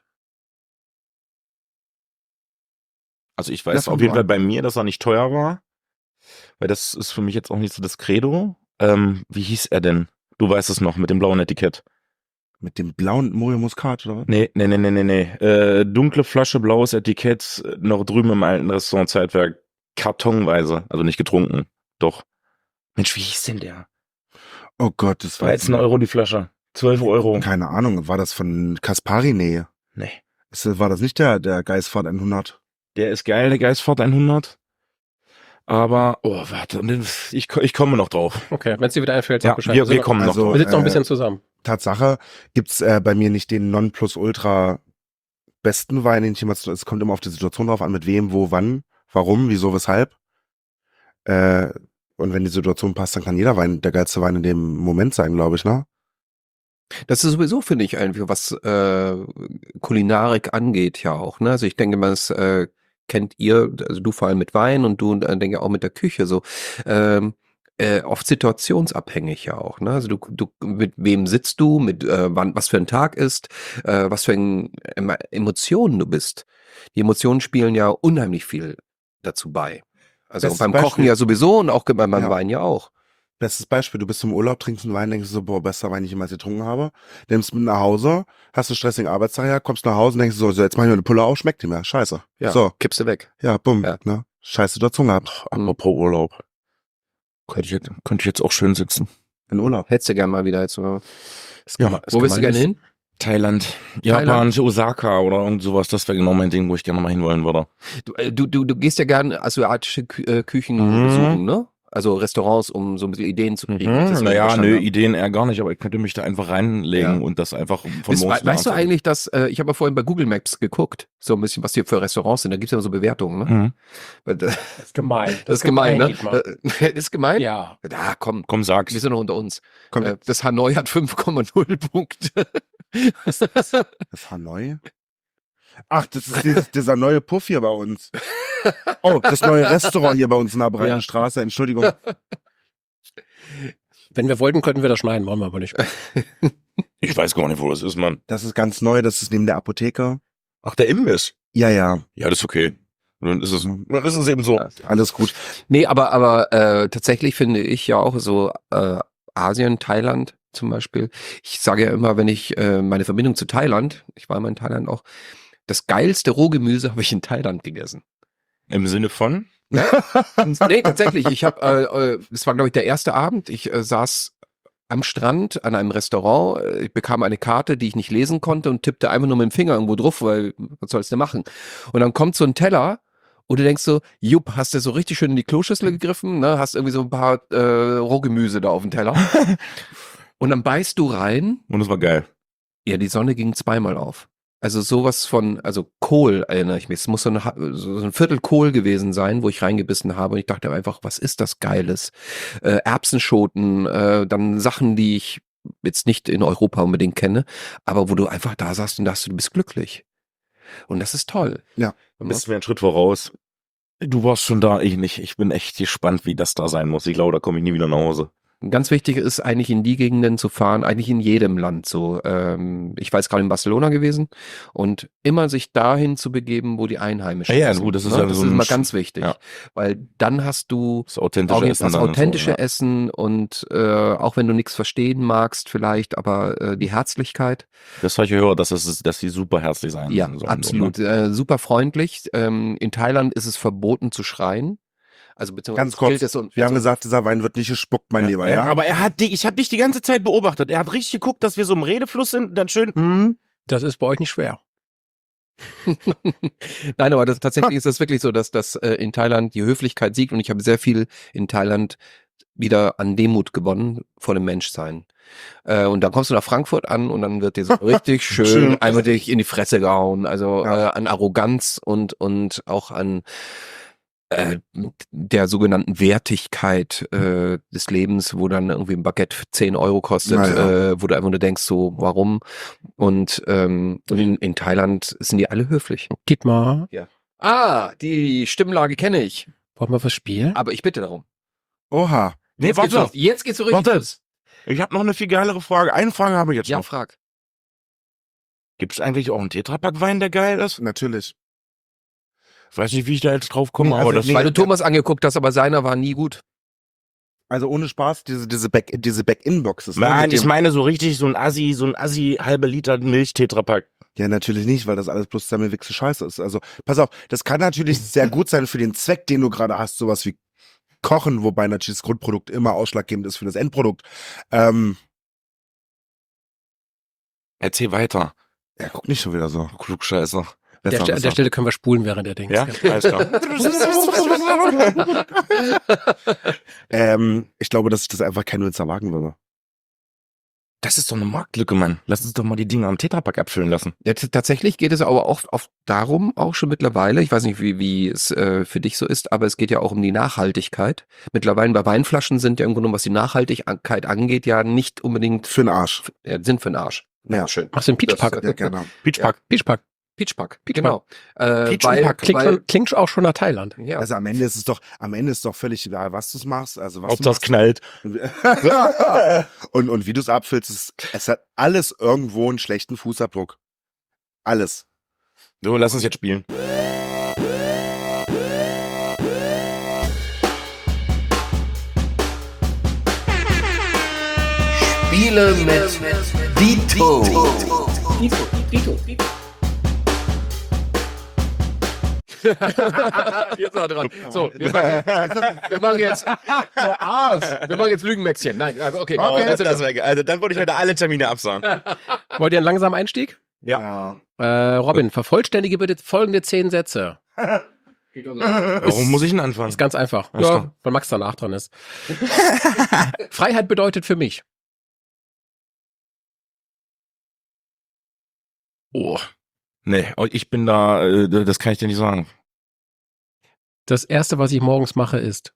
Also ich
Ja,
weiß
fang
auf jeden
du
Fall
an.
bei mir, dass er nicht teuer war. Weil das ist für mich jetzt auch nicht so das Credo. Wie hieß er denn? Du weißt es noch, mit dem blauen Etikett.
Mit dem blauen Mojo Muscat, oder was?
Nee. Dunkle Flasche, blaues Etikett, noch drüben im alten Restaurant Zeitwerk, kartonweise, also nicht getrunken. Doch. Mensch, wie hieß denn der?
Oh Gott, das war
13 Euro die Flasche. 12 Euro.
Keine Ahnung, war das von Caspari? Nee.
Nee.
War das nicht der Geisfahrt 100?
Der ist geil, der Geistford 100. Aber, warte, ich komme noch drauf.
Okay, wenn es dir wieder einfällt,
Ja,
sag Bescheid.
wir kommen noch
also,
drauf.
Wir sitzen noch ein bisschen zusammen.
Tatsache gibt's bei mir nicht den Nonplusultra besten Wein, den ich jemals, es kommt immer auf die Situation drauf an, mit wem, wo, wann, warum, wieso, weshalb. Und wenn die Situation passt, dann kann jeder Wein der geilste Wein in dem Moment sein, glaube ich, ne?
Das ist sowieso, finde ich, irgendwie, was Kulinarik angeht, ja auch. Ne? Also ich denke mal, das kennt ihr, also du vor allem mit Wein und du denke auch mit der Küche so. Oft situationsabhängig ja auch. Ne? Also du mit wem sitzt du, mit was für ein Tag ist, was für Emotionen du bist. Die Emotionen spielen ja unheimlich viel dazu bei. Also
Bestes
beim
Beispiel.
Kochen ja sowieso und auch beim
Ja.
Wein ja auch.
Bestes Beispiel, du bist im Urlaub, trinkst einen Wein, denkst du so, boah, bester Wein, den ich jemals getrunken habe. Nimmst mit nach Hause, hast einen stressigen Arbeitstag, ja, kommst nach Hause und denkst so, jetzt mach ich mir eine Pulle auf, schmeckt die mir, scheiße.
Ja,
So,
kippst du weg.
ja, bumm,
Ja.
ne? Scheiße Situation gehabt.
Apropos Urlaub. Könnte ich jetzt auch schön sitzen.
In Urlaub.
Hättest du gern mal wieder jetzt.
Ja,
Wo willst du gerne hin?
Thailand, Japan, Osaka oder irgend sowas. Das wäre genau mein Ding, wo ich gerne mal hinwollen würde.
Du gehst ja gern asiatische Küchen
Mhm.
besuchen, ne? Also Restaurants, um so ein bisschen Ideen zu kriegen. Das ist in Deutschland, ne?
Ideen eher gar nicht, aber ich könnte mich da einfach reinlegen und das einfach von morgens bis
Weißt du
abends-
eigentlich, dass, ich habe ja vorhin bei Google Maps geguckt, so ein bisschen, was hier für Restaurants sind, da gibt's ja so Bewertungen, ne?
Mhm.
Das
Das ist gemein.
ist gemein, ne?
Dietmar.
Ist gemein?
Ja.
Ja, komm,
Komm, sag's.
wir sind noch unter uns.
Komm,
Das Hanoi hat 5,0 Punkte.
das Hanoi? Ach, das ist dieser neue Puff hier bei uns. Oh, das neue Restaurant hier bei uns in der Breiten
Ja.
Straße, Entschuldigung.
Wenn wir wollten, könnten wir das schneiden, wollen wir aber nicht.
Ich weiß gar nicht, wo das ist, Mann.
Das ist ganz neu, das ist neben der Apotheke.
Ach, der Imbiss.
Ja, ja,
Ja, das ist okay. Dann ist es eben so.
alles gut.
Nee, aber tatsächlich finde ich ja auch so Asien, Thailand zum Beispiel. Ich sage ja immer, wenn ich meine Verbindung zu Thailand, ich war immer in Thailand auch, das geilste Rohgemüse habe ich in Thailand gegessen.
Im Sinne von?
Nee, tatsächlich. Ich habe, es war glaube ich der erste Abend. Ich saß am Strand an einem Restaurant. Ich bekam eine Karte, die ich nicht lesen konnte und tippte einfach nur mit dem Finger irgendwo drauf, weil was sollst du machen? Und dann kommt so ein Teller und du denkst so, jupp, hast du so richtig schön in die Kloschüssel gegriffen, ne? Hast irgendwie so ein paar Rohgemüse da auf dem Teller. Und dann beißt du rein.
Und das war geil.
Ja, die Sonne ging zweimal auf. Also sowas von, also Kohl erinnere ich mich. Es muss so ein Viertel Kohl gewesen sein, wo ich reingebissen habe. Und ich dachte einfach, was ist das Geiles? Erbsenschoten, dann Sachen, die ich jetzt nicht in Europa unbedingt kenne, aber wo du einfach da saßt und dachtest, du bist glücklich. Und das ist toll.
Ja.
Du bist mir einen Schritt voraus. Du warst schon da, ich nicht. Ich bin echt gespannt, wie das da sein muss. Ich glaube, da komme ich nie wieder nach Hause.
Ganz wichtig ist eigentlich in die Gegenden zu fahren, eigentlich in jedem Land so. Ich war jetzt gerade in Barcelona gewesen und immer sich dahin zu begeben, wo die Einheimischen
Ja,
sind.
gut, das ist
ne?
ja
Das
so
ist
ein
immer ganz wichtig,
ja.
weil dann hast du
Das authentische Essen.
das
dann und
authentische
so, ja.
Essen und auch wenn du nichts verstehen magst vielleicht, aber die Herzlichkeit,
Das habe ich gehört, dass die super herzlich sein
ja,
sollen.
absolut, super freundlich. In Thailand ist es verboten zu schreien. Also beziehungsweise
Ganz kurz,
gilt es so,
wir haben gesagt, dieser Wein wird nicht gespuckt, mein Lieber, ja?
Aber ich habe dich die ganze Zeit beobachtet. Er hat richtig geguckt, dass wir so im Redefluss sind und dann schön.
Das ist bei euch nicht schwer.
Nein, aber tatsächlich ist es wirklich so, dass das in Thailand die Höflichkeit siegt und ich habe sehr viel in Thailand wieder an Demut gewonnen vor dem Menschsein. Und dann kommst du nach Frankfurt an und dann wird dir so richtig schön
Schön.
einmal dich in die Fresse gehauen. Also
Ja.
an Arroganz und auch an der sogenannten Wertigkeit des Lebens, wo dann irgendwie ein Baguette 10 Euro kostet,
Naja.
wo du einfach nur denkst, so, warum? Und in Thailand sind die alle höflich.
Dietmar,
Die Stimmlage kenne ich,
wollen wir was spielen?
aber ich bitte darum.
Oha.
Nee,
Jetzt geht's
warte.
los. Jetzt geht's so richtig
Warte.
los.
Ich habe noch eine viel geilere Frage. Eine Frage habe ich jetzt
Ja,
noch.
frag.
Gibt es eigentlich auch einen Tetrapack-Wein, der geil ist?
Natürlich.
Ich weiß nicht, wie ich da jetzt drauf komme,
Nee,
aber
also
das...
nee.
Weil du Thomas angeguckt hast, aber seiner war nie gut.
Also ohne Spaß, diese Back-In-Boxes. ne,
Nein,
mit
ich
dem-
meine so richtig so ein Assi halbe Liter Milch-Tetrapack.
Ja, natürlich nicht, weil das alles bloß zusammengewichste Scheiße ist. Also, pass auf, das kann natürlich sehr gut sein für den Zweck, den du gerade hast, sowas wie Kochen, wobei natürlich das Grundprodukt immer ausschlaggebend ist für das Endprodukt.
Erzähl weiter.
Ja, guck nicht schon wieder so.
Klugscheißer.
An der Stelle können wir spulen, während er denkt.
Ja, alles klar.
Ich glaube, dass ich das einfach kein Winzer wagen würde.
Das ist doch eine Marktlücke, Mann. Lass uns doch mal die Dinge am Tetrapack abfüllen lassen.
Ja, tatsächlich geht es aber auch oft darum, auch schon mittlerweile, ich weiß nicht, wie es für dich so ist, aber es geht ja auch um die Nachhaltigkeit. Mittlerweile bei Weinflaschen sind ja im Grunde genommen, was die Nachhaltigkeit angeht, ja nicht unbedingt
Für den Arsch.
sind für den Arsch.
Ja,
Schön.
Machst du einen Peachpack?
ja, genau.
Peachpack.
Peachpack.
Peachpack,
Peachpack.
genau.
Peach und Pack.
Klingt auch schon nach Thailand.
ja.
Also am Ende ist es doch völlig egal, was du machst. Also was
Hauptsache es
du
knallt.
machst. und wie du es abfüllst, es hat alles irgendwo einen schlechten Fußabdruck. Alles.
So, lass uns jetzt spielen.
Spiele mit Dito.
Jetzt noch dran. So, wir machen jetzt wir machen jetzt Lügenmäxchen. Nein, also okay.
das wäre geil. Also dann würde ich heute alle Termine absagen.
Wollt ihr einen langsamen Einstieg?
Ja.
Robin, vervollständige bitte folgende 10 Sätze.
Warum muss ich denn anfangen?
Ist ganz einfach.
Alles
Ja,
klar.
weil Max danach dran ist. Freiheit bedeutet für mich.
Oh. Nee, ich bin da, das kann ich dir nicht sagen.
Das erste, was ich morgens mache, ist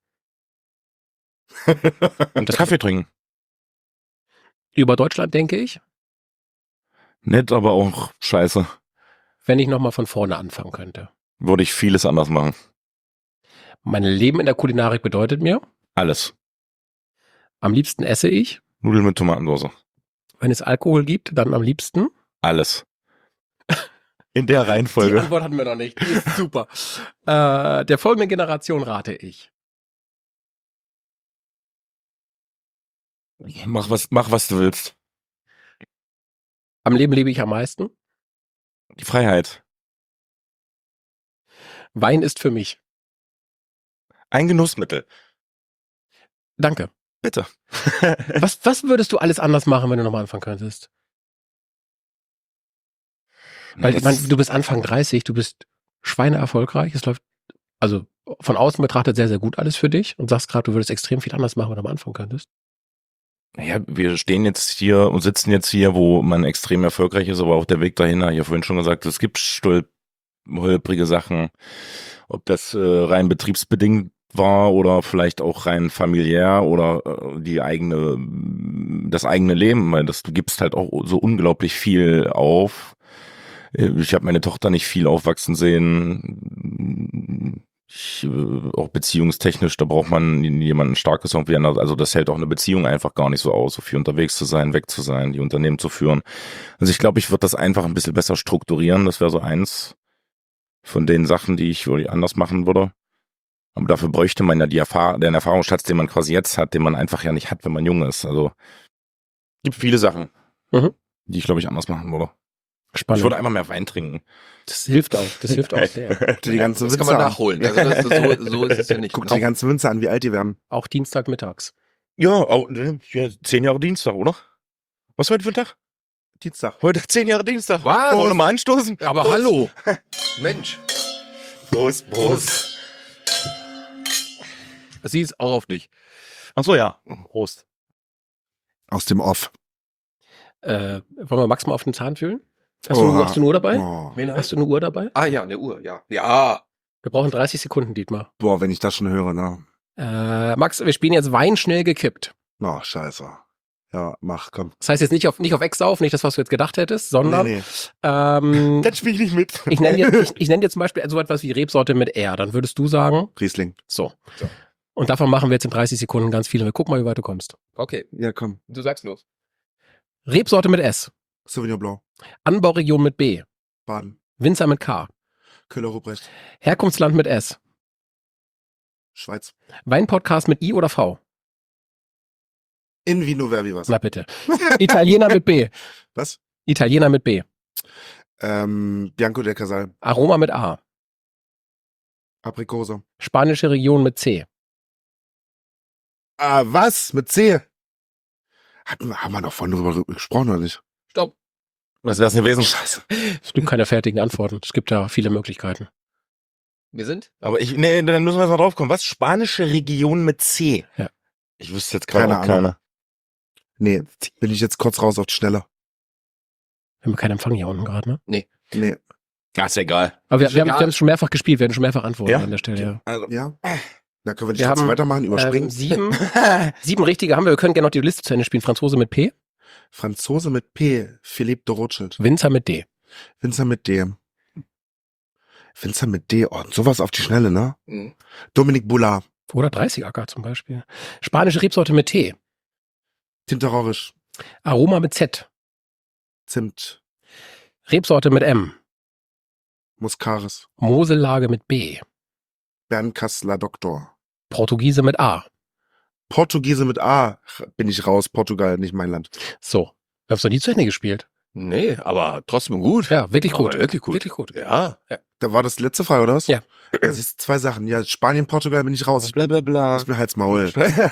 Und Kaffee trinken.
über Deutschland denke ich,
Nett, aber auch scheiße.
wenn ich nochmal von vorne anfangen könnte.
Würde ich vieles anders machen.
Mein Leben in der Kulinarik bedeutet mir,
Alles.
am liebsten esse ich,
Nudeln mit Tomatensauce.
wenn es Alkohol gibt, dann am liebsten.
Alles. In der
Die
Reihenfolge.
Antwort hatten wir noch nicht. Die ist super. Der folgenden Generation rate ich.
Mach was du willst.
Am Leben lebe ich am meisten.
Die Freiheit.
Wein ist für mich.
Ein Genussmittel.
Danke.
Bitte.
Was würdest du alles anders machen, wenn du nochmal anfangen könntest? Weil ich meine, du bist Anfang 30, du bist schweineerfolgreich. Es läuft also von außen betrachtet sehr, sehr gut alles für dich und sagst gerade, du würdest extrem viel anders machen, wenn du am Anfang könntest.
Naja, wir stehen jetzt hier und sitzen jetzt hier, wo man extrem erfolgreich ist, aber auch der Weg dahin, ich habe vorhin schon gesagt, es gibt holprige Sachen, ob das rein betriebsbedingt war oder vielleicht auch rein familiär oder das eigene Leben, weil du gibst halt auch so unglaublich viel auf. Ich habe meine Tochter nicht viel aufwachsen sehen. Auch beziehungstechnisch, da braucht man jemanden Starkes irgendwie anders. Also das hält auch eine Beziehung einfach gar nicht so aus, so viel unterwegs zu sein, weg zu sein, die Unternehmen zu führen. Also ich glaube, ich würde das einfach ein bisschen besser strukturieren. Das wäre so eins von den Sachen, die ich anders machen würde. Aber dafür bräuchte man ja den Erfahrungsschatz, den man quasi jetzt hat, den man einfach ja nicht hat, wenn man jung ist. Also gibt viele Sachen, die ich, glaube ich, anders machen würde.
Spannend.
Ich würde einmal mehr Wein trinken.
Das hilft auch. Das hilft auch sehr.
Die ganzen
Das kann
Winzer
man
an.
nachholen. Also so ist es ja nicht.
Guck dir die ganzen Winzer an, wie alt die werden.
Auch Dienstagmittags.
Ja, auch, 10 Jahre Dienstag, oder? Was ist heute für ein Tag?
Dienstag.
Heute 10 Jahre Dienstag.
Was?
Wollen wir mal anstoßen?
Aber hallo. Mensch.
Prost, Prost.
Sie ist auch auf dich.
Ach so, ja. Prost.
Aus dem Off.
Wollen wir Max mal auf den Zahn fühlen? Hast
Oha.
du eine Uhr dabei?
Oh.
Hast du eine Uhr dabei?
Ah ja, eine Uhr, ja. Ja.
Wir brauchen 30 Sekunden, Dietmar.
Boah, wenn ich das schon höre, ne?
Max, wir spielen jetzt Wein schnell gekippt.
Oh, scheiße. Ja, mach, komm.
Das heißt jetzt nicht auf Ex auf, nicht das, was du jetzt gedacht hättest, sondern
Nee.
das
spiel ich nicht mit.
ich nenne dir zum Beispiel so etwas wie Rebsorte mit R. Dann würdest du sagen,
Riesling.
so. Und davon machen wir jetzt in 30 Sekunden ganz viele. Wir gucken mal, wie weit du kommst.
Okay,
Ja, komm.
du sagst los.
Rebsorte mit S.
Sauvignon Blanc.
Anbauregion mit B.
Baden.
Winzer mit K.
Köhler-Ruprecht.
Herkunftsland mit S.
Schweiz.
Weinpodcast mit I oder V.
In Vino Verbi was.
Na bitte. Italiener mit B.
Was?
Italiener mit B.
Bianco del Casal.
Aroma mit A.
Aprikose.
Spanische Region mit C.
Ah, was? Mit C? Haben wir noch vorhin drüber gesprochen oder nicht?
Stopp.
Was wär's gewesen?
Scheiße.
Es gibt keine fertigen Antworten. Es gibt ja viele Möglichkeiten.
Wir sind?
Aber nee, dann müssen wir jetzt mal drauf kommen. Was? Spanische Region mit C?
Ja.
Ich wüsste jetzt gerade
Keine
auch
Ahnung.
keine.
Nee, bin ich jetzt kurz raus auf die Schnelle.
Wir haben keinen Empfang hier unten gerade, ne?
Nee.
Ja, ist egal.
Aber wir
Ist egal.
haben es schon mehrfach gespielt. Wir werden schon mehrfach Antworten
Ja?
an der Stelle. Ja.
Also,
Ja? Da können wir nicht
Wir
jetzt
haben,
weitermachen, überspringen.
7 richtige haben wir. Wir können gerne noch die Liste zu Ende spielen. Franzose mit P.
Franzose mit P. Philippe de Rothschild.
Winzer mit D.
Winzer mit D. Winzer mit D. Oh, sowas auf die Schnelle, ne?
Mhm.
Dominique Boulard.
Oder 30 Acker zum Beispiel. Spanische Rebsorte mit T.
Tinterorisch.
Aroma mit Z.
Zimt.
Rebsorte mit M.
Muscaris.
Mosellage mit B.
Bernkastler Doktor.
Portugiese mit A.
Portugiese mit A. Bin ich raus. Portugal, nicht mein Land.
So. Wir haben es noch nie zu Ende gespielt.
Nee, aber trotzdem gut.
Ja, wirklich gut.
Aber wirklich gut.
Wirklich gut.
Ja.
Da war das die letzte Frage, oder was?
Ja.
Das ist 2 Sachen. Ja, Spanien, Portugal bin ich raus.
blablabla.
Lass mir Hals Maul.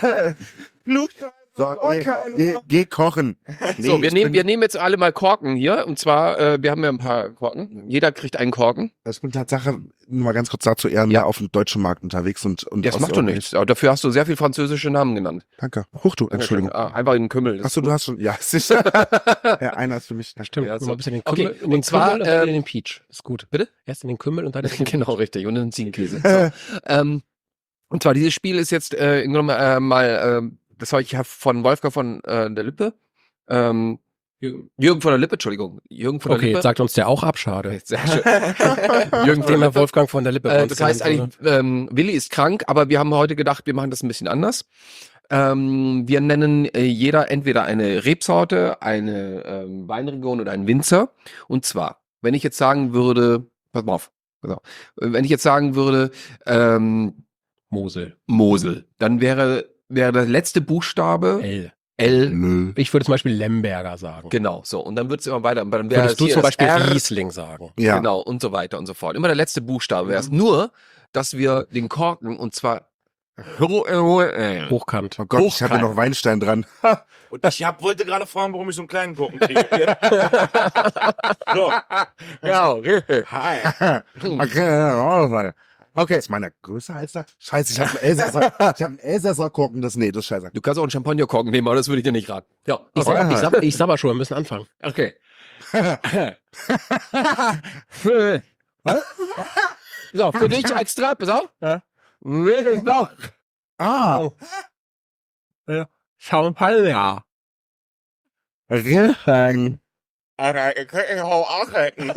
So, geh kochen.
So, wir
ich bin-
nehmen jetzt alle mal Korken hier. Und zwar, wir haben ja ein paar Korken. Jeder kriegt einen Korken.
Ich bin Tatsache, nur mal ganz kurz dazu eher mehr auf dem deutschen Markt unterwegs und
Das macht doch nichts. Aber dafür hast du sehr viel französische Namen genannt.
Danke. Huch, du, Entschuldigung.
Ah, einfach in den Kümmel.
Achso, du hast schon, ja, sicher. Ja, einer ist für mich.
Stimmt.
Ja, so.
Mal ein bisschen in den
Okay,
Kümmel, in den
und zwar,
Kümmel und dann in den Peach. Ist gut.
Bitte?
Erst in den Kümmel und dann in den
Genau, richtig. Und dann Ziegenkäse. So. Und zwar, dieses Spiel ist jetzt im Grunde das habe ich von Wolfgang von der Lippe. Jürgen von der Lippe, Entschuldigung. Jürgen von der
Okay,
Lippe.
jetzt sagt uns der auch Abschade.
Sehr schön. Jürgen von
Dem
der
Herr Wolfgang von der Lippe. bei uns
Das heißt
genannt
eigentlich, Willi ist krank, aber wir haben heute gedacht, wir machen das ein bisschen anders. Wir nennen jeder entweder eine Rebsorte, eine Weinregion oder einen Winzer. Und zwar, wenn ich jetzt sagen würde, pass mal auf, wenn ich jetzt sagen würde,
Mosel.
Mosel, dann wäre der letzte Buchstabe
L.
L.
Nö.
Ich würde zum Beispiel Lemberger sagen.
Genau, so. Und dann wird es immer weiter. Dann wäre
Würdest du
hier
zum
das
Beispiel
R.
Riesling sagen?
Ja.
Genau, und so weiter und so fort. Immer der letzte Buchstabe wäre es. Nur, dass wir den Korken, und zwar
Hochkant.
Oh Gott, ich habe
Hochkant.
hier noch Weinstein dran.
Und ich wollte gerade fragen, warum ich so einen kleinen Korken kriege. So.
Ja, richtig.
Hi. Okay, ist meiner größer als der? Scheiße, ich habe einen Elsässer Korken. Das ist scheiße.
Du kannst auch einen Champagnerkorken nehmen, aber das würde ich dir nicht raten. Ja,
Ich sag mal schon, wir müssen anfangen.
okay. So, für dich extra, pass auf.
Ja.
Ah.
Champagner.
Riesling.
Alter, ihr könnt mich auch aushalten.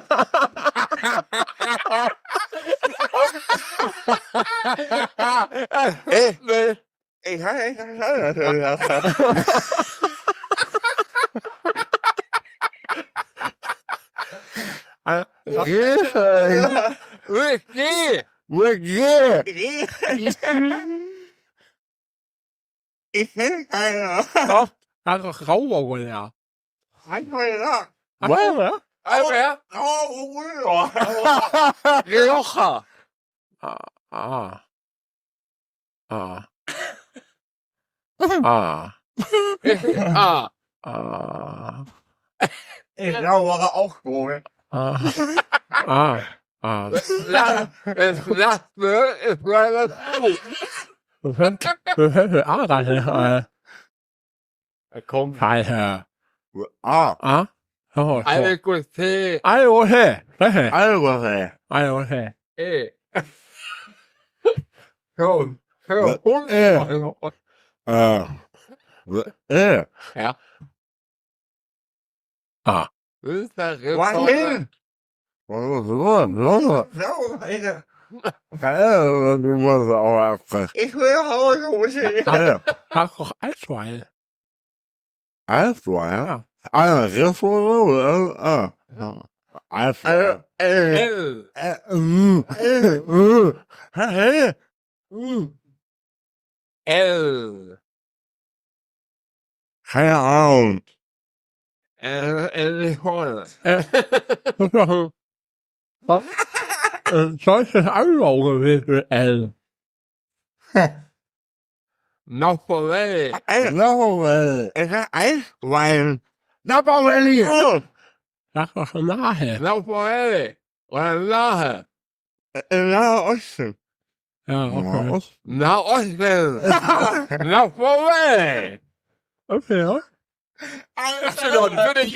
Ich kenne keiner.
Rauberwoller.
Rioja.
Ah.
Ah.
Ich glaube auch wohl.
Komm. Alter.
Ah.
Ah?
Alle Gute.
Alter.
Alter.
Alter.
Ja.
Ah.
Ich will Hause.
Ach, doch Eiswein.
Eiswein?
L.
Keine Ahnung.
Solches Anlauge mit L.
Noch vorbei.
Eiswein. Napoleon.
Sag doch nahe.
Noch vorbei. Oder nachher.
Nahosten.
Ja, okay.
Na Osten. Noch vorbei.
Okay, ja.
Y für dich.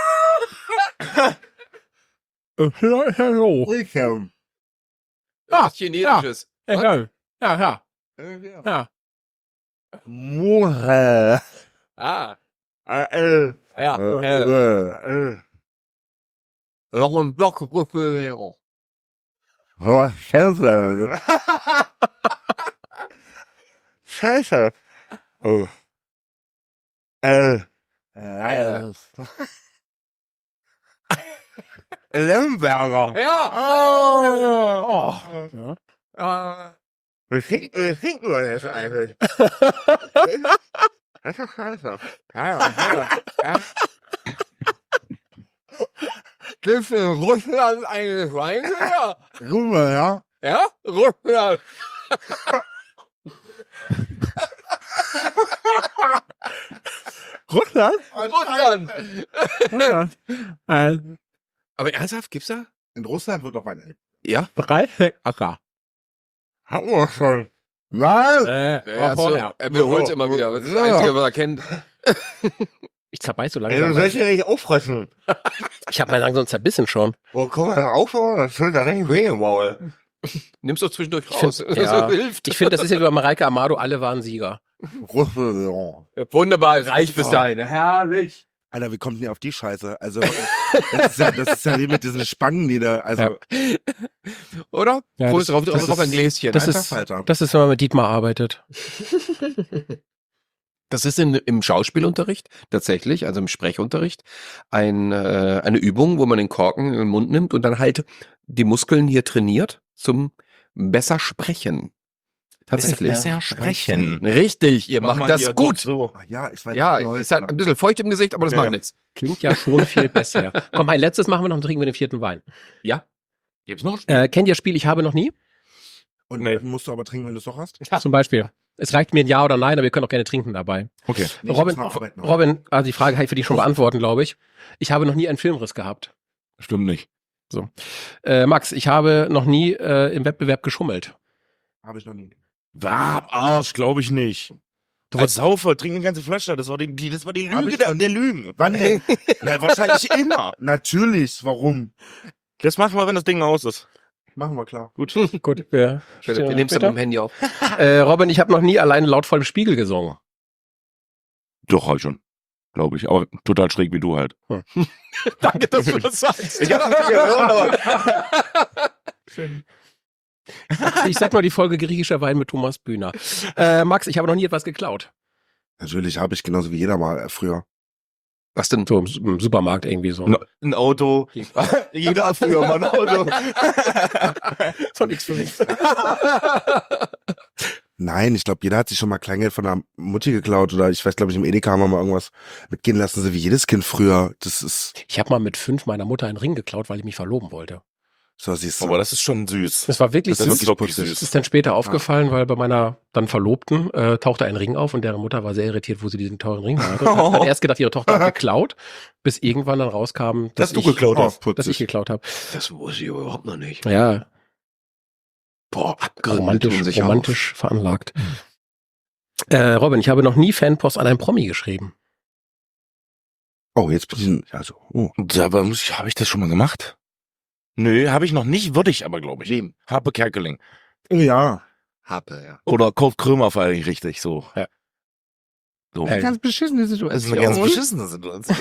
Y ist ja so.
Was Chinesisches.
Ja, ja. Ja.
Mure.
Ah.
L.
Ja. Noch ein Block Rückbewegung.
Was Scheiße. Scheiße. Oh. L. Lemberger.
Ja.
Oh. Ja.
Wie trinken wir das eigentlich? Das ist doch scheiße. Ja.
Gibt's in Russland eigentlich Wein? Ja.
Ruhe, ja?
Ja? Russland.
Russland?
Russland.
Ja.
Aber ernsthaft, gibt's da?
In Russland wird doch Wein.
Ja.
30 Acker.
Haben wir schon. Nein!
Ja, so, er wiederholt immer wieder. Das ist das Einzige, was er kennt.
Ich zerbeiß so
Du
langsam.
sollst ja nicht auffressen.
Ich habe mal langsam zerbissen schon.
Wo kommen wir da aufhören? Das tut da nicht weh im Maul.
Nimm's doch zwischendurch
Ich
raus.
find, ja,
Das hilft.
ich finde, das ist ja wie bei Mareike Amado, alle waren Sieger.
Russland.
Wunderbar, reich bis dahin. Herrlich.
Alter, wie kommt denn ihr auf die Scheiße? Also, das ist ja wie mit diesen Spangen, die da, also,
Oder?
Ja,
Prost
das-
drauf,
das
drauf ein Gläschen.
Das
Alter
ist,
Falter.
das ist, wenn man mit Dietmar arbeitet.
Das ist im Schauspielunterricht tatsächlich, also im Sprechunterricht, eine Übung, wo man den Korken in den Mund nimmt und dann halt die Muskeln hier trainiert zum besser sprechen. Tatsächlich.
Besser sprechen.
Richtig, ihr macht das
hier
gut.
So.
Ja, ich weiß
Ja,
nicht,
es ist halt ein bisschen feucht im Gesicht, aber das
Ja.
macht nichts.
Klingt ja schon viel besser. Komm, ein letztes machen wir noch und trinken wir den 4. Wein.
Ja.
Gibt's noch?
Kennt ihr das Spiel Ich habe noch nie?
Und
Nee.
musst du aber trinken, wenn du es doch hast?
Zum Beispiel. Es reicht mir ein Ja oder Nein, aber ihr könnt auch gerne trinken dabei.
Okay.
Nee, ich
Robin,
muss noch arbeiten.
Robin, also die Frage kann ich für dich schon beantworten, glaube ich. Ich habe noch nie einen Filmriss gehabt.
Stimmt nicht.
Max, ich habe noch nie im Wettbewerb geschummelt.
Habe ich noch nie.
War Arsch, glaube ich nicht. Du warst Saufer, trink eine ganze Flasche. Das war die
Hab
Lüge
ich
der,
schon.
der Lügen.
Wann denn?
Na, wahrscheinlich immer.
Natürlich, warum?
Das machen wir, wenn das Ding aus ist.
Machen wir klar.
Gut.
Gut, wir
Wir nehmen es dann mit dem Handy auf.
Robin, ich habe noch nie allein laut vor dem Spiegel gesungen.
Doch, halt schon. Glaube ich. Aber total schräg wie du halt.
Danke, dass du das sagst.
Ich hab's nicht gehört, aber.
Ich sag nur die Folge Griechischer Wein mit Thomas Bühner. Max, ich habe noch nie etwas geklaut.
Natürlich habe ich genauso wie jeder mal früher.
Was denn?
So im Supermarkt irgendwie so.
Ein Auto. Jeder hat früher mal ein Auto.
So nichts für mich.
Nein, ich glaube, jeder hat sich schon mal Kleingeld von der Mutti geklaut oder ich weiß, glaube ich, im Edeka haben wir mal irgendwas mitgehen lassen, so wie jedes Kind früher. Das ist,
Ich habe mal mit 5 meiner Mutter einen Ring geklaut, weil ich mich verloben wollte.
so siehst du.
Aber das ist schon süß.
Das war wirklich
Das
süß.
ist wirklich
Das
süß.
ist dann später aufgefallen, weil bei meiner dann Verlobten tauchte ein Ring auf und deren Mutter war sehr irritiert, wo sie diesen teuren Ring hatte. Und hat erst gedacht, ihre Tochter hat geklaut, bis irgendwann dann rauskam, dass
Dass du geklaut hast.
dass ich geklaut habe.
Das wusste ich überhaupt noch nicht.
Ja,
Boah, Abgründe tun sich
romantisch veranlagt. Robin, ich habe noch nie Fanpost an einen Promi geschrieben.
Oh, jetzt bin ich, also, oh.
Aber habe ich das schon mal gemacht? Nö, habe ich noch nicht, würde ich aber, glaube ich.
Wem?
Harpe Kerkeling.
Ja.
Happe, ja.
Oder Kurt Krömer vor allem richtig, so.
Ja.
So.
Ganz
beschissene
Das ist eine ganz beschissene Situation.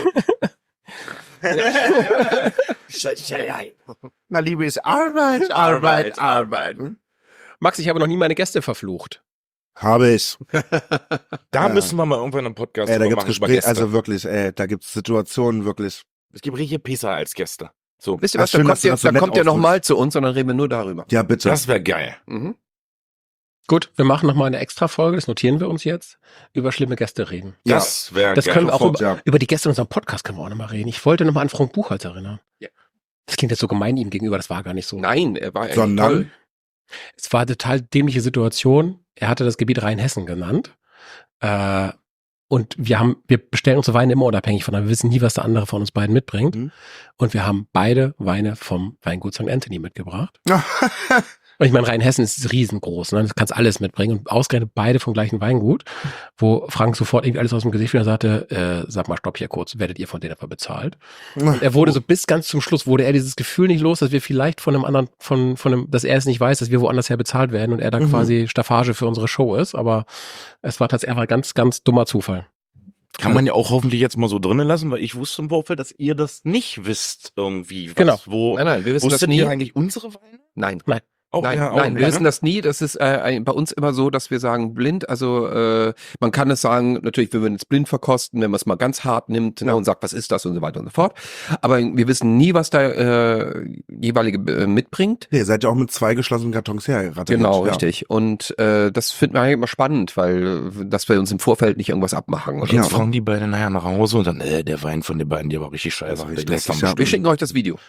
Na, Liebe ist Arbeit.
Max, ich habe noch nie meine Gäste verflucht.
Habe ich.
Da
Ja.
müssen wir mal irgendwann einen Podcast
Da
drüber
gibt's
machen über
Gespräche,
Gäste.
also wirklich, da gibt's Situationen wirklich.
Es gibt richtige Pisser als Gäste. So,
Wisst ihr
Ach,
was,
schön,
dann
dass du das so
kommt
nett
ihr noch
ausdrückst.
mal zu uns und dann reden wir nur darüber.
Ja, bitte.
das wäre geil.
Mhm.
Gut, wir machen nochmal eine extra Folge, das notieren wir uns jetzt, über schlimme Gäste reden.
Ja.
Das wäre
Das
geil.
können wir auch
sofort,
über,
ja.
über die Gäste in unserem Podcast können wir auch nochmal reden. Ich wollte nochmal an Frank Buchholz erinnern.
Ja.
Das klingt jetzt so gemein ihm gegenüber, das war gar nicht so.
Nein, er war eigentlich
Sondern?
toll.
Es war eine total dämliche Situation. Er hatte das Gebiet Rheinhessen genannt. Und wir bestellen unsere Weine immer unabhängig voneinander. Wir wissen nie, was der andere von uns beiden mitbringt.
Mhm.
Und wir haben beide Weine vom Weingut St. Anthony mitgebracht. Und ich meine, Rheinhessen ist riesengroß, ne? Du kannst alles mitbringen. Und ausgerechnet beide vom gleichen Weingut, wo Frank sofort irgendwie alles aus dem Gesicht wieder sagte, sag mal, stopp hier kurz, werdet ihr von denen etwa bezahlt? Und er wurde so bis ganz zum Schluss, wurde er dieses Gefühl nicht los, dass wir vielleicht von einem anderen, dass er es nicht weiß, dass wir woanders her bezahlt werden und er dann quasi Staffage für unsere Show ist. Aber es war tatsächlich einfach ein ganz, ganz dummer Zufall.
Kann man ja auch hoffentlich jetzt mal so drinnen lassen, weil ich wusste im Vorfeld, dass ihr das nicht wisst irgendwie. Was,
Genau.
Nein, wir wissen das
Wusstet
nie.
ihr eigentlich unsere Weine?
Nein.
Auch,
Nein,
ja, auch,
nein, wir
ja,
wissen
ne?
das nie. Das ist bei uns immer so, dass wir sagen blind. Also man kann es sagen, natürlich, wir würden es blind verkosten, wenn man es mal ganz hart nimmt und sagt, was ist das und so weiter und so fort. Aber wir wissen nie, was der jeweilige mitbringt.
Ihr seid ja auch mit 2 geschlossenen Kartons hergerattert.
Genau,
ja.
richtig. Und das finden wir eigentlich immer spannend, weil dass wir uns im Vorfeld nicht irgendwas abmachen.
Und
Oder
jetzt
so.
fahren die beiden nachher nach Hause und dann, der Wein von den beiden, der war richtig scheiße.
Der war richtig
Den lässt
dreckig,
man
ja.
Wir schicken euch das Video.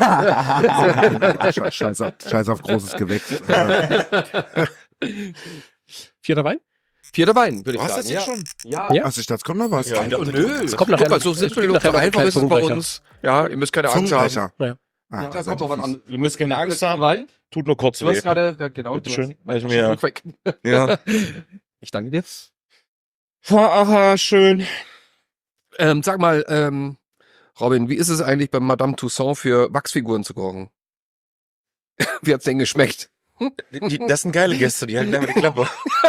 Scheiß auf großes Gewächs.
4. Wein?
4. Wein, würde ich
Du hast
sagen.
das jetzt schon?
Ja.
Ja.
Ach, ich dachte, es kommt noch was.
Ja,
Oh, nö,
Es kommt nachher
Guck mal,
noch-
so
es
simpel
gibt
und
nachher noch einen
einfach ist es bei
Zungenbrecher.
uns. Ja, ihr müsst keine Angst haben.
Zungenbrecher.
Ja.
Ah,
Da kommt noch was an.
Du musst keine Angst haben.
Wein?
Tut nur kurz
Du hast
weh.
gerade, ja, genau.
Bitteschön.
Du hast-
Ja.
weg.
Ja.
Ich danke dir.
Aha, schön.
Sag mal, Robin, wie ist es eigentlich bei Madame Toussaint für Wachsfiguren zu kochen? Wie hat's denn geschmeckt?
Das sind geile Gäste, die halten einfach die Klappe.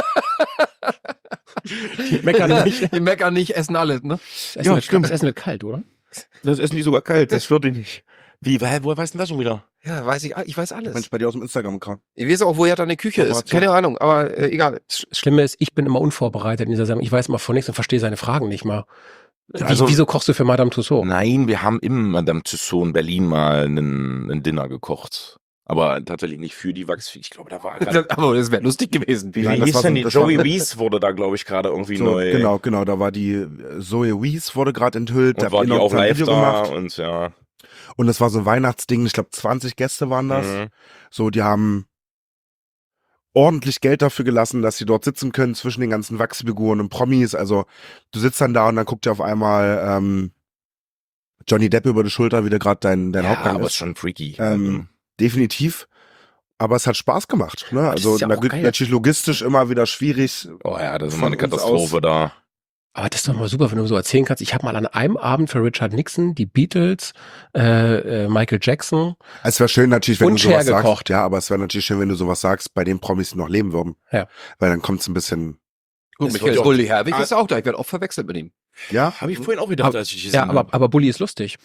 Meckern nicht.
Die meckern nicht, essen alles, ne?
Das Essen, das Essen wird kalt, oder?
Das essen die sogar kalt, das würde ich nicht. Wie, woher weißt du das schon wieder?
Ja, ich weiß alles.
Mensch, bei dir aus dem Instagram-Account.
Ich weiß auch, woher deine Küche ist. Keine Ahnung, aber egal.
Das Schlimme ist, ich bin immer unvorbereitet in dieser Sendung. Ich weiß immer von nichts und verstehe seine Fragen nicht mal.
Also-
Wieso kochst du für Madame Tussauds?
Nein, wir haben im Madame Tussauds in Berlin mal einen Dinner gekocht. Aber tatsächlich nicht für die Wachsfiguren. Ich glaube, da war gerade...
Aber das wäre lustig gewesen.
Wie
Nein, das
hieß
war so-
denn die?
das war-
Joey Wies wurde da, glaube ich, gerade irgendwie
So,
neu.
genau, da war die Zoe Wees wurde gerade enthüllt.
Und
Da
war
habt
die
ihr noch
auch
ein
live
Video
da
gemacht.
und ja.
Und das war so ein Weihnachtsding, ich glaube 20 Gäste waren das.
Mhm.
So, die haben ordentlich Geld dafür gelassen, dass sie dort sitzen können zwischen den ganzen Wachsfiguren und Promis. Also du sitzt dann da und dann guckt dir auf einmal Johnny Depp über die Schulter, wie der gerade dein
Ja,
Hauptgang
aber
ist.
ist schon freaky.
Definitiv. Aber es hat Spaß gemacht. Ne?
das
Also
ist ja auch geil.
natürlich logistisch immer wieder schwierig.
Oh ja, das ist
Von
immer eine
uns
Katastrophe
aus.
da.
Aber das ist doch mal super, wenn du so erzählen kannst. Ich habe mal an einem Abend für Richard Nixon die Beatles, Michael Jackson.
Es wäre schön natürlich, wenn
Und
du sowas
Cher gekocht.
sagst. Ja, aber es wäre natürlich schön, wenn du sowas sagst, bei den Promis, die noch leben würden.
Ja.
Weil dann kommt es ein bisschen,
Gut,
Das
Michael
wird ja auch-
Bulli Herwig ist auch da. Ich werde oft verwechselt mit ihm.
ja.
Habe ich vorhin auch gedacht, als ich
Ja, aber Bulli ist lustig.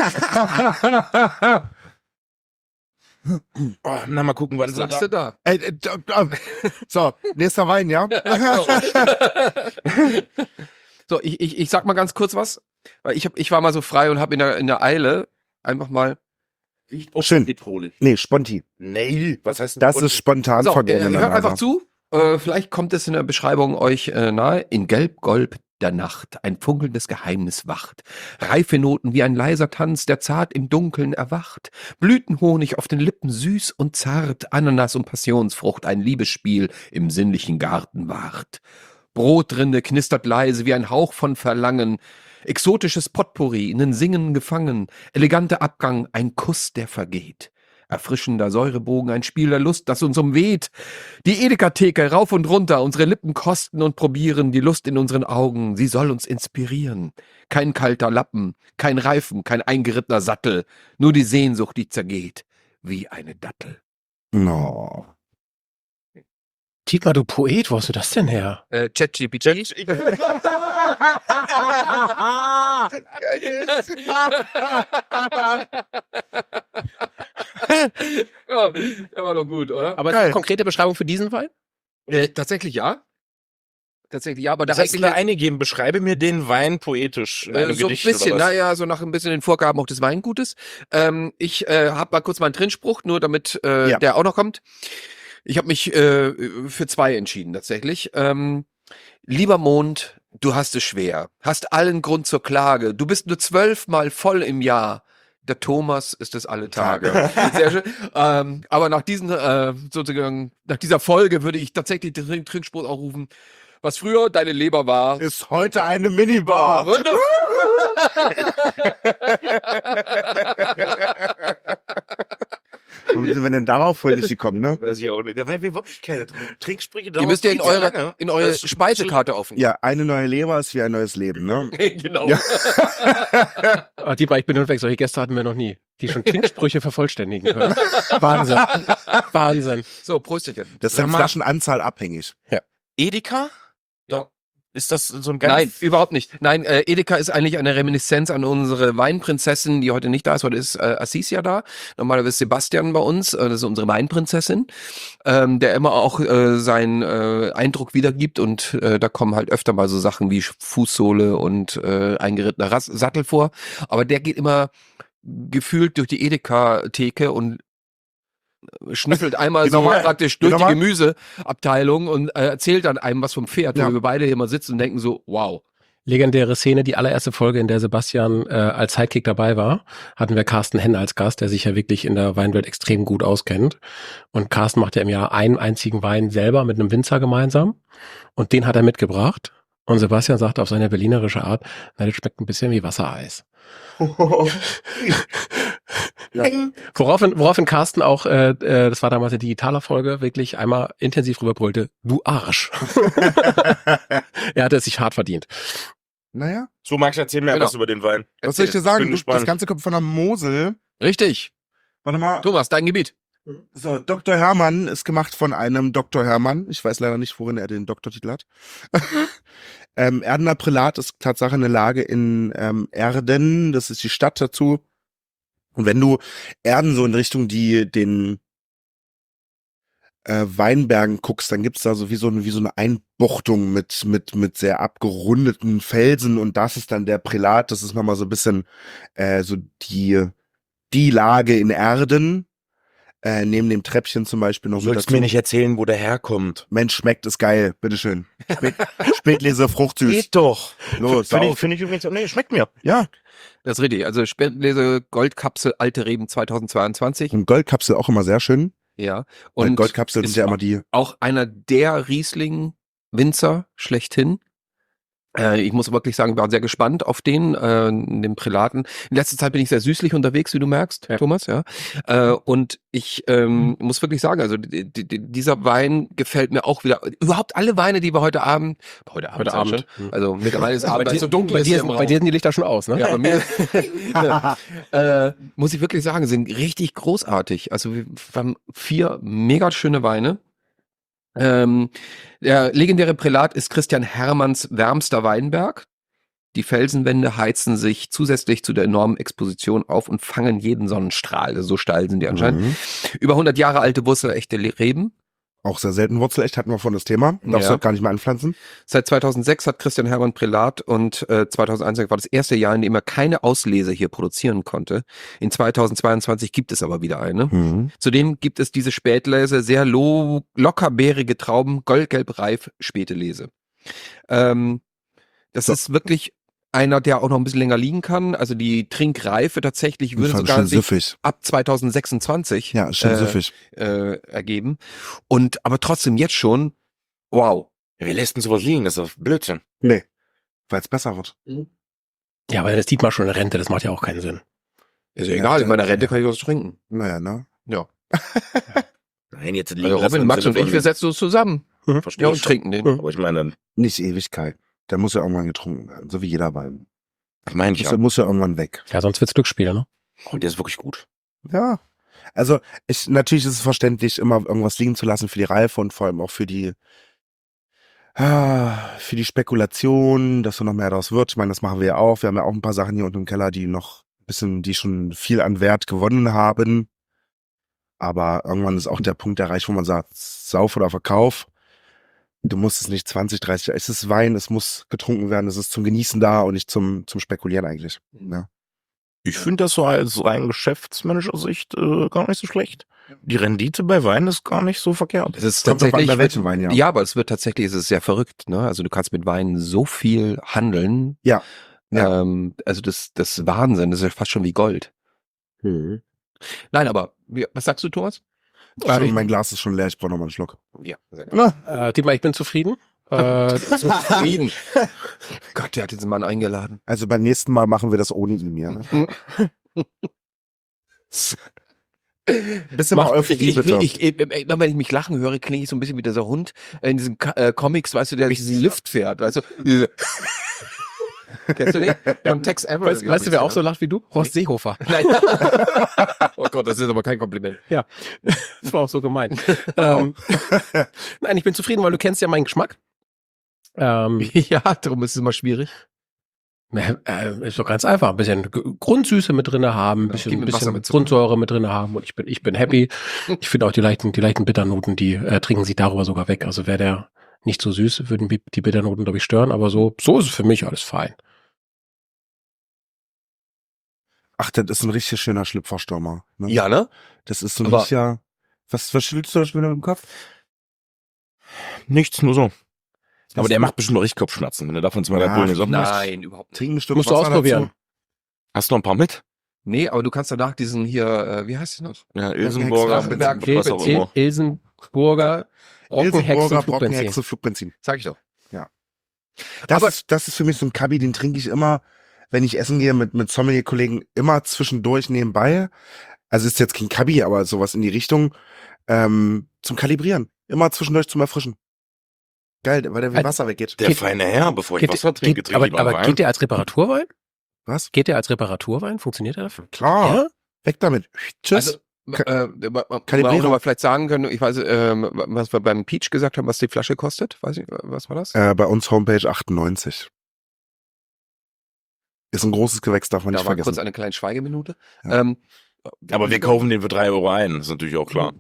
Oh, na, mal gucken, wann
Was
sie
sagst
da...
du da?
So, nächster Wein, ja?
So, ich sag mal ganz kurz was. Weil ich war mal so frei und habe in der Eile einfach mal.
Schön.
Petrole.
Nee, Sponti.
Nee, was heißt denn
Das ist spontan
So,
von dir.
hört einfach zu. Vielleicht kommt es in der Beschreibung euch nahe. In Gelb-Golb der Nacht ein funkelndes Geheimnis wacht. Reife Noten wie ein leiser Tanz, der zart im Dunkeln erwacht. Blütenhonig auf den Lippen süß und zart. Ananas und Passionsfrucht ein Liebesspiel im sinnlichen Garten wacht. Brotrinde knistert leise wie ein Hauch von Verlangen. Exotisches Potpourri in den Singen gefangen. Eleganter Abgang, ein Kuss, der vergeht. Erfrischender Säurebogen, ein Spiel der Lust, das uns umweht. Die Edeka-Theke rauf und runter, unsere Lippen kosten und probieren, die Lust in unseren Augen, sie soll uns inspirieren. Kein kalter Lappen, kein Reifen, kein eingerittener Sattel, nur die Sehnsucht, die zergeht. wie eine Dattel.
No.
Dietmar, du Poet, wo hast du das denn her?
ChatGPT. Ja, der war doch gut, oder?
Aber ist das eine konkrete Beschreibung für diesen Wein?
Tatsächlich ja. Tatsächlich ja, aber
Das
der
heißt, da eine geben. Beschreibe mir den Wein poetisch. in einem
so ein
Gedicht oder
bisschen,
was?
naja, so nach ein bisschen den Vorgaben auch des Weingutes. Ich habe mal kurz meinen Trinspruch, nur damit der auch noch kommt. Ich habe mich für 2 entschieden tatsächlich. Lieber Mond, du hast es schwer, hast allen Grund zur Klage. Du bist nur 12-mal voll im Jahr. Der Thomas ist es alle Tage. Sehr schön. Aber nach diesen sozusagen nach dieser Folge würde ich tatsächlich den Trinkspruch auch rufen. Was früher deine Leber war,
Ist heute eine Minibar. Warum sind wir denn darauf voll nicht gekommen, ne?
Weiß ich auch nicht. Da wären wir wirklich keine Trinksprüche.
Ihr müsst ja in eure Speisekarte aufnehmen.
Ja, eine neue Leber ist wie ein neues Leben, ne?
Genau.
Ja.
Dietmar, ich bin nun weg. Solche Gäste hatten wir noch nie, die schon Trinksprüche vervollständigen können. Wahnsinn. Wahnsinn.
So, Prösterchen.
Das ist dann Flaschenanzahl abhängig.
Edeka?
Ja.
Ist das so ein
Nein, überhaupt nicht. Nein, Edeka ist eigentlich eine Reminiszenz an unsere Weinprinzessin, die heute nicht da ist. Heute ist Assisia da. Normalerweise ist Sebastian bei uns. Das ist unsere Weinprinzessin, der immer auch seinen Eindruck wiedergibt. Und da kommen halt öfter mal so Sachen wie Fußsohle und eingerittener Sattel vor. Aber der geht immer gefühlt durch die Edeka-Theke und schnüffelt einmal so praktisch durch die Gemüseabteilung und erzählt dann einem was vom Pferd, wo wir beide hier mal sitzen und denken so, wow.
Legendäre Szene, die allererste Folge, in der Sebastian als Sidekick dabei war, hatten wir Carsten Henn als Gast, der sich ja wirklich in der Weinwelt extrem gut auskennt. Und Carsten macht ja im Jahr einen einzigen Wein selber mit einem Winzer gemeinsam. Und den hat er mitgebracht. Und Sebastian sagte auf seine berlinerische Art, na, das schmeckt ein bisschen wie Wassereis. Ja. Woraufhin Carsten auch, das war damals die Digitaler-Folge, wirklich einmal intensiv rüberbrüllte, du Arsch. Er hatte es sich hart verdient.
Naja.
So, Max, erzähl mir was über den Wein.
Was soll ich dir sagen?
Bin gespannt.
Das Ganze kommt von der Mosel.
Richtig.
Warte mal.
Thomas, dein Gebiet.
So, Dr. Hermann ist gemacht von einem Dr. Hermann. Ich weiß leider nicht, worin er den Doktortitel hat. Erdener Prälat ist Tatsache eine Lage in Erden. Das ist die Stadt dazu. Und wenn du Erden so in Richtung den Weinbergen guckst, dann gibt's da so wie so eine Einbuchtung mit sehr abgerundeten Felsen und das ist dann der Prälat. Das ist nochmal so ein bisschen so die Lage in Erden. Neben dem Treppchen zum Beispiel noch
Du sollst
mit dazu.
mir nicht erzählen, wo der herkommt.
Mensch, schmeckt es geil, bitteschön. Spätlese, fruchtsüß.
Geht doch.
Los,
Finde ich übrigens, nee, schmeckt mir.
Ja,
Das ist richtig. Also Spätlese Goldkapsel Alte Reben 2022.
und Goldkapsel auch immer sehr schön.
Ja.
Und
Und
Goldkapsel sind
ist
ja immer die.
auch einer der Riesling-Winzer schlechthin. Ich muss wirklich sagen, wir waren sehr gespannt auf den Prälaten. In letzter Zeit bin ich sehr süßlich unterwegs, wie du merkst, Thomas, ja. Und ich muss wirklich sagen, also dieser Wein gefällt mir auch wieder. Überhaupt alle Weine, die wir heute Abend schon, also mittlerweile ist Abend, weil es so dunkel
Bei
ist
dir,
hier im
bei dir sind die Lichter schon aus, ne?
Ja, bei mir muss ich wirklich sagen, sind richtig großartig. Also wir haben 4 mega schöne Weine. Der legendäre Prälat ist Christian Hermanns wärmster Weinberg. Die Felsenwände heizen sich zusätzlich zu der enormen Exposition auf und fangen jeden Sonnenstrahl. Also so steil sind die anscheinend.
Mhm.
Über 100 Jahre alte wurzelechte Reben.
Auch sehr selten Wurzelecht, hatten wir von das Thema. Darfst du halt gar nicht mehr anpflanzen.
Seit 2006 hat Christian Hermann Prälat und 2021 war das erste Jahr, in dem er keine Auslese hier produzieren konnte. In 2022 gibt es aber wieder eine.
Mhm.
Zudem gibt es diese Spätlese, sehr lockerbeerige Trauben, goldgelb reif, späte Lese. Das ist wirklich einer, der auch noch ein bisschen länger liegen kann. Also die Trinkreife tatsächlich würde sogar
schön
sich
süffig.
ab 2026
Ja, schön süffig.
ergeben. Und aber trotzdem jetzt schon, wow.
Ja, wir lässt denn sowas liegen? Das ist doch Blödsinn.
Nee, weil es besser wird.
Ja, aber das Dietmar schon in Rente, das macht ja auch keinen Sinn.
Ist ja egal, in meiner Rente kann ich was trinken.
Naja, ne?
Ja.
Nein, jetzt liegen
Also
lassen
Robin,
im
Max
Sinne
und ich,
von-
wir setzen uns zusammen.
Verstehe
Ja,
ich
und
schon.
trinken den.
Aber ich meine,
Nicht Ewigkeit. Der muss ja irgendwann getrunken werden, so wie jeder Wein.
das meine ich
Der
ja.
muss ja irgendwann weg.
Ja, sonst wird's Glücksspiel, ne?
Oh, der ist wirklich gut.
Ja. Also natürlich ist es verständlich, immer irgendwas liegen zu lassen für die Reife und vor allem auch für die Spekulation, dass so noch mehr daraus wird. Ich meine, das machen wir ja auch. Wir haben ja auch ein paar Sachen hier unten im Keller, die schon viel an Wert gewonnen haben. Aber irgendwann ist auch der Punkt erreicht, wo man sagt, Sauf oder Verkauf. Du musst es nicht 20, 30 Jahre. Es ist Wein, es muss getrunken werden, es ist zum Genießen da und nicht zum Spekulieren eigentlich. Ja.
Ich finde das so als rein geschäftsmännischer Sicht gar nicht so schlecht. Die Rendite bei Wein ist gar nicht so verkehrt.
Es ist
Kommt drauf an,
tatsächlich,
bei welchem Wein, ja.
ja, aber es wird tatsächlich, es ist sehr verrückt, ne? Also du kannst mit Wein so viel handeln.
Ja.
Also das ist Wahnsinn, das ist ja fast schon wie Gold.
Mhm.
Nein, aber was sagst du, Thomas?
Mein Glas ist schon leer, ich brauche noch mal einen Schluck.
Ja, sehr gut.
Dietmar, ich bin zufrieden.
Zufrieden. Gott, der hat diesen Mann eingeladen.
Also beim nächsten Mal machen wir das ohne ihn, ja. Ne? Bisschen mal Euphorie, bitte.
Immer wenn ich mich lachen höre, klinge ich so ein bisschen wie dieser Hund in diesen Comics, weißt du, der durch diesen Lift fährt, weißt du? Kennst du den? Von Tex Everett.
Weißt du, wer auch so lacht wie du? Horst Seehofer.
Nein. Oh Gott, das ist aber kein Kompliment.
Ja, das war auch so gemeint. Nein, ich bin zufrieden, weil du kennst ja meinen Geschmack.
Ja, darum ist es immer schwierig.
Ist doch ganz einfach. Ein bisschen Grundsüße mit drin haben, ein bisschen Grundsäure mit drin haben und ich bin happy. Ich finde auch die leichten Bitternoten, die trinken sich darüber sogar weg. Also wäre der nicht so süß, würden die Bitternoten, glaube ich, stören, aber so ist es für mich alles fein.
Ach, das ist ein richtig schöner Schlüpferstürmer. Ne?
Ja, ne?
Das ist so ein
Aber-
richtiger. Was schüttelst du da schon wieder im Kopf?
Nichts, nur so. Aber der macht bestimmt noch richtig Kopfschmerzen, wenn du davon zu meiner
Ja,
Bullen ist.
Nein, überhaupt nicht.
Trink ein Stück
Musst du
Wasser
ausprobieren.
dazu.
Hast du noch ein paar mit?
Nee, aber du kannst danach diesen hier, wie heißt der noch?
Ja, Ilsenburger,
Hexenberg,
was auch immer.
Ilsenburger
Ilsenburger
Brockenhexe
Brockenhexe Flugbenzin.
Sag ich doch.
Das ist für mich so ein Kabi, den trinke ich immer, wenn ich essen gehe mit Sommelier-Kollegen, immer zwischendurch nebenbei. Also ist jetzt kein Kabi, aber sowas in die Richtung zum Kalibrieren. Immer zwischendurch zum Erfrischen. Geil, weil der wie Wasser weggeht.
Der feine Herr, bevor ich Wasser trinke, trinke ich lieber
aber
Wein.
geht der als Reparaturwein?
Was?
Geht der als Reparaturwein? Funktioniert der dafür?
Klar.
Ja?
Weg damit. Tschüss.
Also, man auch
Kalibrierung.
noch mal vielleicht sagen können, ich weiß, was wir beim Peach gesagt haben, was die Flasche kostet. Weiß ich, was war das?
Bei uns Homepage 98. Ist ein großes Gewächs, darf man
Da
nicht
war kurz
vergessen.
eine kleine Schweigeminute.
Ja.
Aber wir kaufen den für 3 Euro ein, das ist natürlich auch klar.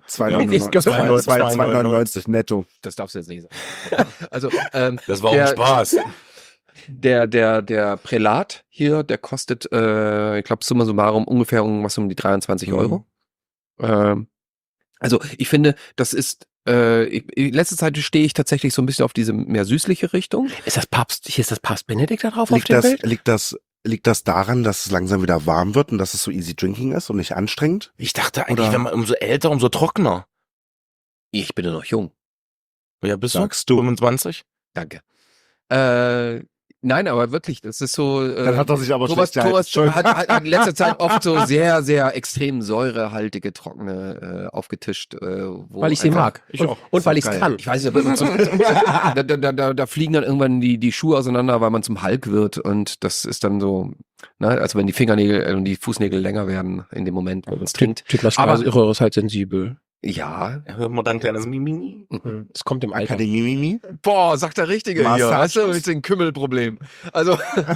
2,99 netto.
Das darfst du jetzt nicht sagen. Also,
Das war auch ein Spaß.
der Prälat hier, der kostet, ich glaube, summa summarum ungefähr irgendwas um die 23 Euro. Also, ich finde, das ist, in letzter Zeit stehe ich tatsächlich so ein bisschen auf diese mehr süßliche Richtung.
Ist das Papst Benedikt da drauf auf dem Bild?
Liegt das daran, dass es langsam wieder warm wird und dass es so easy drinking ist und nicht anstrengend?
Ich dachte eigentlich,
Oder-
wenn man umso älter, umso trockener.
Ich bin ja noch jung.
Ja, bist
Sagst
du?
du.
25?
Danke. Nein, aber wirklich, das ist so.
Dann hat er sich aber
Thomas
schlecht gehalten.
hat in letzter Zeit oft so sehr, sehr extrem säurehaltige, trockene aufgetischt.
Weil ich sie
einfach-
mag.
Ich
und,
auch.
und weil ich
Geil.
es kann.
Ich weiß nicht, aber da fliegen dann irgendwann die Schuhe auseinander, weil man zum Hulk wird und das ist dann so, ne, also wenn die Fingernägel und die Fußnägel länger werden in dem Moment, wenn man es trinkt.
Typlas
Aber-
Speiseröhre ist halt sensibel.
Ja.
Hört man dann ein kleines Mimimi?
Es kommt im Alter.
Akademie Mimi?
Boah, sagt der Richtige hier.
Massage.
Hast du mit dem Kümmelproblem? Also,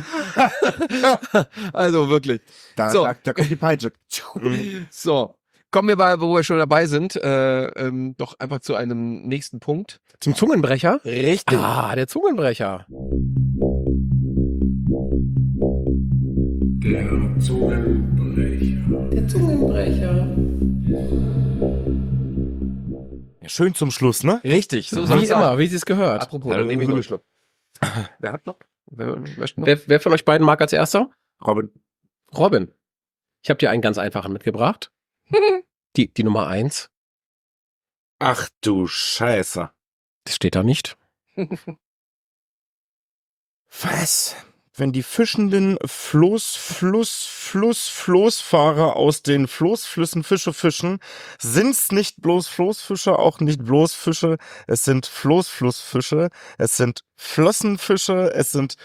also wirklich. So.
Da kommt die Peitsche.
So. Kommen wir mal, wo wir schon dabei sind, doch einfach zu einem nächsten Punkt.
Zum Zungenbrecher?
Richtig.
Ah, der Zungenbrecher. Der Zungenbrecher.
Ja, schön zum Schluss, ne?
Richtig. So
Wie immer, wie sie es gehört.
Apropos,
Ja,
dann nehme ich noch einen
gut.
Schluck. Wer hat noch? Wer möchte noch?
Wer von euch beiden mag als erster?
Robin.
Robin. Ich habe dir einen ganz einfachen mitgebracht. Die Nummer 1.
Ach du Scheiße.
Das steht da nicht.
Was? Wenn die fischenden Floßfahrer aus den Floßflüssen Fische fischen, sind's nicht bloß Floßfische, auch nicht bloß Fische, es sind Floßflussfische, es sind Flossenfische, es sind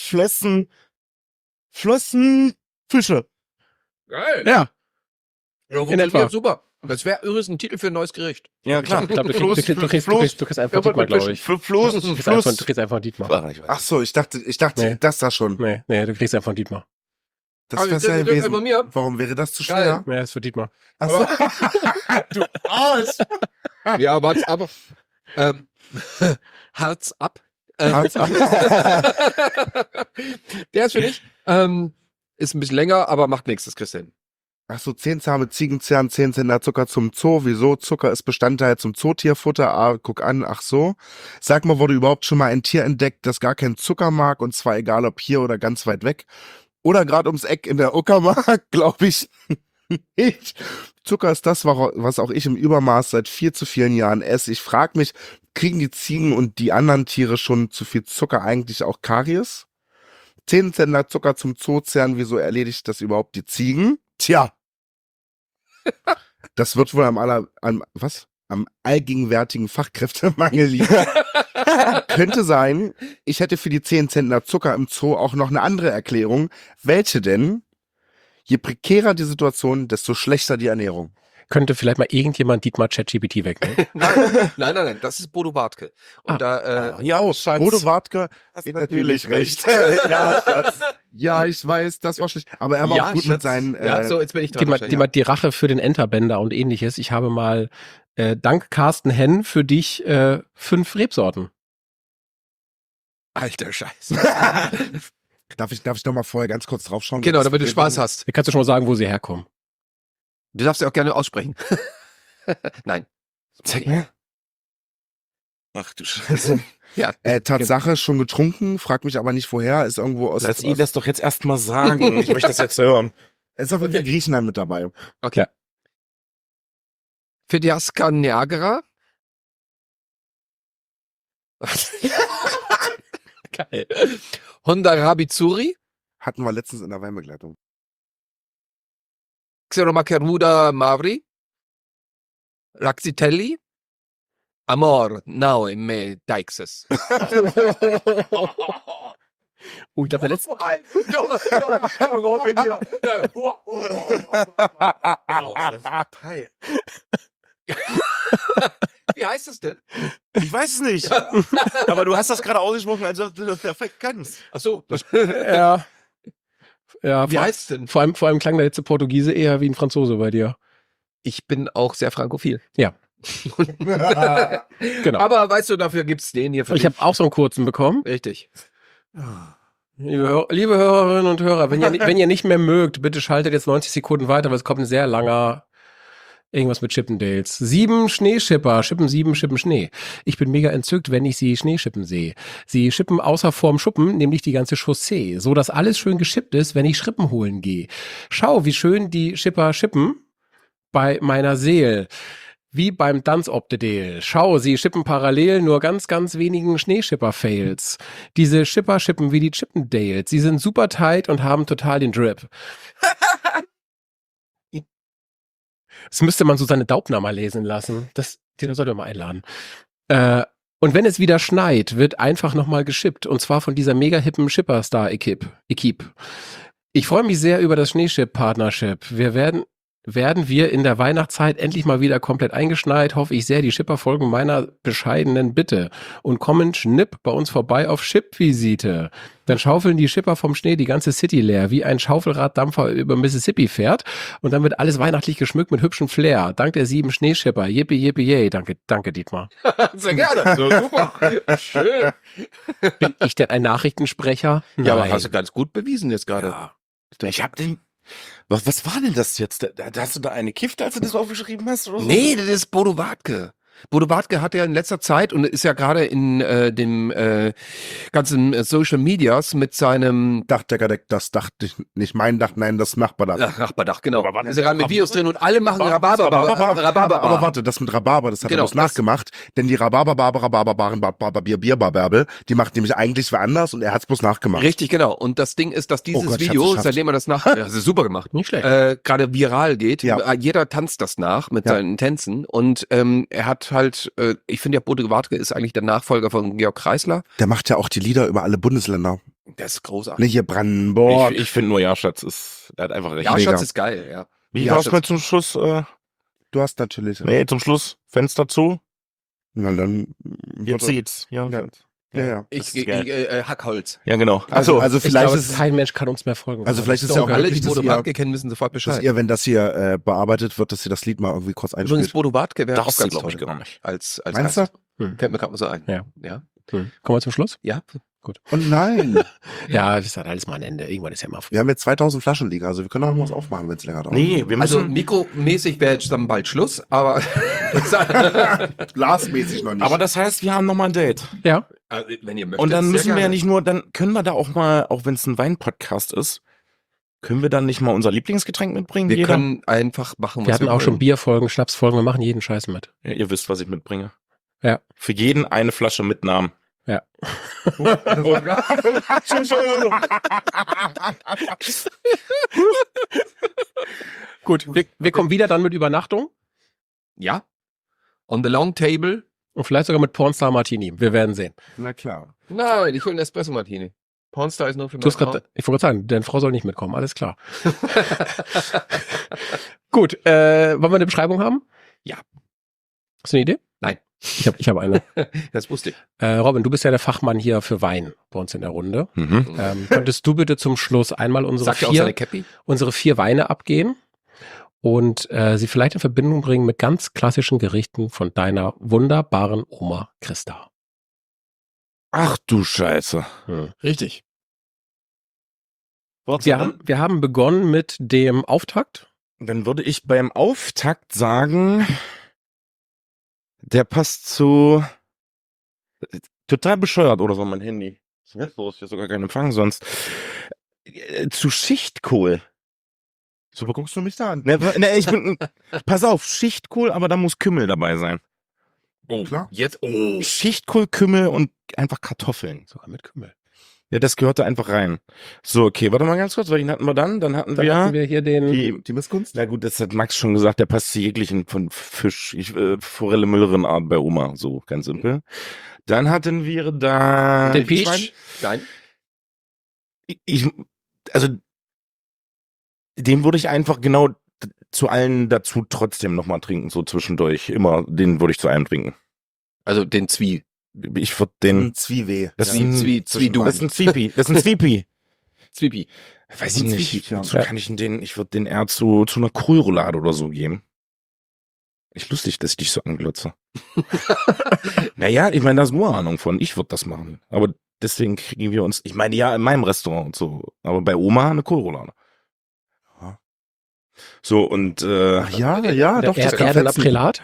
Floßflussflossen, Flossenfische.
Geil.
Ja. In etwa.
Super. Das wäre übrigens ein Titel für ein neues Gericht.
Ja, klar.
Ich glaube, du kriegst einfach Dietmar, glaube ich.
Für Fluss,
Du kriegst einfach Dietmar.
Ach, ich weiß.
Ach so, ich dachte,
Nee.
das da schon.
Nee, du kriegst einfach Dietmar.
Das
Aber
wär's
das
ja
ist
gewesen.
bei mir.
Warum wäre das zu
Geil.
schwer?
Nee, ist für Dietmar.
Ach so. Du Arsch.
Ja, warte, aber Harz ab.
Harz ab.
Der ist für dich. Ist ein bisschen länger, aber macht nichts, das kriegst du hin.
Ach so, 10 zahme Ziegenzahn, 10 Zentner Zucker zum Zoo. Wieso? Zucker ist Bestandteil zum Zootierfutter. Ah, guck an, ach so. Sag mal, wurde überhaupt schon mal ein Tier entdeckt, das gar keinen Zucker mag, und zwar egal ob hier oder ganz weit weg? Oder gerade ums Eck in der Uckermark, glaube ich nicht. Zucker ist das, was auch ich im Übermaß seit viel zu vielen Jahren esse. Ich frage mich, kriegen die Ziegen und die anderen Tiere schon zu viel Zucker eigentlich auch Karies? 10 Zentner Zucker zum Zoozern, wieso erledigt das überhaupt die Ziegen? Tja. Das wird wohl am allgegenwärtigen Fachkräftemangel liegen. Könnte sein, ich hätte für die 10 Zentner Zucker im Zoo auch noch eine andere Erklärung. Welche denn? Je prekärer die Situation, desto schlechter die Ernährung.
Könnte vielleicht mal irgendjemand Dietmar ChatGPT wegnehmen?
Nein, das ist Bodo Wartke. Und
Ja, Schatz.
Bodo Wartke
Hast
hat
natürlich recht.
Ja, Schatz. Ja, ich weiß, das war schlecht. Aber er war
Ja,
auch gut
Schatz.
mit seinen...
ja, so, jetzt bin ich dran.
Die Rache für den Enterbänder und ähnliches. Ich habe mal, dank Carsten Henn, für dich 5 Rebsorten.
Alter Scheiß.
Darf ich noch mal vorher ganz kurz drauf schauen?
Genau, damit du Spaß hast.
Da kannst du schon mal sagen, wo sie herkommen.
Du darfst ja auch gerne aussprechen. Nein.
Ach du Scheiße.
Ja.
Tatsache, schon getrunken, frag mich aber nicht woher, ist irgendwo aus...
Lass ihn das doch jetzt erstmal sagen. Ich möchte das jetzt hören.
ist auf jeden Fall Griechenland mit dabei.
Okay. Fidiasca Niagara.
Geil.
Honda Rabizuri.
Hatten wir letztens in der Weinbegleitung.
Xeromaceruda Mavri. Raxitelli. Amor, now in me Deixes.
Ich glaube, der letzte...
Wie heißt es denn?
Ich weiß es nicht. Aber du hast das gerade ausgesprochen, als ob du das perfekt kannst.
Ach so.
Ja. Ja,
Wie heißt es denn?
vor allem klang der letzte Portugiese eher wie ein Franzose bei dir.
Ich bin auch sehr frankophil.
Ja. Genau.
Aber weißt du, dafür gibt's den hier für
Ich habe auch so einen kurzen bekommen.
Richtig.
Liebe Hörerinnen und Hörer, wenn ihr nicht mehr mögt, bitte schaltet jetzt 90 Sekunden weiter, weil es kommt ein sehr langer irgendwas mit Chippendales. 7 Schneeschipper, Schippen 7, Schippen Schnee. Ich bin mega entzückt, wenn ich sie Schneeschippen sehe. Sie schippen außer vorm Schuppen, nämlich die ganze Chaussee, so dass alles schön geschippt ist, wenn ich Schrippen holen gehe. Schau, wie schön die Schipper schippen bei meiner Seele. Wie beim Danzobdedel. Schau, sie schippen parallel nur ganz, ganz wenigen Schneeschipper-Fails. Diese Schipper schippen wie die Chippendales. Sie sind super tight und haben total den Drip. Das müsste man so seine Daubner mal lesen lassen. Den sollte man mal einladen. Und wenn es wieder schneit, wird einfach nochmal geschippt. Und zwar von dieser mega hippen Shipper-Star-Equipe. Ich freue mich sehr über das Schneeship-Partnership. Werden wir in der Weihnachtszeit endlich mal wieder komplett eingeschneit, hoffe ich sehr, die Schipper folgen meiner bescheidenen Bitte und kommen schnipp bei uns vorbei auf Chip-Visite. Dann schaufeln die Schipper vom Schnee die ganze City leer, wie ein Schaufelraddampfer über Mississippi fährt, und dann wird alles weihnachtlich geschmückt mit hübschem Flair. Dank der 7 Schneeschipper. Yippie, yippie, yay. Danke, Dietmar.
Sehr gerne. So, super. Schön.
Bin ich denn ein Nachrichtensprecher?
Ja, aber
Nein.
hast du ganz gut bewiesen jetzt gerade.
Ja. Ich hab den. Was war denn das jetzt? Hast du da eine kifft, als du das aufgeschrieben hast? Oder so?
Nee, das ist Bodo Wartke. Bodo Wartke hat ja in letzter Zeit und ist ja gerade in dem ganzen Social Medias mit seinem
Dachdecker, das dachte ich nicht mein Dach, nein, das Nachbardach.
Nachbardach, genau.
Aber wann
Ist ja gerade mit Videos drin und alle machen Rhabarber.
Aber warte, das mit Rhabarber, das hat er
Genau,
bloß nachgemacht, denn die Rhabarber-Bierbarbel, die macht nämlich eigentlich wer anders und er hat's bloß nachgemacht.
Richtig, genau. Und das Ding ist, dass dieses
Oh Gott, ich hab's
Video,
geschafft.
seitdem er das ja, das ist super gemacht,
Nicht schlecht.
gerade viral geht.
Ja.
Jeder tanzt das nach mit
Ja.
seinen Tänzen und er hat halt, ich finde ja, Bodo Wartke ist eigentlich der Nachfolger von Georg Kreisler.
Der macht ja auch die Lieder über alle Bundesländer.
Der ist großartig.
Ne, hier Brandenburg.
Ich finde nur, ja, Schatz, der hat einfach recht.
Ja,
Mega.
Schatz ist geil, ja.
Wie
Ja,
war's mit zum Schluss?
Du hast natürlich.
Nee, zum Schluss Fenster zu.
Na dann.
Jetzt sieht's. Ja,
Ja. Ja.
Das ist geil.
Hackholz.
Ja, genau.
Also
Ich
vielleicht
glaube,
ist es,
kein Mensch kann uns mehr folgen.
also vielleicht ist ja
doch
auch
geil.
Alle,
wirklich,
die
dass
Bodo
ihr,
Wartke kennen, wissen sofort
dass
Bescheid.
ihr, wenn das hier bearbeitet wird, dass ihr das Lied mal irgendwie kurz
Übrigens,
einspielt.
Bodo Wartke wäre auch
Das
ganz
glaube ich
toll.
gar nicht.
Als
Meinst
Gast.
du?
Fällt mir gerade mal so ein.
Ja.
Ja.
Kommen wir zum Schluss?
Ja.
Oh nein.
Ja, das hat alles mal ein Ende. Irgendwann ist ja mal.
Wir haben jetzt 2000 Flaschen liegen, also wir können auch noch was aufmachen, wenn es länger dauert.
Nee, wir
Also
müssen.
mikromäßig wäre jetzt dann bald Schluss, aber
Glasmäßig noch nicht.
Aber das heißt, wir haben nochmal ein Date.
Ja.
wenn ihr möchtet.
Und dann
sehr
müssen wir ja
gerne.
nicht nur, dann können wir da auch mal, auch wenn es ein Wein-Podcast ist, können wir dann nicht mal unser Lieblingsgetränk mitbringen?
Wir
jeder?
können einfach machen, was
Wir hatten auch schon
wollen.
Bierfolgen, Schnapsfolgen, wir machen jeden Scheiß mit.
Ja, ihr wisst, was ich mitbringe.
Ja.
Für jeden eine Flasche mit Namen.
Ja. Gut, wir kommen wieder dann mit Übernachtung
Ja. On the long table.
und vielleicht sogar mit Pornstar Martini. Wir werden sehen.
Na klar.
Nein, ich hole einen Espresso Martini. Pornstar ist nur für
Du hast grad, ich wollte gerade sagen, deine Frau soll nicht mitkommen, alles klar. Gut, wollen wir eine Beschreibung haben?
Ja.
Hast du eine Idee?
Nein.
Ich hab eine.
Das wusste ich.
Robin, du bist ja der Fachmann hier für Wein bei uns in der Runde.
Mhm.
Könntest du bitte zum Schluss einmal
Sagt ja auch seine Cappy?
unsere 4 Weine abgehen und sie vielleicht in Verbindung bringen mit ganz klassischen Gerichten von deiner wunderbaren Oma Christa.
Ach du Scheiße.
Richtig.
Wir haben begonnen mit dem Auftakt.
Dann würde ich beim Auftakt sagen, der passt zu total bescheuert oder so mein Handy. Was ist denn jetzt los? Hier ist sogar kein Empfang sonst. Zu Schichtkohl.
So guckst du mich da an.
Ne, ich bin, pass auf, Schichtkohl, aber da muss Kümmel dabei sein.
Oh,
Klar.
Jetzt,
Schichtkohl, Kümmel und einfach Kartoffeln.
Sogar mit Kümmel.
Ja, das gehört da einfach rein. So, okay, warte mal ganz kurz, welchen hatten wir dann? Dann hatten
Dann
wir
hatten wir hier den
Die Missgunst?
na gut, das hat Max schon gesagt, der passt zu jeglichen von Fisch, Forelle, Möhrenart bei Oma, so ganz simpel. Dann hatten wir da
Den Peach.
Nein.
Also den würde ich einfach genau zu allen dazu trotzdem nochmal trinken, so zwischendurch. Immer, den würde ich zu einem trinken.
Also den Zwie.
Ich würde den.
Ein Zwieweh.
Das
Ja,
ist ein
Zwiedu.
Das ist ein Zwiepi. Das ist ein Zwiepi.
Zwiepi.
Weiß ich
Ein
nicht.
Zwiepi, ja.
So kann ich den, ich würde den eher zu einer Kohlroulade oder so geben. Ist lustig, dass ich dich so anglotze. Naja, ich meine, da ist nur Ahnung von. Ich würde das machen. Aber deswegen kriegen wir uns, ich meine, ja, in meinem Restaurant und so. Aber bei Oma eine Kohlroulade.
Ja.
So, und
Ach ja, ja, doch, das kann
Erdbeeren
fetzen.
Aprilat.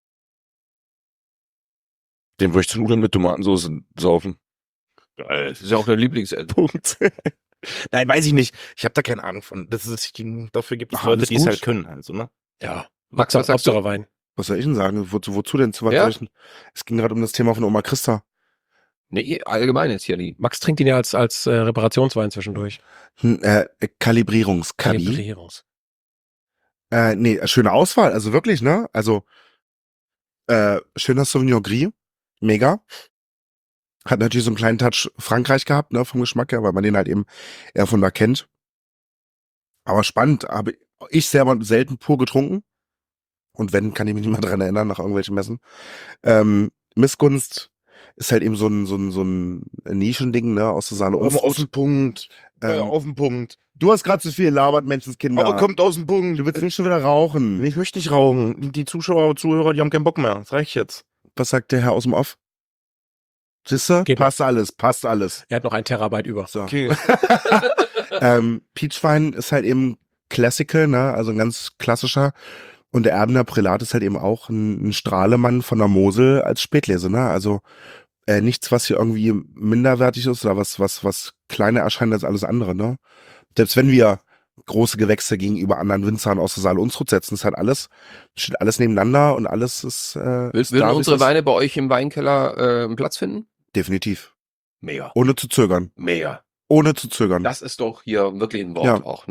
den würde ich zu Nudeln mit Tomatensauce saufen. Geil.
Das ist ja auch der Lieblingsessen.
Punkt. Nein, weiß ich nicht. Ich habe da keine Ahnung von. Das ist, dafür gibt es
Ach,
Leute,
alles
die es
gut.
halt können. Also, ne?
Ja.
Max, was sagst du?
Hauptsache Wein.
Was soll ich denn sagen? Wozu denn? Zu was
Ja?
soll ich denn? Es ging gerade um das Thema von Oma Christa.
Nee, allgemein jetzt hier die.
Max trinkt ihn ja als Reparationswein zwischendurch.
Kalibrierungskabi.
Kalibrierungs.
Nee, schöne Auswahl, also wirklich, ne? Also, schöner Sauvignon Gris. Mega. Hat natürlich so einen kleinen Touch Frankreich gehabt, ne, vom Geschmack her, weil man den halt eben eher von da kennt. Aber spannend, habe ich selber selten pur getrunken. Und wenn, kann ich mich nicht mehr dran erinnern, nach irgendwelchen Messen. Missgunst ist halt eben so ein Nischending, ne, aus der Saale
Auf den Punkt. Auf den Punkt.
Du hast gerade zu viel gelabert, Menschenskinder.
Aber kommt aus dem Punkt.
Du willst nicht schon wieder rauchen.
Ich möchte nicht rauchen. Die Zuschauer, Zuhörer, die haben keinen Bock mehr. Das reicht jetzt.
Was sagt der Herr aus dem Off? Siehste?
Geht
Passt alles, passt alles.
Er hat noch 1 Terabyte über.
So.
Okay.
Peachwein ist halt eben Classical, ne, also ein ganz klassischer. Und der Erdener Prälat ist halt eben auch ein Strahlemann von der Mosel als Spätlese, ne, also nichts, was hier irgendwie minderwertig ist oder was kleiner erscheint als alles andere, ne. Selbst wenn wir große Gewächse gegenüber anderen Winzern aus der Saale Unstrut setzen, ist halt steht alles nebeneinander und alles ist,
Würden
ist da, wie
unsere
es ist.
Weine bei euch im Weinkeller einen Platz finden?
Definitiv.
Mega.
Ohne zu zögern.
Mega.
Ohne zu zögern.
Das ist doch hier wirklich ein Wort
Ja.
auch, ne?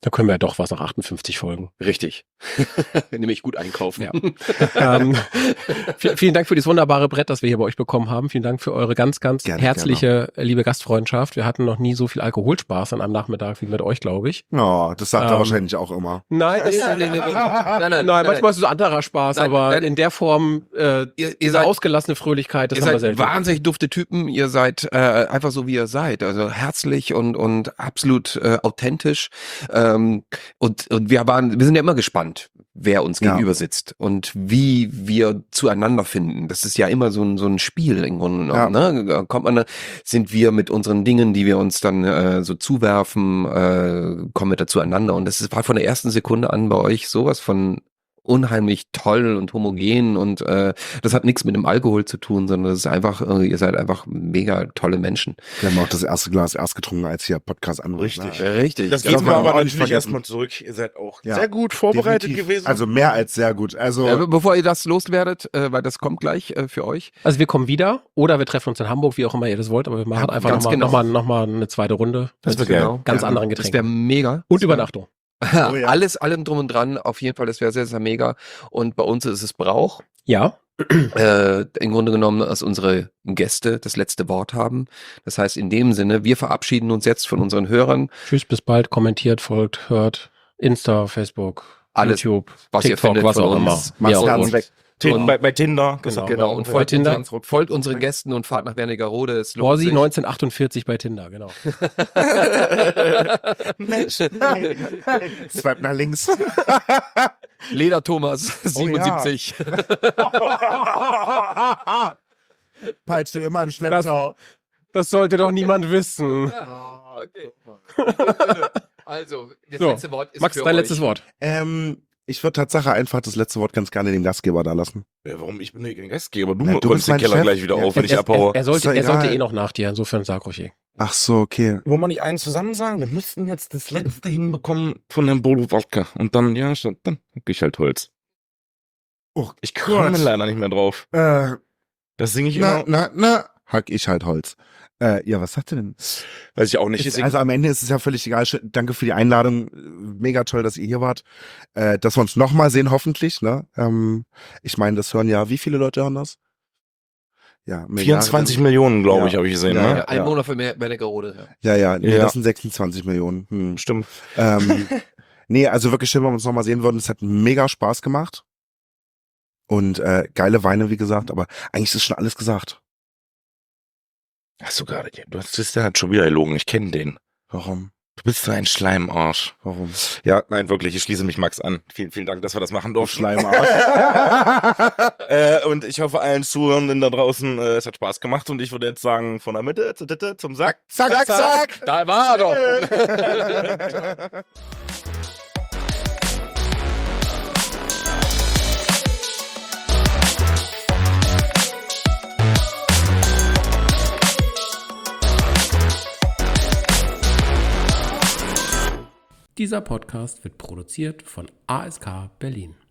Da können wir ja doch was nach 58 Folgen.
Richtig. Nämlich gut einkaufen.
Ja. Vielen Dank für dieses wunderbare Brett, das wir hier bei euch bekommen haben. Vielen Dank für eure ganz, ganz
Gerne,
herzliche, liebe Gastfreundschaft. Wir hatten noch nie so viel Alkoholspaß an einem Nachmittag wie mit euch, glaube ich.
Ja, das sagt er wahrscheinlich auch immer.
Nein, nein, manchmal ist es so anderer Spaß,
Nein,
aber
nein.
in der Form,
Ihr
diese
seid-
ausgelassene Fröhlichkeit, das
Ihr
haben wir
seid
selten.
wahnsinnig dufte Typen. Ihr seid einfach so, wie ihr seid. Also herzlich und absolut authentisch. Und wir sind ja immer gespannt, wer uns
Ja.
gegenüber sitzt und wie wir zueinander finden. Das ist ja immer so ein Spiel im Grunde genommen. Ne? Sind wir mit unseren Dingen, die wir uns dann so zuwerfen, kommen wir da zueinander. Und das war von der ersten Sekunde an bei euch sowas von unheimlich toll und homogen und das hat nichts mit dem Alkohol zu tun, sondern das ist einfach, ihr seid einfach mega tolle Menschen.
Wir haben auch das erste Glas erst getrunken, als hier Podcast anrief.
Richtig.
Richtig.
Das
Ja,
geht
darf
mir
man
aber
auch nicht
natürlich
vergessen.
erstmal zurück. Ihr seid auch
Ja,
sehr gut vorbereitet
Definitiv.
gewesen.
Also mehr als sehr gut. Also
Bevor ihr das loswerdet, weil das kommt gleich für euch.
Also wir kommen wieder oder wir treffen uns in Hamburg, wie auch immer ihr das wollt, aber wir machen
Ja,
einfach
ganz
noch mal eine zweite Runde.
Das
mit
wär geil.
ganz anderen
Das
Getränken.
wäre mega.
Und Übernachtung.
Oh ja.
Allem drum und dran. Auf jeden Fall, das wäre sehr, sehr mega. Und bei uns ist es Brauch.
Ja.
Im Grunde genommen, dass unsere Gäste das letzte Wort haben. Das heißt, in dem Sinne, wir verabschieden uns jetzt von unseren Hörern.
Tschüss, bis bald. Kommentiert, folgt, hört. Insta, Facebook,
Alles,
YouTube,
was ihr
TikTok,
findet
was
von
auch immer.
uns.
Mach's
Mir auch
Herz
wurscht.
weg.
Und-
bei Tinder.
Genau.
Und
Bei
folgt,
Tinder.
folgt unseren Gästen und fahrt nach Wernigerode. Es lohnt
Borsi
sich.
1948 bei Tinder, genau.
Mensch.
Swipe nach links.
Leder Thomas,
Oh ja.
77.
Peitscht du immer einen Schlepptau.
Das sollte doch niemand wissen.
Okay. Also, das
So,
letzte Wort ist
Max,
für
dein
euch.
letztes Wort.
Ich würde Tatsache einfach das letzte Wort ganz gerne dem Gastgeber da lassen.
Ja, warum? Ich bin nicht kein Gastgeber. Du
Ja, du
räumst
bist
den
mein
Keller
Chef.
gleich wieder
Ja.
auf, wenn ich abhaue.
Er
Ist doch
sollte
egal.
eh noch nach dir, insofern sag ruhig eh.
Ach so, okay.
Wollen wir nicht einen zusammen sagen? Wir müssten jetzt das letzte hinbekommen von dem Bolo Wodka. Und dann, ja, dann hab ich halt Holz.
Oh,
Ich komme
Gott.
leider nicht mehr drauf. Das singe ich immer.
Hack ich halt Holz. Ja, was sagt ihr denn?
Weiß ich auch nicht. Ich sing,
Also am Ende ist es ja völlig egal. Danke für die Einladung. Mega toll, dass ihr hier wart. Dass wir uns nochmal sehen, hoffentlich. Ne? Ich meine, das hören ja, wie viele Leute hören das? Ja,
24 Millionen, glaube ich,
Ja.
habe ich gesehen.
Ja,
Ne?
Ein Monat für Wernigerode.
Ja, nee,
Ja.
das sind 26 Millionen.
Stimmt.
Nee, also wirklich schön, wenn wir uns nochmal sehen würden. Es hat mega Spaß gemacht. Und geile Weine, wie gesagt. Aber eigentlich ist schon alles gesagt.
Hast du gerade, du hast das ja schon wieder gelogen. Ich kenne den.
Warum?
Du bist so ein Schleimarsch.
Warum?
Ja, nein, wirklich. Ich schließe mich Max an. Vielen, vielen Dank, dass wir das machen durften.
Schleimarsch.
Und ich hoffe allen Zuhörenden da draußen, es hat Spaß gemacht. Und ich würde jetzt sagen, von der Mitte zur Titte zum Sack.
Zack, zack.
Da war er doch.
Dieser Podcast wird produziert von ASK Berlin.